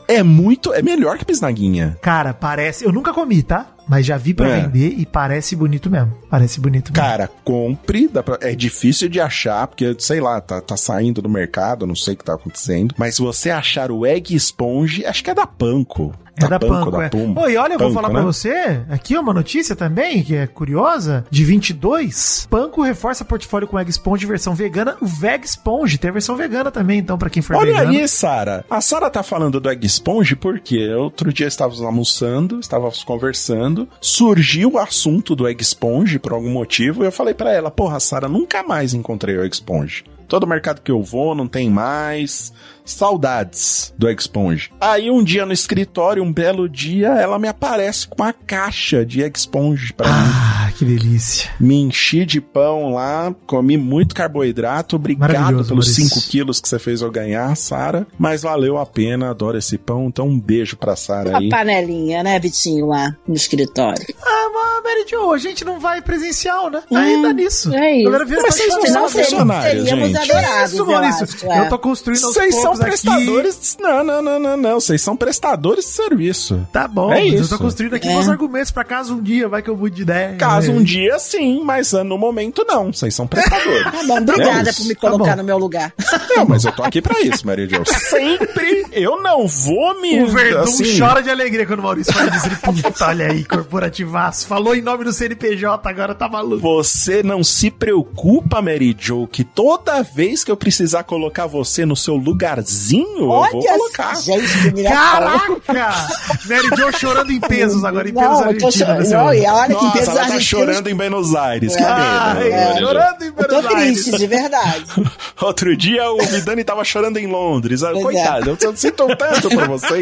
[SPEAKER 2] É muito, é melhor que bisnaguinha.
[SPEAKER 4] Cara, parece... Eu nunca comi, tá? Mas já vi pra
[SPEAKER 2] É.
[SPEAKER 4] vender e parece bonito mesmo. Parece bonito mesmo.
[SPEAKER 2] Cara, compre, dá pra- é difícil de achar, porque, sei lá, tá, tá saindo do mercado, não sei o que tá acontecendo. Mas se você achar o Egg Sponge, acho que é da Panko.
[SPEAKER 4] É da Panko, é.
[SPEAKER 2] Puma.
[SPEAKER 4] Oi, olha, eu vou
[SPEAKER 2] Panko,
[SPEAKER 4] falar
[SPEAKER 2] né?
[SPEAKER 4] pra você, aqui uma notícia também, que é curiosa, de vinte e dois, Panko reforça portfólio com Egg Sponge versão vegana, o Veg Sponge, tem a versão vegana também, então, pra quem for
[SPEAKER 2] Olha
[SPEAKER 4] vegano.
[SPEAKER 2] aí, Sara. A Sara tá falando do Egg Sponge porque outro dia estávamos almoçando, estávamos conversando, surgiu o assunto do Egg Sponge por algum motivo, e eu falei pra ela, porra, Sara, nunca mais encontrei o Egg Sponge. Todo mercado que eu vou, não tem mais. Saudades do Egg Sponge. Aí um dia no escritório, um belo dia, ela me aparece com uma caixa de Egg Sponge pra mim.
[SPEAKER 4] Ah, que delícia.
[SPEAKER 2] Me enchi de pão lá, comi muito carboidrato. Obrigado
[SPEAKER 4] Maravilhoso,
[SPEAKER 2] pelos
[SPEAKER 4] Maurício.
[SPEAKER 2] cinco quilos que você fez eu ganhar, Sara. Mas valeu a pena, adoro esse pão. Então um beijo pra Sara
[SPEAKER 3] Uma
[SPEAKER 2] aí.
[SPEAKER 3] panelinha, né, Vitinho, lá no escritório.
[SPEAKER 4] Ah, mas, Mary Jo, a gente não vai presencial, né? Ainda nisso.
[SPEAKER 3] é isso.
[SPEAKER 4] A galera vira
[SPEAKER 2] Mas
[SPEAKER 4] pra
[SPEAKER 2] vocês não
[SPEAKER 4] cá,
[SPEAKER 2] são
[SPEAKER 4] não,
[SPEAKER 3] seria-
[SPEAKER 2] funcionários,
[SPEAKER 3] seríamos
[SPEAKER 2] gente.
[SPEAKER 3] adorados,
[SPEAKER 4] Isso,
[SPEAKER 3] eu
[SPEAKER 4] Maurício.
[SPEAKER 3] acho, é.
[SPEAKER 4] Eu tô construindo aos
[SPEAKER 2] Vocês são
[SPEAKER 4] poucos aqui.
[SPEAKER 2] prestadores... Não, não, não, não, não. Vocês são prestadores de serviço.
[SPEAKER 4] Tá bom,
[SPEAKER 2] É
[SPEAKER 4] mas eu
[SPEAKER 2] isso.
[SPEAKER 4] tô construindo aqui
[SPEAKER 3] É.
[SPEAKER 4] meus argumentos pra caso um dia, vai que eu mude de ideia.
[SPEAKER 2] Caso
[SPEAKER 4] É.
[SPEAKER 2] um dia, sim, mas ah, no momento não. Vocês são prestadores.
[SPEAKER 3] Tá bom, obrigada
[SPEAKER 2] É isso.
[SPEAKER 3] por me
[SPEAKER 4] Tá
[SPEAKER 3] colocar
[SPEAKER 4] bom.
[SPEAKER 3] no meu lugar.
[SPEAKER 2] Não, mas eu tô aqui pra isso, Mary Jo. Sempre eu não vou me...
[SPEAKER 4] O Verdun
[SPEAKER 2] assim,
[SPEAKER 4] chora de alegria quando o Maurício fala disso. Ele, puta, olha aí, corporativaço. Falou em nome do C N P J, agora tá maluco.
[SPEAKER 2] Você não se preocupa, Mary Jo, que toda vez que eu precisar colocar você no seu lugarzinho, eu vou
[SPEAKER 3] Olha
[SPEAKER 2] colocar.
[SPEAKER 3] essa gente que me
[SPEAKER 4] Caraca! Mary Jo chorando em pesos agora, em pesos
[SPEAKER 3] Não, eu tô
[SPEAKER 4] argentinos.
[SPEAKER 3] chorando.
[SPEAKER 4] nesse
[SPEAKER 3] Não,
[SPEAKER 4] momento.
[SPEAKER 3] e olha que
[SPEAKER 2] Nossa,
[SPEAKER 3] pesos
[SPEAKER 2] ela tá
[SPEAKER 3] argentinos.
[SPEAKER 2] chorando em Buenos Aires. Que
[SPEAKER 4] Ai,
[SPEAKER 2] medo, Mary Jo.
[SPEAKER 4] chorando em
[SPEAKER 3] Eu tô
[SPEAKER 4] Buenos Aires.
[SPEAKER 3] triste, de verdade.
[SPEAKER 2] Outro dia o Vidani tava chorando em Londres. Ah,
[SPEAKER 3] Pois
[SPEAKER 2] coitado, eu sinto tanto por vocês.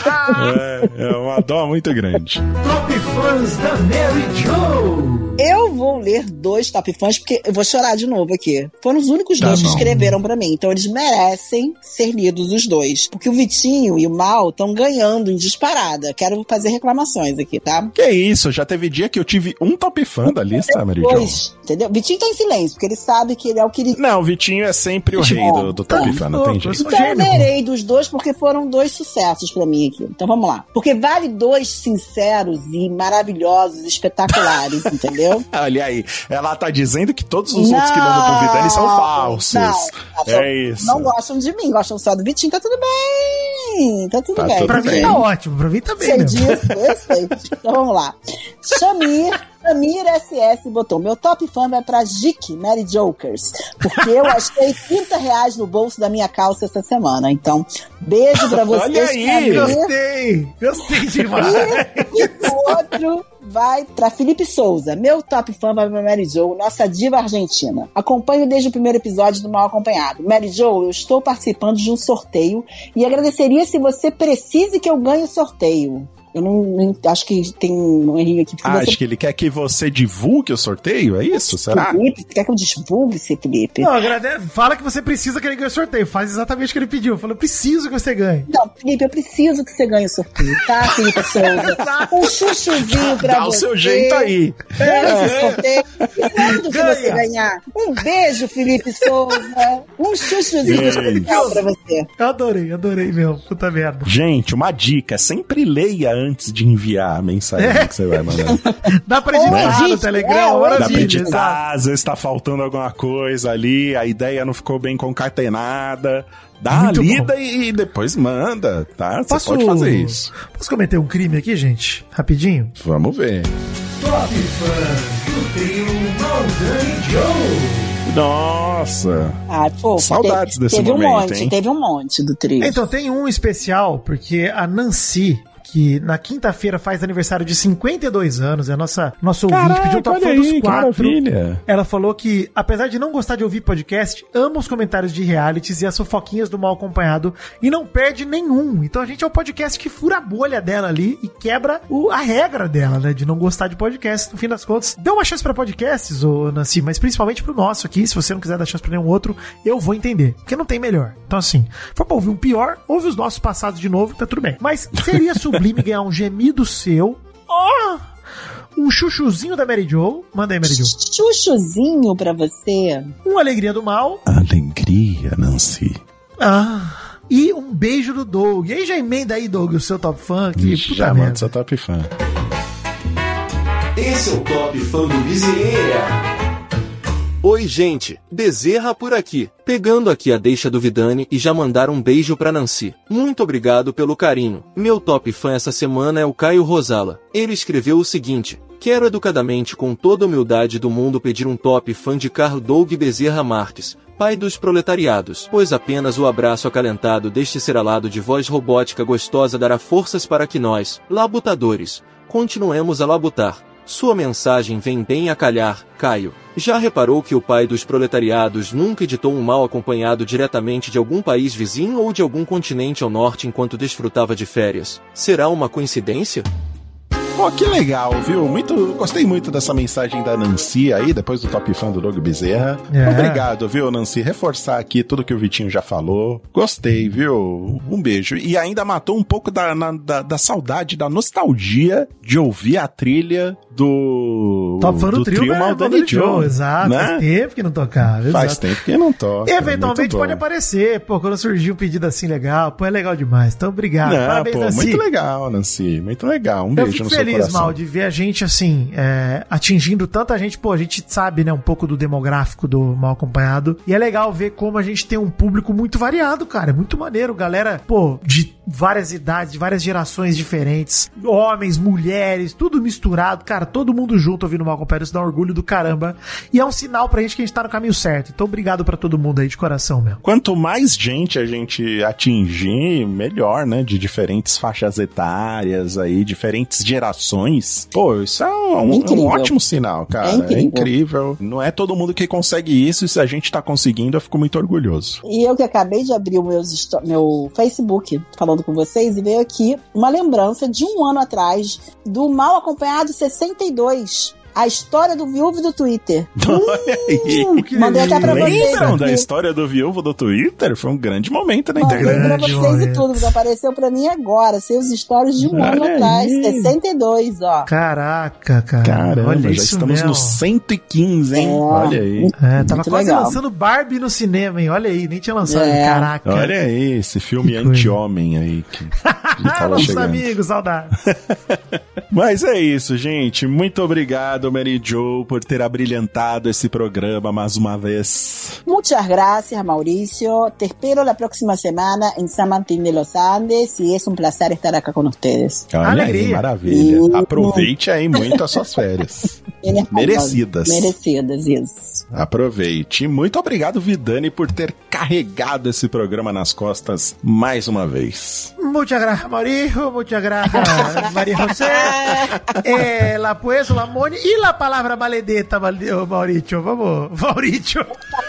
[SPEAKER 2] É, é uma dó muito grande.
[SPEAKER 5] Top Fãs da Mary Jo.
[SPEAKER 3] Eu vou ler dois top fãs, porque eu vou chorar de novo aqui. Foram os únicos
[SPEAKER 2] Tá
[SPEAKER 3] dois que
[SPEAKER 2] bom.
[SPEAKER 3] escreveram pra mim. Então eles merecem ser lidos os dois. Porque o Vitinho e o Mal estão ganhando em disparada. Quero fazer reclamações aqui, tá?
[SPEAKER 2] Que isso, já teve dia que eu tive um top fã da lista, Mary Jo.
[SPEAKER 3] Dois, entendeu? Vitinho tá em silêncio, porque ele sabe que ele é o querido.
[SPEAKER 2] Não, o Vitinho é sempre o rei do, do top fã, não tem jeito.
[SPEAKER 4] Sou
[SPEAKER 3] Então eu
[SPEAKER 4] gênio.
[SPEAKER 3] lerei dos dois porque foram dois sucessos pra mim aqui. Então vamos lá. Porque vale dois sinceros e maravilhosos, espetaculares, entendeu?
[SPEAKER 2] Olha aí, ela tá dizendo que todos os outros que mandam pro Vidani são falsos.
[SPEAKER 3] Não, não,
[SPEAKER 2] é isso.
[SPEAKER 3] Não gostam de mim, gostam só do Vitinho, tá tudo bem. Tá tudo
[SPEAKER 2] Tá
[SPEAKER 3] bem.
[SPEAKER 2] tudo
[SPEAKER 4] Pra
[SPEAKER 3] tudo
[SPEAKER 4] mim
[SPEAKER 3] bem.
[SPEAKER 4] tá ótimo, pra mim tá bem
[SPEAKER 3] Sei
[SPEAKER 4] mesmo.
[SPEAKER 3] disso, eu sei. Então vamos lá. Shamir, Shamir S S botou: meu top fã vai pra Jique Mary Jokers, porque eu achei trinta reais no bolso da minha calça essa semana. Então, beijo pra vocês.
[SPEAKER 2] Olha aí,
[SPEAKER 3] Shamir.
[SPEAKER 4] Gostei, gostei demais.
[SPEAKER 3] E o outro vai pra Felipe Souza. Meu top fã vai pra Mary Jo, nossa diva argentina. Acompanho desde o primeiro episódio do Mal Acompanhado. Mary Jo, eu estou participando de um sorteio e agradeceria se você precise que eu ganhe o sorteio. Eu não, não- acho que tem um errinho aqui. porque
[SPEAKER 2] Ah,
[SPEAKER 3] você
[SPEAKER 2] acho que ele quer que você divulgue o sorteio, é isso? Será?
[SPEAKER 3] Felipe, quer que eu divulgue esse Felipe?
[SPEAKER 4] Não, agrade... Fala que você precisa que ele ganhe o sorteio. Faz exatamente o que ele pediu. Fala, eu preciso que você ganhe.
[SPEAKER 3] Não, Felipe, eu preciso que você ganhe o sorteio, tá, Felipe Souza? Um chuchuzinho pra
[SPEAKER 2] Dá
[SPEAKER 3] você.
[SPEAKER 2] o seu jeito aí.
[SPEAKER 3] Ganha esse sorteio. Quando que
[SPEAKER 4] Ganha.
[SPEAKER 3] você ganhar? Um beijo, Felipe Souza. Um chuchuzinho especial pra você.
[SPEAKER 4] Eu adorei, adorei mesmo. Puta merda.
[SPEAKER 2] Gente, uma dica, sempre leia antes de enviar a mensagem
[SPEAKER 4] É.
[SPEAKER 2] que você vai mandar.
[SPEAKER 4] Dá pra
[SPEAKER 3] Ô,
[SPEAKER 4] editar no
[SPEAKER 3] gente,
[SPEAKER 4] Telegram,
[SPEAKER 3] é, ô,
[SPEAKER 2] Dá pra
[SPEAKER 4] maravilha.
[SPEAKER 2] editar,
[SPEAKER 4] exato.
[SPEAKER 2] às vezes tá faltando alguma coisa ali, a ideia não ficou bem concatenada. Dá
[SPEAKER 4] Muito
[SPEAKER 2] a lida e depois manda, tá? Você
[SPEAKER 4] Posso...
[SPEAKER 2] pode fazer isso.
[SPEAKER 4] Posso cometer um crime aqui, gente? Rapidinho?
[SPEAKER 2] Vamos ver.
[SPEAKER 5] Top Fãs do trio Maldani Joe.
[SPEAKER 2] Nossa.
[SPEAKER 3] Ah, fofo.
[SPEAKER 2] Saudades
[SPEAKER 3] Te-
[SPEAKER 2] desse
[SPEAKER 3] teve
[SPEAKER 2] momento,
[SPEAKER 3] um monte,
[SPEAKER 2] hein?
[SPEAKER 3] teve um monte do trio.
[SPEAKER 4] Então, tem um especial, porque a Nancy, que na quinta-feira faz aniversário de cinquenta e dois anos, é a nossa, nosso ouvinte, pediu o top fã dos quatro.
[SPEAKER 2] maravilha.
[SPEAKER 4] Ela falou que, apesar de não gostar de ouvir podcast, ama os comentários de realities e as fofoquinhas do Mal Acompanhado e não perde nenhum. Então a gente é o podcast que fura a bolha dela ali e quebra o- a regra dela, né, de não gostar de podcast. No fim das contas, dê uma chance pra podcasts, ô Nancy, mas principalmente pro nosso aqui. Se você não quiser dar chance pra nenhum outro, eu vou entender, porque não tem melhor. Então assim, se for pra ouvir um pior, ouve os nossos passados de novo, que tá tudo bem. Mas seria sublime ganhar um gemido seu. Oh! Um chuchuzinho da Mary Jo. Manda aí, Mary Jo.
[SPEAKER 3] Chuchuzinho pra você.
[SPEAKER 4] Uma alegria do mal.
[SPEAKER 2] Alegria, Nancy.
[SPEAKER 4] Ah. E um beijo do Doug. E aí já emenda aí, Doug, o seu top fã. Que
[SPEAKER 2] Ixi,
[SPEAKER 4] puta
[SPEAKER 2] já
[SPEAKER 4] merda.
[SPEAKER 2] manda seu top fã.
[SPEAKER 1] Esse é o Top Fã do Bezerra.
[SPEAKER 9] Oi gente, Bezerra por aqui, pegando aqui a deixa do Vidani e já mandar um beijo pra Nancy. Muito obrigado pelo carinho. Meu top fã essa semana é o Caio Rosala. Ele escreveu o seguinte: quero educadamente com toda a humildade do mundo pedir um top fã de Carl Doug Bezerra Marques, pai dos proletariados, pois apenas o abraço acalentado deste seralado de voz robótica gostosa dará forças para que nós, labutadores, continuemos a labutar. Sua mensagem vem bem a calhar, Caio. Já reparou que o pai dos proletariados nunca editou um mal acompanhado diretamente de algum país vizinho ou de algum continente ao norte enquanto desfrutava de férias? Será uma coincidência?
[SPEAKER 2] Pô, que legal, viu? Muito, gostei muito dessa mensagem da Nancy aí, depois do top fã do Doug Bezerra.
[SPEAKER 4] É.
[SPEAKER 2] Obrigado, viu, Nancy? Reforçar aqui tudo que o Vitinho já falou. Gostei, viu? Um beijo. E ainda matou um pouco da, na, da, da saudade, da nostalgia de ouvir a trilha do...
[SPEAKER 4] Top fã do, do trio,
[SPEAKER 2] trio
[SPEAKER 4] né?
[SPEAKER 2] Maldani Joe.
[SPEAKER 4] Joe, exato.
[SPEAKER 2] Né?
[SPEAKER 4] Faz tempo que não tocava.
[SPEAKER 2] Faz
[SPEAKER 4] exato.
[SPEAKER 2] tempo que não toca.
[SPEAKER 4] Eventualmente pode aparecer. Pô, quando surgir um pedido assim legal, pô, é legal demais. Então, obrigado.
[SPEAKER 2] Não,
[SPEAKER 4] Parabéns,
[SPEAKER 2] pô,
[SPEAKER 4] Nancy.
[SPEAKER 2] muito legal, Nancy. Muito legal. Um
[SPEAKER 4] Eu
[SPEAKER 2] beijo
[SPEAKER 4] fico
[SPEAKER 2] no seu
[SPEAKER 4] feliz,
[SPEAKER 2] coração.
[SPEAKER 4] Mal, de ver a gente, assim, é, atingindo tanta gente. Pô, a gente sabe, né, um pouco do demográfico do Mal Acompanhado. E é legal ver como a gente tem um público muito variado, cara. É muito maneiro. Galera, pô, de várias idades, de várias gerações diferentes. Homens, mulheres, tudo misturado. Cara, todo mundo junto ouvindo o Mal Acompanhado. Isso dá um orgulho do caramba. E é um sinal pra gente que a gente tá no caminho certo. Então, obrigado pra todo mundo aí, de coração mesmo.
[SPEAKER 2] Quanto mais gente a gente atingir, melhor, né? De diferentes faixas etárias aí, diferentes gerações. Pô, isso é um,
[SPEAKER 3] É
[SPEAKER 2] um ótimo sinal, cara.
[SPEAKER 3] É incrível.
[SPEAKER 2] É incrível. Não é todo mundo que consegue isso, e se a gente tá conseguindo, eu fico muito orgulhoso.
[SPEAKER 3] E eu que acabei de abrir o meus esto- meu Facebook falando com vocês e veio aqui uma lembrança de um ano atrás do Mal Acompanhado sessenta e dois. A história do viúvo do Twitter.
[SPEAKER 2] Olha aí.
[SPEAKER 3] Hum, mandei até pra vocês.
[SPEAKER 2] Lembram da
[SPEAKER 3] aqui.
[SPEAKER 2] história do viúvo do Twitter? Foi um grande momento na
[SPEAKER 3] Mandei
[SPEAKER 2] internet.
[SPEAKER 3] pra
[SPEAKER 4] Grande
[SPEAKER 3] vocês
[SPEAKER 4] momento.
[SPEAKER 3] e tudo, porque apareceu pra mim agora. Seus stories de um
[SPEAKER 2] Olha
[SPEAKER 3] ano
[SPEAKER 2] aí.
[SPEAKER 3] atrás. sessenta e dois, ó.
[SPEAKER 4] Caraca, cara.
[SPEAKER 2] Caramba,
[SPEAKER 4] Olha
[SPEAKER 2] já
[SPEAKER 4] isso
[SPEAKER 2] estamos
[SPEAKER 4] mesmo.
[SPEAKER 2] no cento e quinze, hein?
[SPEAKER 3] É.
[SPEAKER 2] Olha aí.
[SPEAKER 4] É, tava
[SPEAKER 3] Muito
[SPEAKER 4] quase
[SPEAKER 3] legal.
[SPEAKER 4] lançando Barbie no cinema, hein? Olha aí, nem tinha lançado.
[SPEAKER 3] É.
[SPEAKER 4] Caraca.
[SPEAKER 2] Olha aí, esse filme
[SPEAKER 4] Que coisa.
[SPEAKER 2] anti-homem aí que, que
[SPEAKER 4] Ah,
[SPEAKER 2] tava
[SPEAKER 4] nossos
[SPEAKER 2] chegando.
[SPEAKER 4] amigos, saudades.
[SPEAKER 2] Mas é isso, gente. Muito obrigado, Mary Jo, por ter abrilhantado esse programa mais uma vez.
[SPEAKER 3] Muchas gracias, Mauricio. Te espero la próxima semana en San Martín de los Andes y es un placer estar acá con ustedes.
[SPEAKER 2] Olha
[SPEAKER 4] Alegria.
[SPEAKER 2] aí, maravilha.
[SPEAKER 3] Hum.
[SPEAKER 2] Aproveite aí muito as suas férias.
[SPEAKER 3] En español.
[SPEAKER 2] Merecidas.
[SPEAKER 3] Merecidas, isso.
[SPEAKER 2] Aproveite. Muito obrigado, Vidani, por ter carregado esse programa nas costas mais uma vez.
[SPEAKER 4] Muchas gracias, Mauricio. Muchas gracias, María José. Eh, la pues, la Moni. Y la palabra maledetta, Mal- Mauricio. Vamos, Mauricio.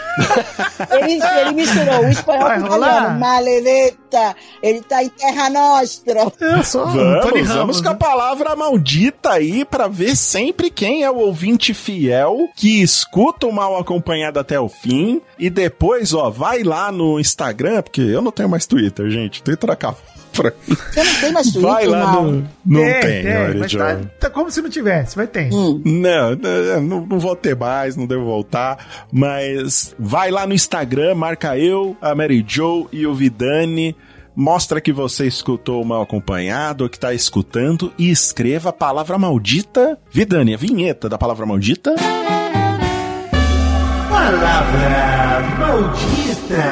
[SPEAKER 3] Ele, ele misturou o espanhol
[SPEAKER 4] Vai
[SPEAKER 3] com o
[SPEAKER 4] rolar?
[SPEAKER 3] italiano. Maledetta. Ele tá em terra nostra.
[SPEAKER 4] Eu sou o
[SPEAKER 2] Vamos,
[SPEAKER 4] Tony
[SPEAKER 2] vamos
[SPEAKER 4] Ramos.
[SPEAKER 2] com a
[SPEAKER 4] né?
[SPEAKER 2] palavra maldita aí pra ver sempre quem é o ouvinte fiel que escuta o Mal Acompanhado até o fim e depois, ó, vai lá no Instagram, porque eu não tenho mais Twitter, gente. Twitter acabou. pra mim.
[SPEAKER 3] Você não tem mais Twitter,
[SPEAKER 2] Vai lá
[SPEAKER 3] não?
[SPEAKER 2] no... Não
[SPEAKER 4] Tem,
[SPEAKER 2] tem,
[SPEAKER 4] tem,
[SPEAKER 2] olha,
[SPEAKER 4] mas
[SPEAKER 2] John.
[SPEAKER 4] tá, tá como se não tivesse, mas tem.
[SPEAKER 3] Hum.
[SPEAKER 2] Não, não, não vou ter mais, não devo voltar, mas vai lá no Instagram, marca eu, a Mary Jo e o Vidani, mostra que você escutou o Mal Acompanhado, ou que tá escutando, e escreva a palavra maldita. Vidani, a vinheta da palavra maldita.
[SPEAKER 5] Palavra maldita.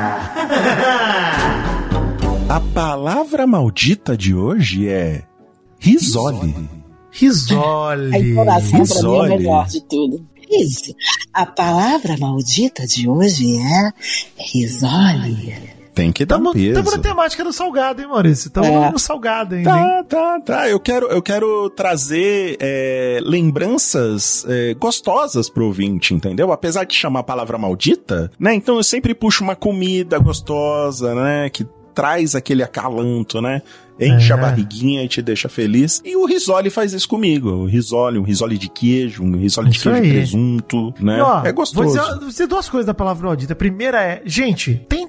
[SPEAKER 2] A palavra maldita de hoje é risole.
[SPEAKER 4] Risole.
[SPEAKER 3] A entonação pra mim é o
[SPEAKER 2] Risole.
[SPEAKER 3] melhor de tudo. Isso. A palavra maldita de hoje é risole.
[SPEAKER 2] Tem que dar um
[SPEAKER 4] Tamo,
[SPEAKER 2] peso.
[SPEAKER 4] tamo na temática do salgado, hein, Maurício? Tamo
[SPEAKER 3] É.
[SPEAKER 4] no salgado ainda, hein?
[SPEAKER 2] Tá, tá, tá. Eu quero, eu quero trazer é, lembranças é, gostosas pro ouvinte, entendeu? Apesar de chamar a palavra maldita, né? Então eu sempre puxo uma comida gostosa, né? Que traz aquele acalanto, né? Enche
[SPEAKER 4] É.
[SPEAKER 2] a barriguinha e te deixa feliz. E o risole faz isso comigo. O risole, um risole de queijo, um risole de
[SPEAKER 4] Isso
[SPEAKER 2] queijo
[SPEAKER 4] aí.
[SPEAKER 2] e presunto, né?
[SPEAKER 4] E, ó,
[SPEAKER 2] é gostoso.
[SPEAKER 4] Vou dizer, vou dizer duas coisas da palavra maldita. A primeira é, gente, tem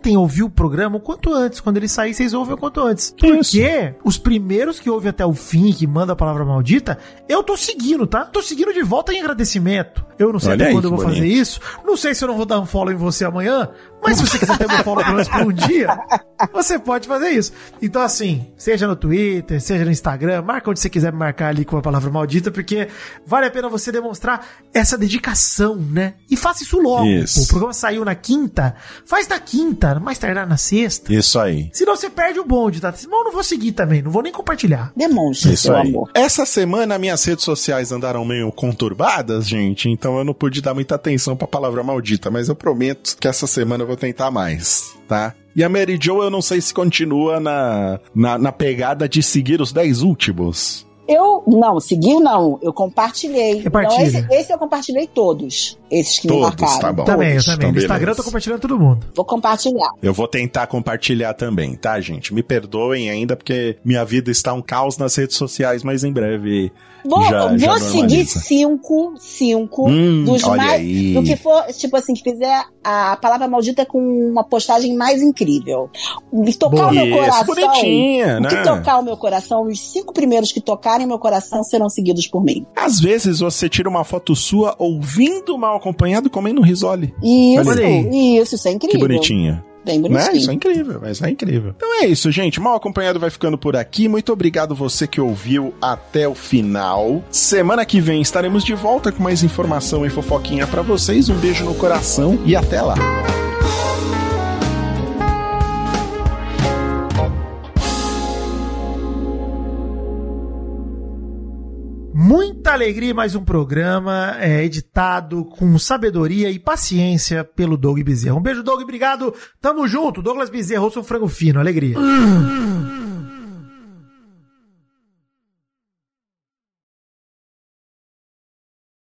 [SPEAKER 4] tentem ouvir o programa o quanto antes. Quando ele sair, vocês ouvem o quanto antes. Porque Isso. os primeiros que ouvem até o fim, que manda a palavra maldita, eu tô seguindo, tá? Tô seguindo de volta em agradecimento. Eu não sei Olha até aí, quando eu vou bonito. fazer isso. Não sei se eu não vou dar um follow em você amanhã, mas se você quiser ter um follow pelo menos por um dia, você pode fazer isso. Então, assim, seja no Twitter, seja no Instagram, marca onde você quiser me marcar ali com a palavra maldita, porque vale a pena você demonstrar essa dedicação, né? E faça isso logo. Isso. O programa saiu na quinta, faz na quinta, mais tardar na sexta.
[SPEAKER 2] Isso aí.
[SPEAKER 4] Senão você perde o bonde, tá? Senão eu não vou seguir também, não vou nem compartilhar.
[SPEAKER 3] Demonstre seu
[SPEAKER 2] aí.
[SPEAKER 3] amor.
[SPEAKER 2] Essa semana minhas redes sociais andaram meio conturbadas, gente, então eu não pude dar muita atenção pra palavra maldita, mas eu prometo que essa semana eu vou tentar mais, tá? E a Mary Jo, eu não sei se continua na, na, na pegada de seguir os dez últimos.
[SPEAKER 3] Eu, não, seguir não, eu compartilhei. Então, esse, esse eu compartilhei todos, esses que
[SPEAKER 2] todos,
[SPEAKER 3] me marcaram.
[SPEAKER 2] Tá bom.
[SPEAKER 4] Também, eu também.
[SPEAKER 2] Então,
[SPEAKER 4] no Instagram eu tô compartilhando todo mundo.
[SPEAKER 3] Vou compartilhar.
[SPEAKER 2] Eu vou tentar compartilhar também, tá, gente? Me perdoem ainda, porque minha vida está um caos nas redes sociais, mas em breve
[SPEAKER 3] Vou,
[SPEAKER 2] já,
[SPEAKER 3] vou
[SPEAKER 2] já
[SPEAKER 3] seguir cinco, cinco
[SPEAKER 2] hum,
[SPEAKER 3] dos
[SPEAKER 2] olha
[SPEAKER 3] mais,
[SPEAKER 2] aí.
[SPEAKER 3] do que for, tipo assim, que fizer a palavra maldita com uma postagem mais incrível. Tocar Boa, o meu
[SPEAKER 2] isso,
[SPEAKER 3] coração.
[SPEAKER 2] Bonitinha,
[SPEAKER 3] o
[SPEAKER 2] né?
[SPEAKER 3] que tocar o meu coração, os cinco primeiros que tocarem meu coração serão seguidos por mim.
[SPEAKER 2] Às vezes você tira uma foto sua ouvindo Mal Acompanhado comendo um risole.
[SPEAKER 3] Isso, isso, isso é incrível.
[SPEAKER 2] Que bonitinha.
[SPEAKER 3] Bem bonitinho.
[SPEAKER 2] Né? Isso é incrível, mas é incrível. Então é isso, gente. Mal Acompanhado vai ficando por aqui. Muito obrigado você que ouviu até o final. Semana que vem estaremos de volta com mais informação e fofoquinha pra vocês. Um beijo no coração e até lá.
[SPEAKER 4] Muita alegria, mais um programa é, editado com sabedoria e paciência pelo Doug Bezerra. Um beijo, Doug, obrigado. Tamo junto. Douglas Bezerra, ouça um frango fino. Alegria.